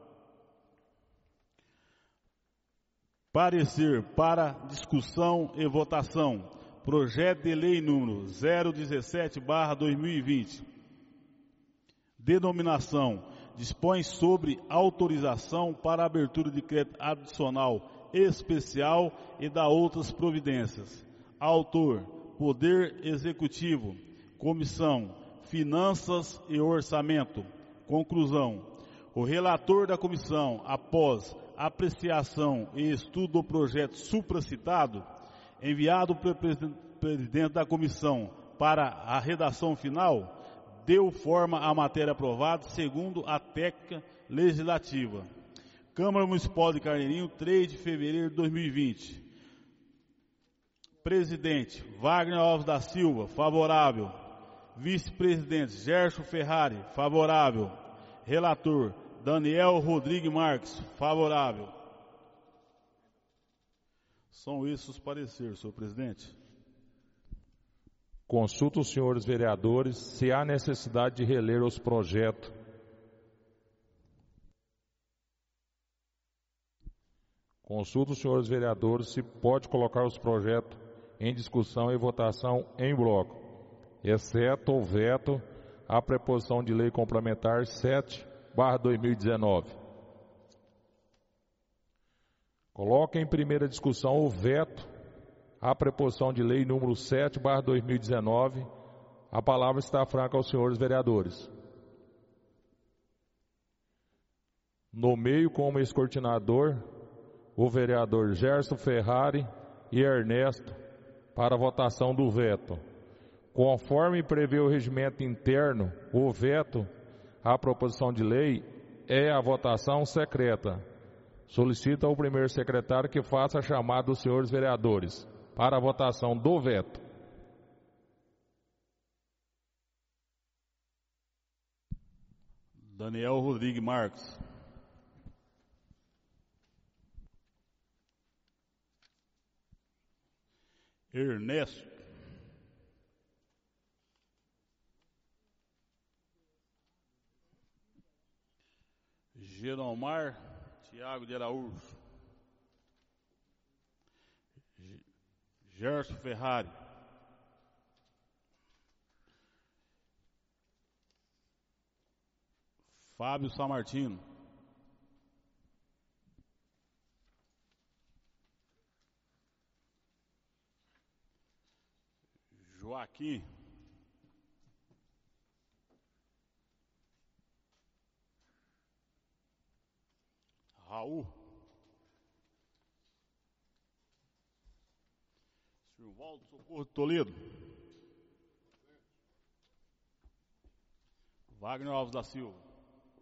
Parecer para discussão e votação. Projeto de lei número 017/2020. Denominação: dispõe sobre autorização para abertura de crédito adicional especial e da outras providências. Autor: Poder Executivo. Comissão: Finanças e Orçamento. Conclusão: o relator da comissão, após apreciação e estudo do projeto supracitado, enviado pelo presidente da comissão para a redação final, deu forma à matéria aprovada segundo a técnica legislativa. Câmara Municipal de Carneirinho, 3 de fevereiro de 2020. Presidente Wagner Alves da Silva, favorável. Vice-presidente Gerson Ferrari, favorável. Relator Daniel Rodrigues Marques, favorável. São esses os pareceres, senhor presidente. Consulto os senhores vereadores se há necessidade de reler os projetos. Consulto os senhores vereadores se pode colocar os projetos em discussão e votação em bloco, exceto o veto à preposição de lei complementar 7/2019. Coloque em primeira discussão o veto à preposição de lei número 7/2019. A palavra está franca aos senhores vereadores. Nomeio como escrutinador o vereador Gerson Ferrari e Ernesto para a votação do veto. Conforme prevê o regimento interno, o veto à proposição de lei é a votação secreta. Solicita ao primeiro secretário que faça a chamada dos senhores vereadores para a votação do veto. Daniel Rodrigues Marques. Ernesto. Genomar Tiago de Araújo. Gerson Ferrari. Fábio Samartino. Joaquim. Raul. Silvaldo Socorro Toledo. Wagner Alves da Silva.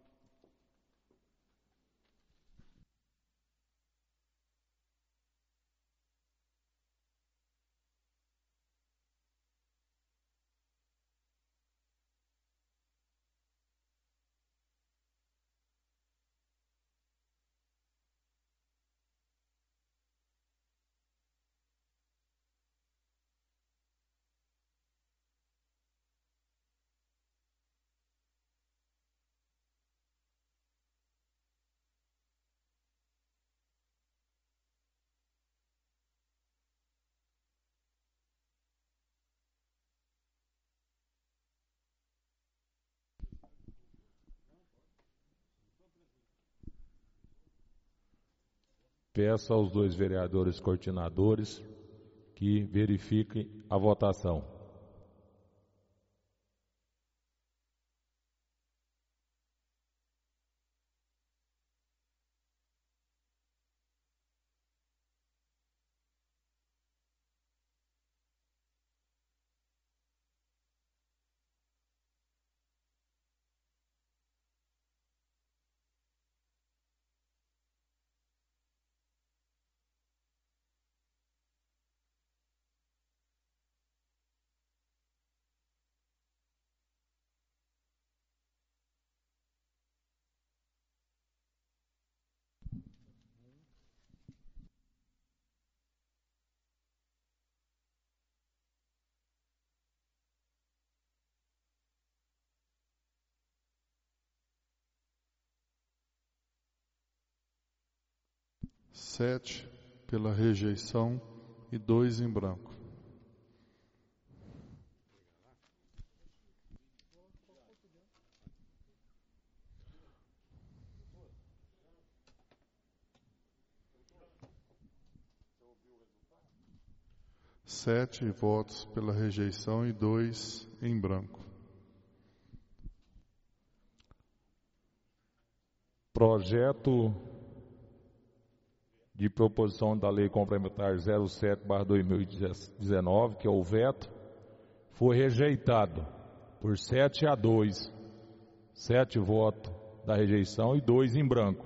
Peço aos dois vereadores coordenadores que verifiquem a votação. Sete pela rejeição e 2 em branco. Sete votos pela rejeição e 2 em branco. Projeto de proposição da Lei Complementar 07/2019, que é o veto, foi rejeitado por 7-2. 7 votos da rejeição e 2 em branco.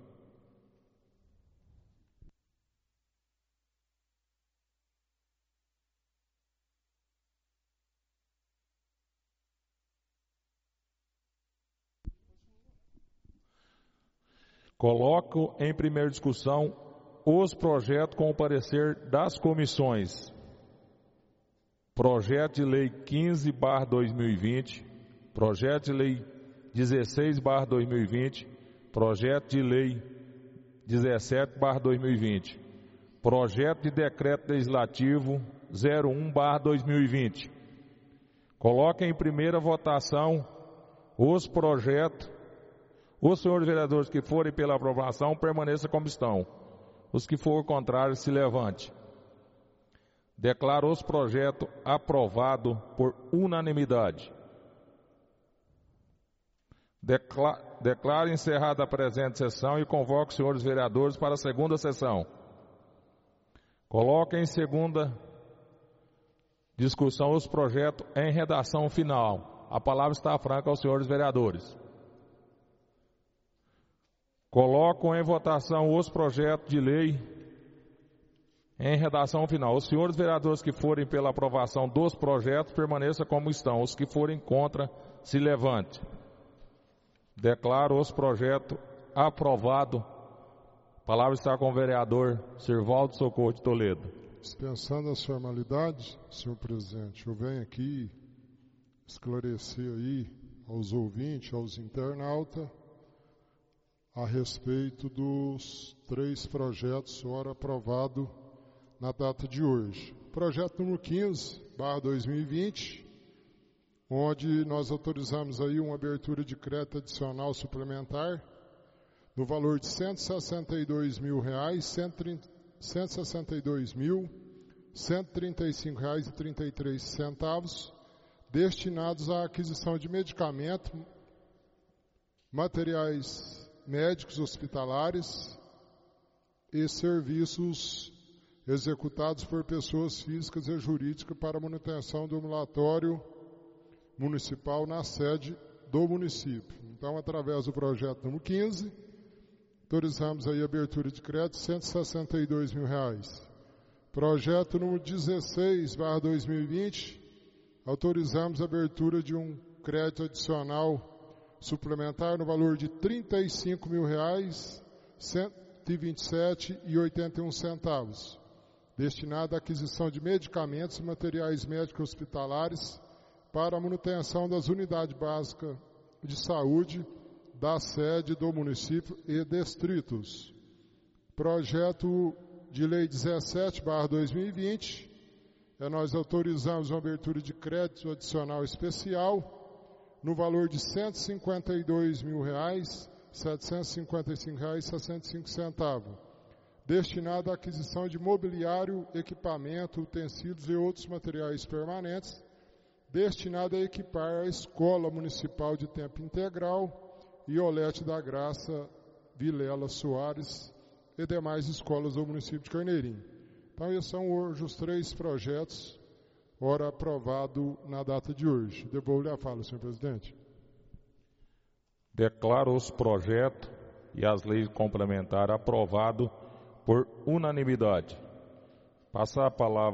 Coloco em primeira discussão os projetos com o parecer das comissões. Projeto de Lei 15/2020, Projeto de Lei 16/2020, Projeto de Lei 17/2020, Projeto de Decreto Legislativo 01/2020. Coloque em primeira votação os projetos. Os senhores vereadores que forem pela aprovação, permaneçam como estão. Os que forem contrários, se levante. Declaro os projetos aprovados por unanimidade. Declaro encerrada a presente sessão e convoco os senhores vereadores para a segunda sessão. Coloque em segunda discussão os projetos em redação final. A palavra está franca aos senhores vereadores. Coloco em votação os projetos de lei em redação final. Os senhores vereadores que forem pela aprovação dos projetos, permaneçam como estão. Os que forem contra, se levante. Declaro os projetos aprovados. A palavra está com o vereador Silvaldo Socorro de Toledo. Dispensando as formalidades, senhor presidente, eu venho aqui esclarecer aí aos ouvintes, aos internautas, a respeito dos 3 projetos ora aprovado na data de hoje. Projeto número 15/2020, onde nós autorizamos aí uma abertura de crédito adicional suplementar no valor de R$ 162.135,33, destinados à aquisição de medicamentos, materiais médicos hospitalares e serviços executados por pessoas físicas e jurídicas para manutenção do ambulatório municipal na sede do município. Então, através do projeto número 15, autorizamos aí a abertura de crédito de R$ 162 mil. Projeto número 16/2020, autorizamos a abertura de um crédito adicional suplementar no valor de R$ 35 mil, R$ 127,81, destinado à aquisição de medicamentos e materiais médicos hospitalares para a manutenção das unidades básicas de saúde da sede do município e distritos. Projeto de lei 17/2020, nós autorizamos uma abertura de crédito adicional especial no valor de R$ 152.755,65, destinado à aquisição de mobiliário, equipamento, utensílios e outros materiais permanentes, destinado a equipar a Escola Municipal de Tempo Integral Iolete da Graça Vilela Soares e demais escolas do município de Carneirinho. Então, esses são hoje os 3 projetos ora aprovado na data de hoje. Devolvo-lhe a fala, senhor presidente. Declaro os projetos e as leis complementares aprovados por unanimidade. Passo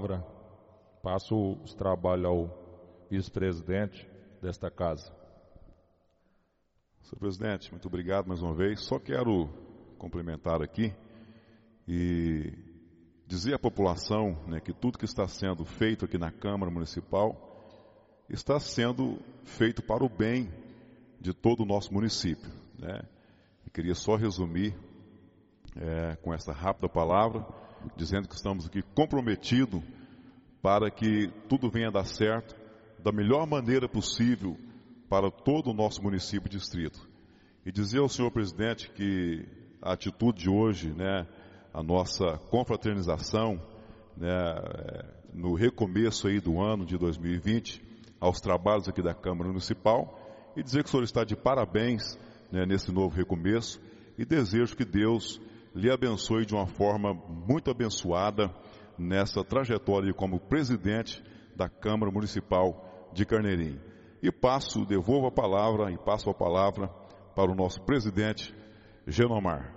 os trabalhos ao vice-presidente desta casa. Senhor presidente, muito obrigado mais uma vez. Só quero complementar aqui e dizer à população, né, que tudo que está sendo feito aqui na Câmara Municipal está sendo feito para o bem de todo o nosso município, né? Eu queria só resumir com essa rápida palavra, dizendo que estamos aqui comprometidos para que tudo venha a dar certo da melhor maneira possível para todo o nosso município e distrito. E dizer ao senhor presidente que a atitude de hoje, né, a nossa confraternização, né, no recomeço aí do ano de 2020, aos trabalhos aqui da Câmara Municipal, e dizer que o senhor está de parabéns, né, nesse novo recomeço, e desejo que Deus lhe abençoe de uma forma muito abençoada nessa trajetória como presidente da Câmara Municipal de Carneirinho. E devolvo a palavra e passo a palavra para o nosso presidente, Genomar.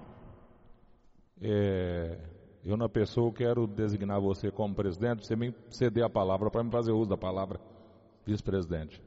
Eu, na pessoa, quero designar você como presidente, você me ceder a palavra para me fazer uso da palavra, vice-presidente.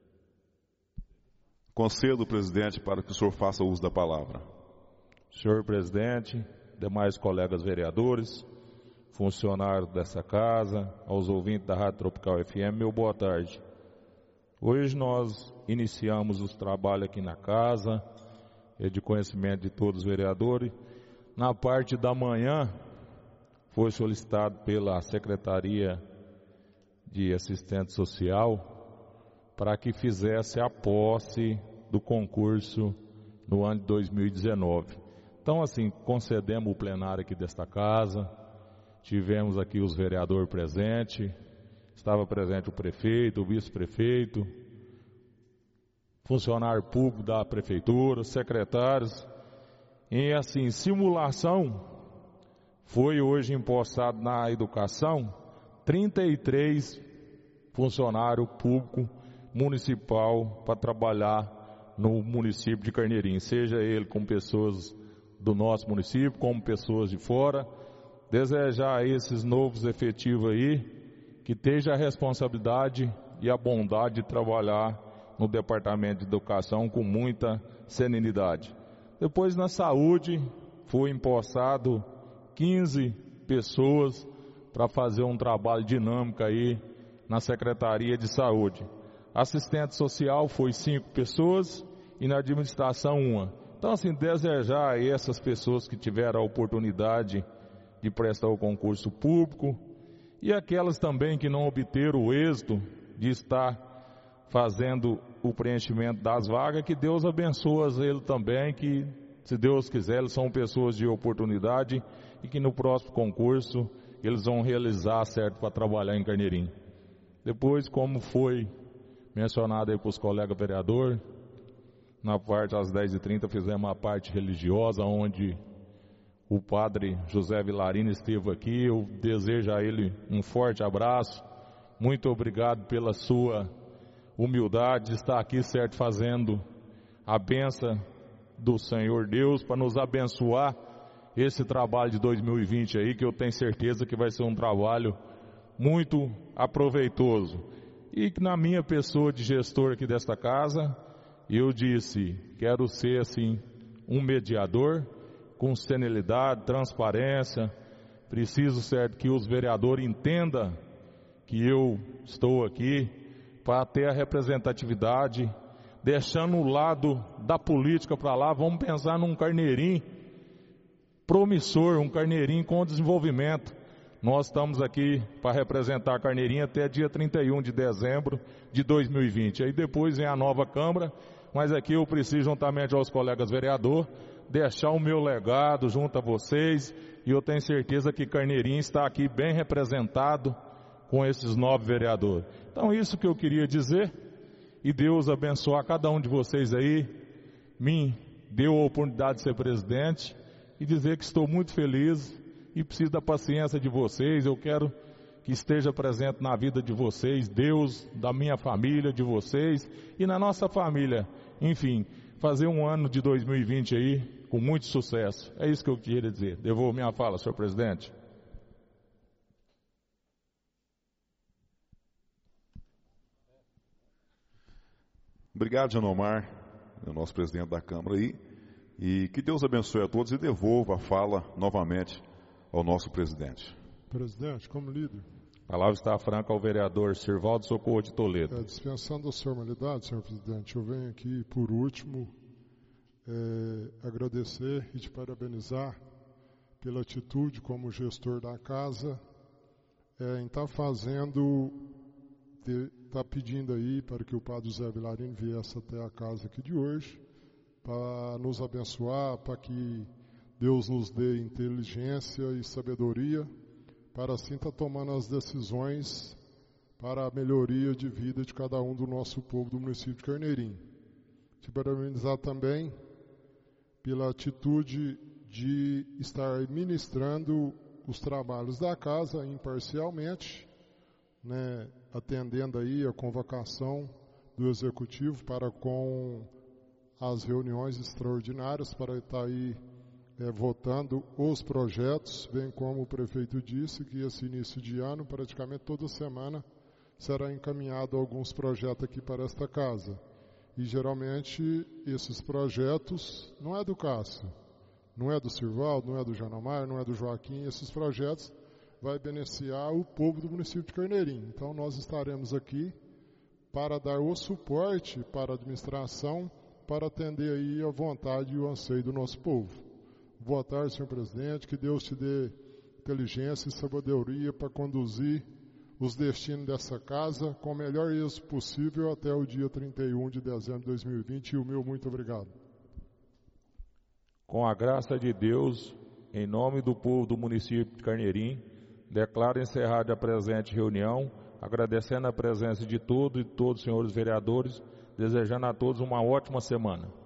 Concedo, presidente, para que o senhor faça uso da palavra. Senhor presidente, demais colegas vereadores, funcionários dessa casa, aos ouvintes da Rádio Tropical FM, meu boa tarde. Hoje nós iniciamos os trabalhos aqui na casa, é de conhecimento de todos os vereadores. Na parte da manhã, foi solicitado pela Secretaria de Assistente Social para que fizesse a posse do concurso no ano de 2019. Então, assim, concedemos o plenário aqui desta casa, tivemos aqui os vereadores presentes, estava presente o prefeito, o vice-prefeito, funcionário público da prefeitura, secretários. E assim, simulação, foi hoje empossado na educação 33 funcionários públicos municipal para trabalhar no município de Carneirinho, seja ele com pessoas do nosso município, como pessoas de fora. Desejar a esses novos efetivos aí, que esteja a responsabilidade e a bondade de trabalhar no Departamento de Educação com muita serenidade. Depois, na saúde, foi empossado 15 pessoas para fazer um trabalho dinâmico aí na Secretaria de Saúde. Assistente social foi 5 pessoas e na administração 1. Então, assim, desejar a essas pessoas que tiveram a oportunidade de prestar o concurso público e aquelas também que não obteram o êxito de estar fazendo o preenchimento das vagas, que Deus abençoe ele também, que se Deus quiser, eles são pessoas de oportunidade e que no próximo concurso eles vão realizar certo para trabalhar em Carneirinho. Depois, como foi mencionado aí para os colegas vereadores, na parte às 10h30 fizemos uma parte religiosa, onde o padre José Vilarino esteve aqui. Eu desejo a ele um forte abraço. Muito obrigado pela sua humildade de estar aqui, certo, fazendo a bênção do Senhor Deus para nos abençoar esse trabalho de 2020 aí, que eu tenho certeza que vai ser um trabalho muito aproveitoso. E que na minha pessoa de gestor aqui desta casa, eu disse, quero ser assim um mediador com senilidade, transparência. Preciso, certo, que os vereadores entendam que eu estou aqui para ter a representatividade, deixando o lado da política para lá. Vamos pensar num Carneirinho promissor, um Carneirinho com desenvolvimento. Nós estamos aqui para representar a Carneirinho até dia 31 de dezembro de 2020. Aí depois vem a nova Câmara, mas aqui eu preciso, juntamente aos colegas vereadores, deixar o meu legado junto a vocês, e eu tenho certeza que Carneirinho está aqui bem representado com esses 9 vereadores. Então isso que eu queria dizer, e Deus abençoe cada um de vocês aí. Me deu a oportunidade de ser presidente e dizer que estou muito feliz e preciso da paciência de vocês. Eu quero que esteja presente na vida de vocês, Deus, da minha família, de vocês e na nossa família. Enfim, fazer um ano de 2020 aí com muito sucesso. É isso que eu queria dizer. Devolvo minha fala, senhor presidente. Obrigado, Janomar, nosso presidente da Câmara aí. E que Deus abençoe a todos e devolva a fala novamente ao nosso presidente. Presidente, como líder. A palavra está franca ao vereador Sirvaldo Socorro de Toledo. Dispensando as formalidades, senhor presidente, eu venho aqui, por último, agradecer e te parabenizar pela atitude como gestor da casa, em estar pedindo aí para que o padre José Vilarino viesse até a casa aqui de hoje, para nos abençoar, para que Deus nos dê inteligência e sabedoria, para assim estar tomando as decisões para a melhoria de vida de cada um do nosso povo do município de Carneirinho. Te parabenizar também pela atitude de estar administrando os trabalhos da casa imparcialmente, né, atendendo aí a convocação do Executivo para com as reuniões extraordinárias, para estar aí votando os projetos, bem como o prefeito disse que esse início de ano, praticamente toda semana, será encaminhado alguns projetos aqui para esta casa. E geralmente esses projetos não é do Cássio, não é do Sirvaldo, não é do Janomar, não é do Joaquim. Esses projetos vai beneficiar o povo do município de Carneirinho. Então nós estaremos aqui para dar o suporte para a administração, para atender aí a vontade e o anseio do nosso povo. Boa tarde, senhor presidente, que Deus te dê inteligência e sabedoria para conduzir os destinos dessa casa com o melhor êxito possível até o dia 31 de dezembro de 2020. E o meu muito obrigado. Com a graça de Deus, em nome do povo do município de Carneirinho, declaro encerrada a presente reunião, agradecendo a presença de todos os senhores vereadores, desejando a todos uma ótima semana.